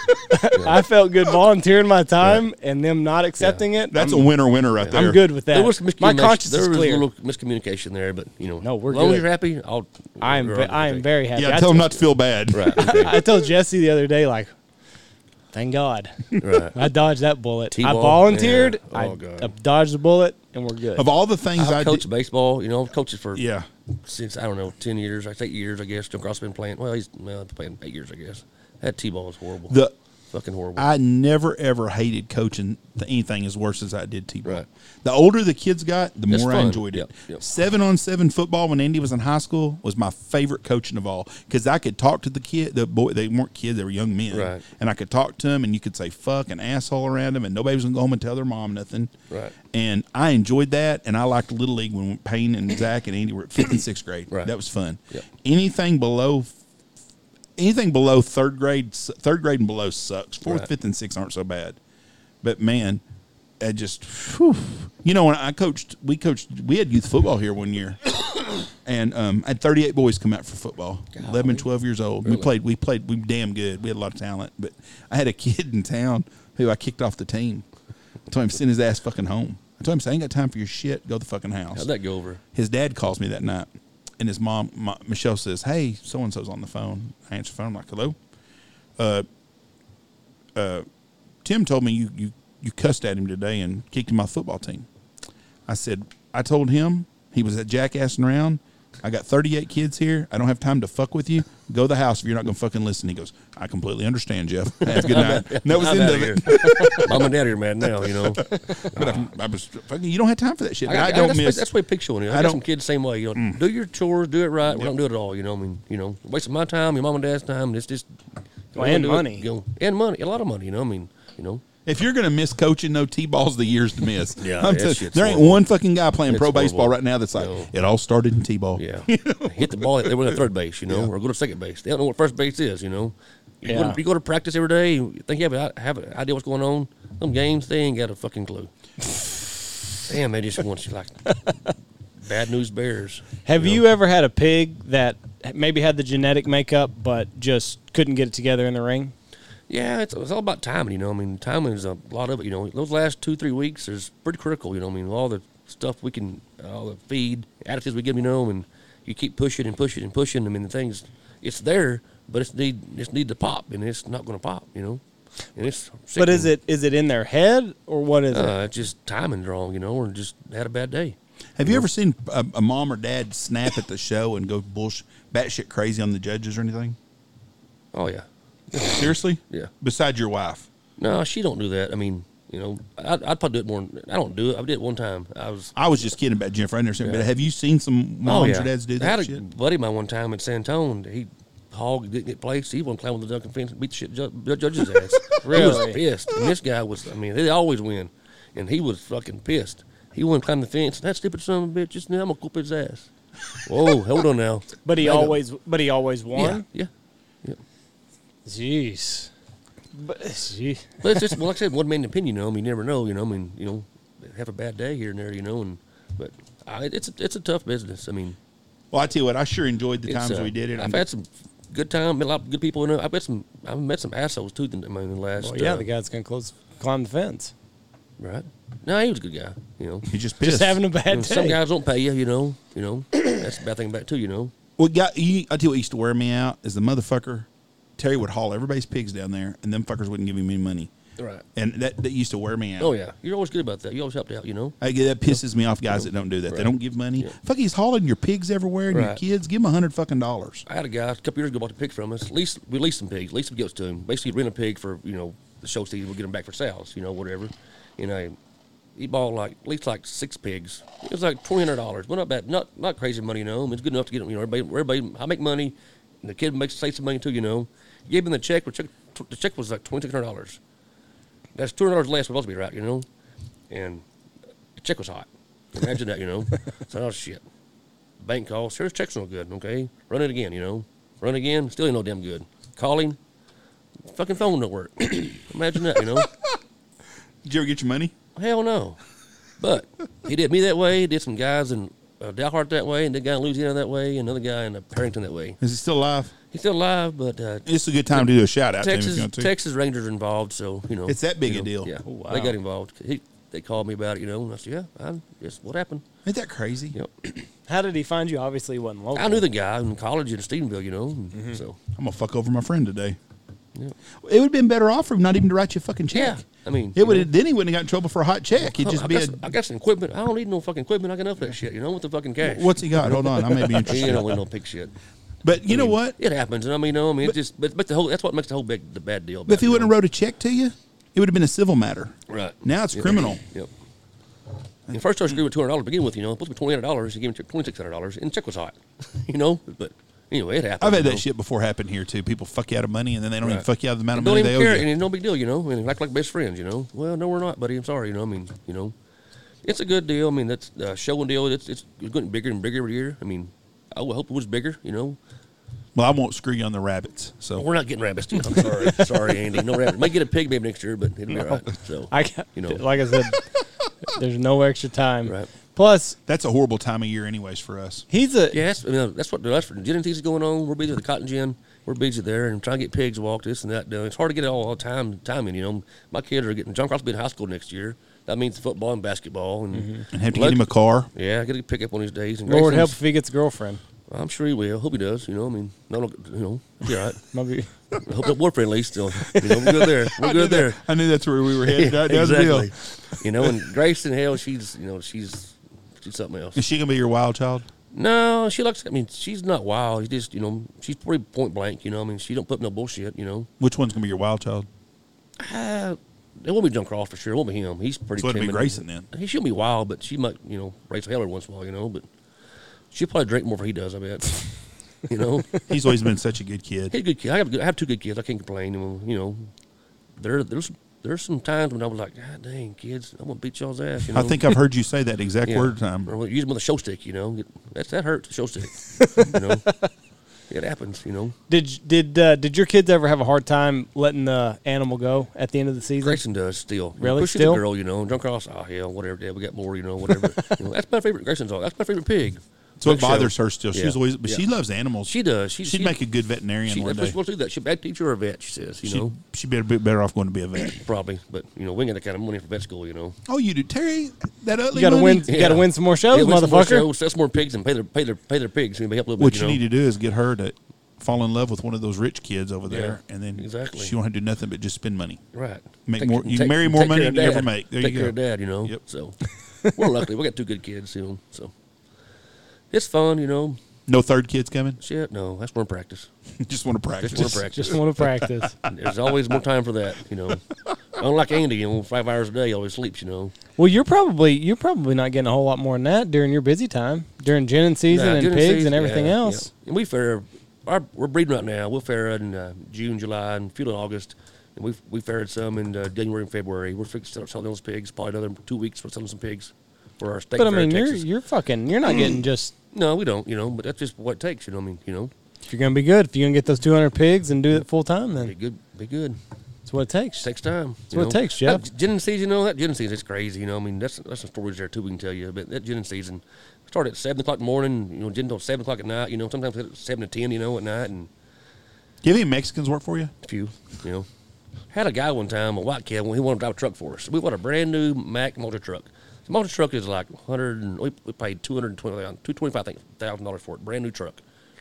I felt good volunteering my time and them not accepting it. That's I'm, a winner winner right there. I'm good with that. There was some My miscommunication. conscience there is was clear. a little miscommunication there, but you know, No, we're as long good. as you're happy, I'll. I am we're ve- on I am okay. very happy. Yeah, I tell him told- not to feel bad. Right. Okay. I told Jesse the other day, like, thank God, right. I dodged that bullet. I T-ball? volunteered. Yeah. Oh, I, God. I dodged the bullet, and we're good. Of all the things I I've coached did, baseball. You know, I've coached it for yeah, since I don't know ten years. I eight years, I guess. Jim Cross been playing. Well, he's well, he's playing eight years, I guess. That T-ball is horrible. the Fucking horrible. I never ever hated coaching to anything as worse as I did t-ball. Right. The older the kids got, the It's more I fun. enjoyed it. Yep, yep. Seven on seven football when Andy was in high school was my favorite coaching of all because I could talk to the kid, the boy. They weren't kids; they were young men, Right. and I could talk to them, and you could say "fuck" and "asshole" around them, and nobody was gonna go home and tell their mom nothing. Right. And I enjoyed that, and I liked Little League when Payne and Zach and Andy were at fifth and sixth grade. Right. That was fun. Yep. Anything below anything below third grade, third grade and below sucks. Fourth, Right. fifth, and sixth aren't so bad. But man, I just, whew. You know, when I coached, we coached, we had youth football here one year, and um, I had thirty-eight boys come out for football, eleven and twelve years old. We Really? played, we played, we were damn good. We had a lot of talent, but I had a kid in town who I kicked off the team. I told him send his ass fucking home. I told him, I ain't got time for your shit. Go to the fucking house. How'd that go over? His dad calls me that night, and his mom, my, Michelle, says, "Hey, so and so's on the phone." I answer the phone. I'm like, "Hello." Uh, uh, Tim told me you you you cussed at him today and kicked him off the football team. I said, I told him he was at jackassing around. I got thirty-eight kids here. I don't have time to fuck with you. Go to the house if you're not going to fucking listen. He goes, I completely understand, Jeff. Have a good night. And that was the I'm end outta of here. it. Mom and Dad are mad now, you know. But I, I was fucking, you don't have time for that shit. I, I, got, I don't that's, miss. That's the way pig showing you. I, I got don't- some kids the same way. You know, do your chores, do it right. We don't do it at all. You know, I mean, you know, wasting my time, your mom and dad's time. It's just Well, and do it, money. you know, and money, a lot of money. You know, I mean, you know, If you're gonna miss coaching, no T-ball's the years to miss. Yeah, I'm that tell- shit's there ain't horrible. one fucking guy playing It's pro baseball horrible. right now that's like No. it all started in T-ball. Yeah, hit the ball. They were at third base, you know, Yeah. or go to second base. They don't know what first base is, you know. You, go, Yeah. to, you go to practice every day. You think you have, a, have an idea what's going on. Some games they ain't got a fucking clue. Damn, they just want you like bad news bears. Have know? you ever had a pig that maybe had the genetic makeup but just couldn't get it together in the ring? Yeah, it's, it's all about timing, you know. I mean, timing is a lot of it, you know. Those last two, three weeks is pretty critical, you know. I mean, all the stuff we can, all the feed, additives we give, you know, and you keep pushing and pushing and pushing. I mean, the things, it's there, but it's need, it's need to pop, and it's not going to pop, you know. And it's But is sickening. it is it in their head or what is it? Uh, it's just timing's wrong, you know, or just had a bad day. Have you ever seen a, a mom or dad snap at the show and go bullshit, batshit crazy on the judges or anything? Oh yeah, Seriously? yeah. Besides your wife? No, she don't do that. I mean, you know, I'd, I'd probably do it more. than- I don't do it. I did it one time. I was. I was just kidding about Jennifer. I never seen it, Yeah. but have you seen some moms or dads do I that had a shit? buddy of mine one time in San Antone. He hog didn't get placed. He wasn't playing with the Duncan fence, beat the shit ju- the judge's ass. He was Really? pissed. And this guy was. I mean, they always win, and he was fucking pissed. He wouldn't climb the fence. That stupid son of a bitch. Just now, I'm gonna whoop his ass. Whoa, hold on now. But he Back up. always but he always won. Yeah, yeah. Jeez. But gee. But it's just well, like I said, one man opinion. You know, I mean, you never know. You know, I mean, you know, have a bad day here and there. You know, and but I, it's a, it's a tough business. I mean. Well, I tell you what, I sure enjoyed the It's, times uh, we did it. I've had some good time, met a lot of good people. In it. I've met some. I've met some assholes too. In the, in the last. Well, yeah, uh, the guy's gonna close climb the fence. right. No, he was a good guy. You know, He just pissed. Just having a bad You know, day. some guys don't pay you. You know. You know. That's the bad thing about it too. You know. Well, got, you, I tell you what used to wear me out is the motherfucker. Terry would haul everybody's pigs down there, and them fuckers wouldn't give him any money. Right. And that, that used to wear me out. Oh yeah, you're always good about that. You always helped out. You know. I, that pisses me off, guys that don't do that. They Right. don't give money. Yeah. Fuck, he's hauling your pigs everywhere and your Right. kids. Give him a hundred fucking dollars. I had a guy a couple years ago bought the pig from us. Lease we leased some pigs. Leased some goats to him. Basically, rent a pig for you know the show season. We'll get them back for sales. You know whatever. You know, he bought like at least like six pigs. It was like twenty hundred dollars. Well, not bad. Not not crazy money. You know, I mean, it's good enough to get them. You know, everybody everybody. I make money, and the kid makes save some money too. You know, gave him the check. The check, the check was like twenty six hundred dollars. That's two hundred dollars less. Supposed to be right. You know, and the check was hot. Imagine that. You know. So oh shit. Bank call. Sure, check's no good. Okay, run it again. You know, run again. Still ain't no damn good. Calling. Fucking phone don't work. Imagine that. You know. Did you ever get your money? Hell no. But he did me that way. He did some guys in uh, Dalhart that way, and the guy in Louisiana that way, and another guy in uh, Perrington that way. Is he still alive? He's still alive, but uh, It's a good time to do a shout out to him if Texas you want to. Texas Rangers are involved, so you know It's that big you a know, deal. Yeah, Oh, wow. they got involved. He, they called me about it, you know, and I said, "Yeah, I just what happened." Ain't that crazy? You know, How did he find you? Obviously, he wasn't local. I knew the guy in college in Stephenville, you know, and Mm-hmm. so I'm gonna fuck over my friend today. yeah. It would have been better off for him not even to write you a fucking check. Yeah, I mean, It you would know. have. Then he wouldn't have got in trouble for a hot check. He'd Well, just I be got, a. some, I got some equipment. I don't need no fucking equipment. I got enough of that shit, you know, with the fucking cash. What's he got? Hold on, I may be You interested. don't want no pig shit. But you I know mean, what? It happens, and I mean, no, I mean, it just, but, but the whole, that's what makes the whole big, the bad deal. But if he about it, wouldn't have you wrote a check to you, it would have been a civil matter. know? right Now it's Yep. criminal. Yep. And first I was agreed with two hundred dollars to begin with, you know, it's supposed to be twenty hundred dollars. He gave me twenty six hundred dollars, and the check was hot, you know. But anyway, it happened. I've had you that know. shit before happen here too. People fuck you out of money, and then they don't even Right. fuck you out of the amount of Don't money even they care, owe you. and it's no big deal, you know. And act like best friends, you know. Well, no, we're not, buddy. I'm sorry, you know. I mean, you know, it's a good deal. I mean, that's uh, show and deal. It's it's getting bigger and bigger every year. I mean, I would hope it was bigger, you know. Well, I won't screw you on the rabbits. So We're not getting rabbits, dude. I'm sorry, sorry, Andy. No rabbit. Might get a pig maybe next year, but it'll be all right. So I got, You know. like I said, there's no extra time. Right. Plus, that's a horrible time of year, anyways, for us. he's a yeah, that's, I mean, that's what that's for the gin things going on. We're busy with the cotton gin. We're busy there and trying to get pigs walked, this and that done. It's hard to get it all, all the time timing. You know, my kids are getting John Cross will be in high school next year. That means football and basketball and And have to Luck- get him a car. Yeah, I got to pick up on these days. And Lord help Grayson's- if he gets a girlfriend. I'm sure he will. Hope he does. You know, I mean, no, no you know, he'll be all right. Maybe I hope that war friendly still. You know, we're good there. We're good there. I knew that's where we were headed. That was the deal. exactly. You know, and Grayson, hell, she's you know she's she's something else. Is she gonna be your wild child? No, she likes. I mean, she's not wild. She just, you know, she's pretty point blank. You know, I mean, she don't put up no bullshit. You know, Which one's gonna be your wild child? uh, it won't be John Cross for sure. It won't be him. He's pretty. So it'll be timid. Grayson then. He she'll be wild, but she might, you know, raise hell every once in a while. You know, but she'll probably drink more than he does. I bet. You know, He's always been such a good kid. he's a good kid. I have, good, I have two good kids. I can't complain. You know, they're they're, they're there's some times when I was like, God dang, kids, I'm gonna beat y'all's ass. You know? I think I've heard you say that exact Yeah. word time. Or use them with a show stick. You know, Get- that's that hurts. Show stick. you know, it happens. You know, Did did uh, did your kids ever have a hard time letting the animal go at the end of the season? Grayson does still. Really? Pushes Still? the girl. You know, drunk cross. Oh hell, whatever. Dad, we got more. You know, whatever. you know, that's my favorite. Grayson's all. That's my favorite pig. So it Big show. bothers her still. She's Yeah. always, but Yeah. she loves animals. She does. She, She'd she, make a good veterinarian She, one that's what day. she wants to do. That she'll back teach her a vet. She says. You She know, she better be better off going to be a vet. probably. But you know, we ain't got that kind of money for vet school. You know. Oh, you do, Terry? That ugly You got to money? win. You got to win some more shows, Yeah, win some more motherfucker. shows, sell some more pigs and pay their pay their pay their pigs. Maybe help a little What bit. you know? need to do is get her to fall in love with one of those rich kids over there, Yeah, and then exactly. she won't do nothing but just spend money. Right. Make more- you marry more take money care of than you ever Dad. make. There take you care go. of Dad, you know. Yep. So we're lucky. We got two good kids, you know. So it's fun, you know. No third kids coming. Shit, no, that's more practice. Just want to practice. Just want to practice. Just want to practice. There's always more time for that, you know. Unlike Andy, you know, five hours a day, he always sleeps, you know. Well, you're probably you're probably not getting a whole lot more than that during your busy time, during ginning season Nah, and during pigs season, and everything yeah, else. yeah. And we fair, our, we're breeding right now. We'll fair in uh, June, July, and a few in August. And we we fared some in uh, January and February. We're fixing to start selling those pigs. Probably another two weeks we're selling some pigs for our steak But I fair mean, in you're Texas. you're fucking you're not getting just. No, we don't, you know, but that's just what it takes, you know. I mean, you know, If you're gonna be good, if you're gonna get those two hundred pigs and do it full time, be then good, be good. that's what it takes. Takes time. That's what it takes, Jeff. That ginning season, you know, that ginning season is crazy, you know. I mean, that's that's some stories there too we can tell you. But that ginning season started at seven o'clock in the morning, you know, gin until seven o'clock at night. You know, sometimes at seven to ten, you know, at night, and Do you have any Mexicans work for you? a few, you know. Had a guy one time, a white kid, when he wanted to drive a truck for us. We bought a brand new Mack multi truck. The multi truck is like one hundred, and we, we paid two hundred twenty, two hundred twenty-five thousand dollars for it, brand new truck.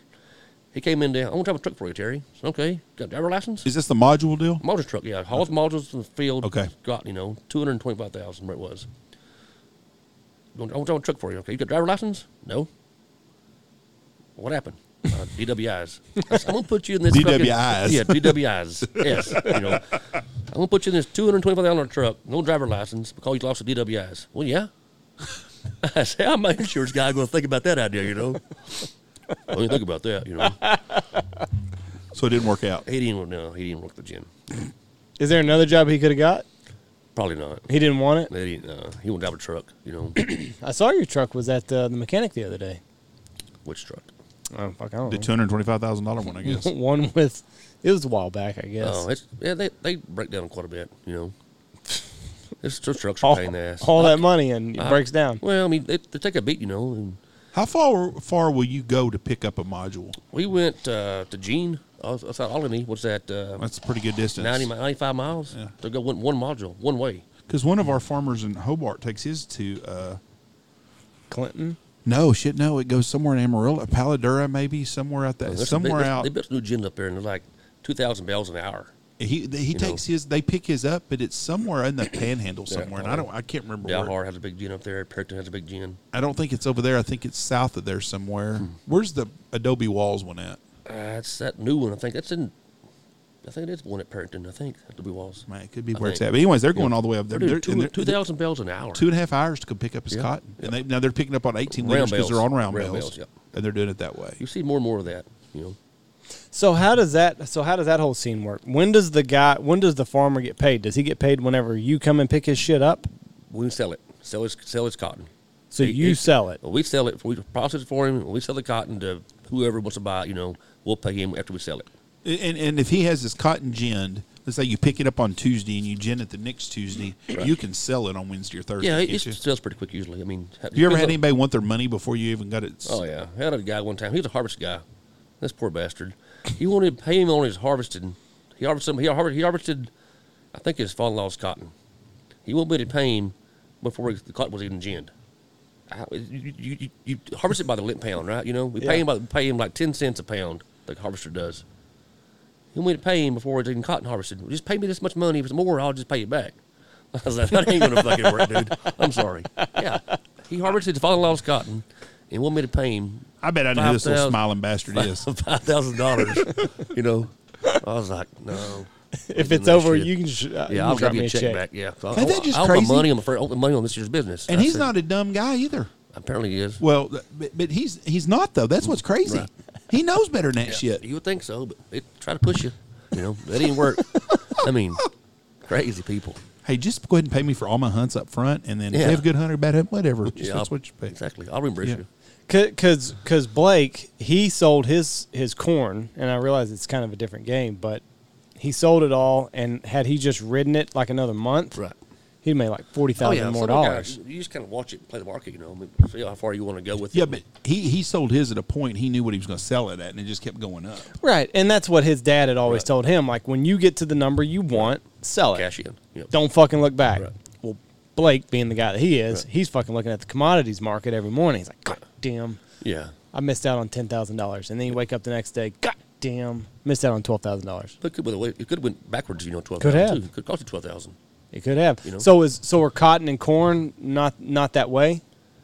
He came in there, I want to drive a truck for you, Terry. I said, okay, got a driver license? Is this the module deal? Motor truck, yeah. Hauls modules in the field. Okay. Got, you know, two hundred twenty-five thousand where it was. I want to drive a truck for you, okay? You got a driver license? No. What happened? Uh, D W Is. I said, I'm going to put you in this D fucking- W Is. Yeah, D W Is. Yes. You know, I'm going to put you in this two hundred twenty-five thousand dollars truck, no driver license, because you lost the D W Is. Well, yeah. I said, how my insurance guy going to think about that idea, you know? I didn't think about that, you know. So it didn't work out. He didn't, no, he didn't work the gym. Is there another job he could have got? Probably not. He didn't want it. He didn't, uh, he won't drive a truck, you know. I saw your truck was at uh, the mechanic the other day. Which truck? Oh fuck, I don't The know. two hundred twenty-five thousand dollar one, I guess. One with it was a while back, I guess. Oh, it's yeah. They they break down quite a bit. You know, this those trucks are all, a pain in the ass. all that money and it I- breaks down. Well, I mean, they, they take a beat. You know, and How far far will you go to pick up a module? we went uh, to Gene. I was- I thought Albany. What's that? Uh, That's a pretty good distance. ninety, ninety-five miles Yeah. to go one, one module, one way. Because one of our farmers in Hobart takes his to. Uh, Clinton. no shit, no, it goes somewhere in Amarillo, Paladura, maybe somewhere out there, There's a somewhere big- out. They built a new gym up there, and they're like two thousand bells an hour. He he know. takes his. They pick his up, but it's somewhere in the Panhandle Yeah, somewhere, and I don't. I can't remember. where. Dalhart has a big gym up there. Perryton has a big gym. I don't think it's over there. I think it's south of there somewhere. Hmm. Where's the Adobe Walls one at? Uh, it's that new one. I think that's in. I think it is one at Perryton. I think at the Blue Walls. Man, it could be I where it's think. at. But anyways, they're going Yeah. all the way up there. They're They're, doing and two they're- two thousand bells an hour. two and a half hours to come pick up his Yeah, cotton, yeah. and they now they're picking up on eighteen Round liters because bales. they're on round, Round bales, bales, yep. and they're doing it that way. You see more and more of that. You know. So how does that? So how does that whole scene work? When does the guy? When does the farmer get paid? Does he get paid whenever you come and pick his shit up? We sell it. Sell his sell his cotton. So He- you he- sell it. Well, we sell it. We process it for him. We sell the cotton to whoever wants to buy it. You know, we'll pay him after we sell it. And and if he has his cotton ginned, let's say you pick it up on Tuesday and you gin it the next Tuesday, you can sell it on Wednesday or Thursday. Yeah, it, can't it you? sells pretty quick usually. I mean, Have you ever had anybody want their money before you even got it? s- Oh yeah, I had a guy one time. He was a harvest guy. This poor bastard. He wanted to pay him on his harvested. He harvested. He harvested. He harvested. I think his father-in-law's cotton. He won't be able to pay him before the cotton was even ginned. How- You, you, you, you harvest it by the lint pound, right? You know, we pay Yeah. him by pay him like ten cents a pound. The harvester does. He wanted to pay him before it's even cotton harvested. Just pay me this much money. If it's more, I'll just pay you back. I was like, that ain't gonna fucking work, dude. I'm sorry. Yeah, he harvested his father-in-law's cotton, and wanted me to pay him I bet I know who this little five thousand smiling bastard is. five thousand dollars. You know, I was like, no. If it's that over, shit. you can. Sh- uh, you Yeah, can I'll drop give you me a check, back. Yeah, so I, Ain't that just I owe my crazy? money. I'm afraid I owe the money on this year's business. And I he's said, not a dumb guy either. Apparently, he is. Well, but, but he's he's not though. That's what's crazy. Right. He knows better than that shit. You would think so, but they try to push you. You know, that didn't work. I mean, Crazy people. Hey, just go ahead and pay me for all my hunts up front, and then if Yeah. you have a good hunter, bad hunt, whatever. Just Yeah, that's I'll- what you pay. Exactly. I'll reimburse Yeah. you. Because because Blake, he sold his his corn, and I realize it's kind of a different game, but he sold it all, and had he just ridden it like another month, Right. he'd made like forty thousand more some dollars. guys, you just kind of watch it and play the market, you know, I mean, see how far you want to go with Yeah, it. but he, he sold his at a point he knew what he was going to sell it at, and it just kept going up. Right, and that's what his dad had always Right. told him. Like, when you get to the number you want, sell it. Cash in. Yep. Don't fucking look back. Right. Well, Blake, being the guy that he is, Right. he's fucking looking at the commodities market every morning. He's like, God damn, Yeah. I missed out on ten thousand dollars. And then you wake up the next day, God damn, missed out on twelve thousand dollars. But it could, it could have went backwards, you know, twelve Could thousand have. too. It could cost you twelve thousand. It could have. You know? So is so are cotton and corn not not that way?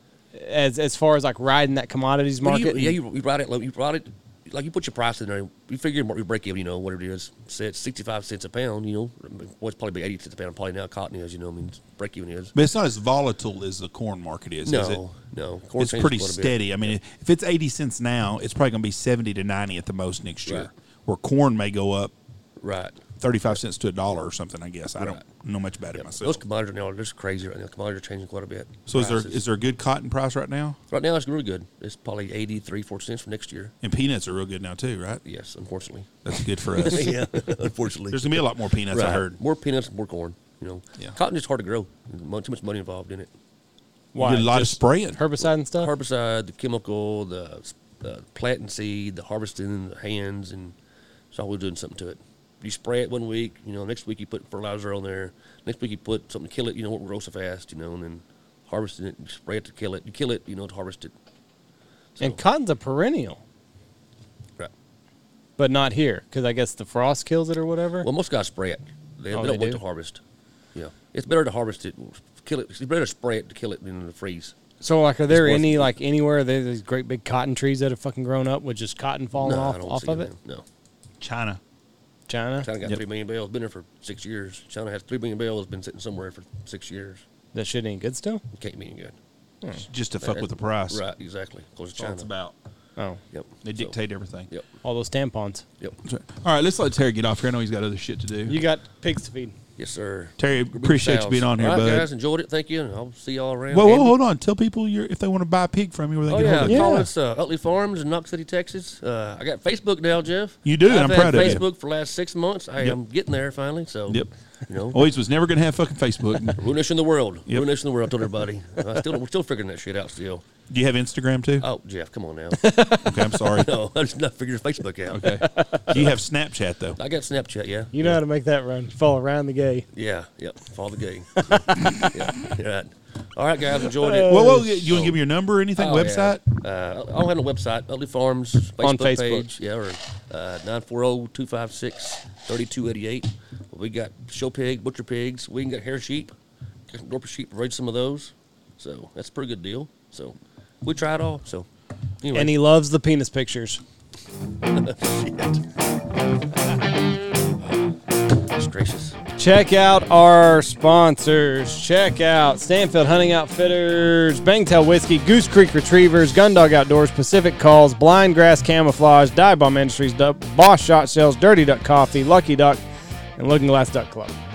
As as far as like riding that commodities Well, market? you, yeah, you, you ride it. Like, you ride it. Like you put your price in there. You figure your break even. You know whatever it is. Say it's sixty-five cents a pound. You know, well, it's probably be eighty cents a pound. Probably now cotton is. You know, I mean, break even is. But it's not as volatile as the corn market is, is it? No, no. Corn It's changes pretty quite a bit. steady. I mean, if it's eighty cents now, it's probably going to be seventy to ninety at the most next year. Right. Where corn may go up Right. thirty-five cents to a dollar or something, I guess. I Right. don't know much about it Yeah, myself. those commodities now are just crazy right now. Commodities are changing quite a bit. So is there Prices. is there a good cotton price right now? right now it's really good. It's probably eighty-three, four cents for next year. And peanuts are real good now too, right? Yes, unfortunately. That's good for us. yeah, unfortunately. There's going to be a lot more peanuts, I Right. heard. More peanuts, more corn. You know, Yeah. cotton is hard to grow. There's too much money involved in it. Why? You get a lot Just of spraying. herbicide and stuff? Herbicide, the chemical, the uh, planting seed, the harvesting, the hands, and it's always doing something to it. You spray it one week, you know, next week you put fertilizer on there. Next week you put something to kill it, you know, it won't grow so fast, you know, and then harvesting it, you spray it to kill it. You kill it, you know, to harvest it. So, And cotton's a perennial, right. but not here because I guess the frost kills it or whatever. Well, most guys spray it. They, Oh, they don't they wait do? to harvest. Yeah. It's better to harvest it, kill it. It's better to spray it to kill it than to freeze. So, like, are there worth any it. like anywhere there's these great big cotton trees that have fucking grown up with just cotton falling no, I off don't off see of them, it? No. China. China, China got Yep. three million bales. Been there for six years. China has three million bales. Been sitting somewhere for six years. that shit ain't good still. It can't be any good. Just to fuck with the price. Right, exactly. Close to That's all China. it's about. Oh, Yep. They So, dictate everything. Yep. all those tampons. Yep. All right, let's let Terry get off here. I know he's got other shit to do. You got pigs to feed. Yes, sir. Terry, Agree appreciate you with being on here, All right, bud. guys, enjoyed it. Thank you, and I'll see y'all around. Whoa, whoa, Andy? hold on. Tell people your, if they want to buy a pig from you, where they Oh can yeah, hold it. call Yeah. us uh, Utley Farms in Knox City, Texas. Uh, I got Facebook now, Jeff. You do, and I've I'm had proud of you. Facebook for the last six months. I Yep. am getting there finally. So, Yep. you know, Always was never going to have fucking Facebook. ruination in the world. Yep. Ruination in the world. I told everybody. I still, we're still figuring that shit out. Still. Do you have Instagram too? Oh, Jeff, come on now. Okay, I'm sorry. no, I'm just not figuring Facebook out. Okay. Do you have Snapchat though? I got Snapchat. Yeah. You know how to make that run. Fall around the gay. Yeah. Yep. Follow the game. yeah. You're right. All right, guys, enjoyed it. Whoa, whoa, you want to give me your number or anything? Oh, Website? Yeah. Uh, I don't have a website. Utley Farms Facebook, On Facebook. page. Yeah, or uh, nine four zero, two five six, three two eight eight. We got show pig, butcher pigs. We can get hair sheep. Got Dorper sheep, raise some of those. So that's a pretty good deal. So we try it all. So anyway. And he loves the penis pictures. Shit. That's gracious. Check out our sponsors. Check out Stanfield Hunting Outfitters, Bangtail Whiskey, Goose Creek Retrievers, Gundog Outdoors, Pacific Calls, Blind Grass Camouflage, Dive Bomb Industries, Boss Shot Shells, Dirty Duck Coffee, Lucky Duck, and Looking Glass Duck Club.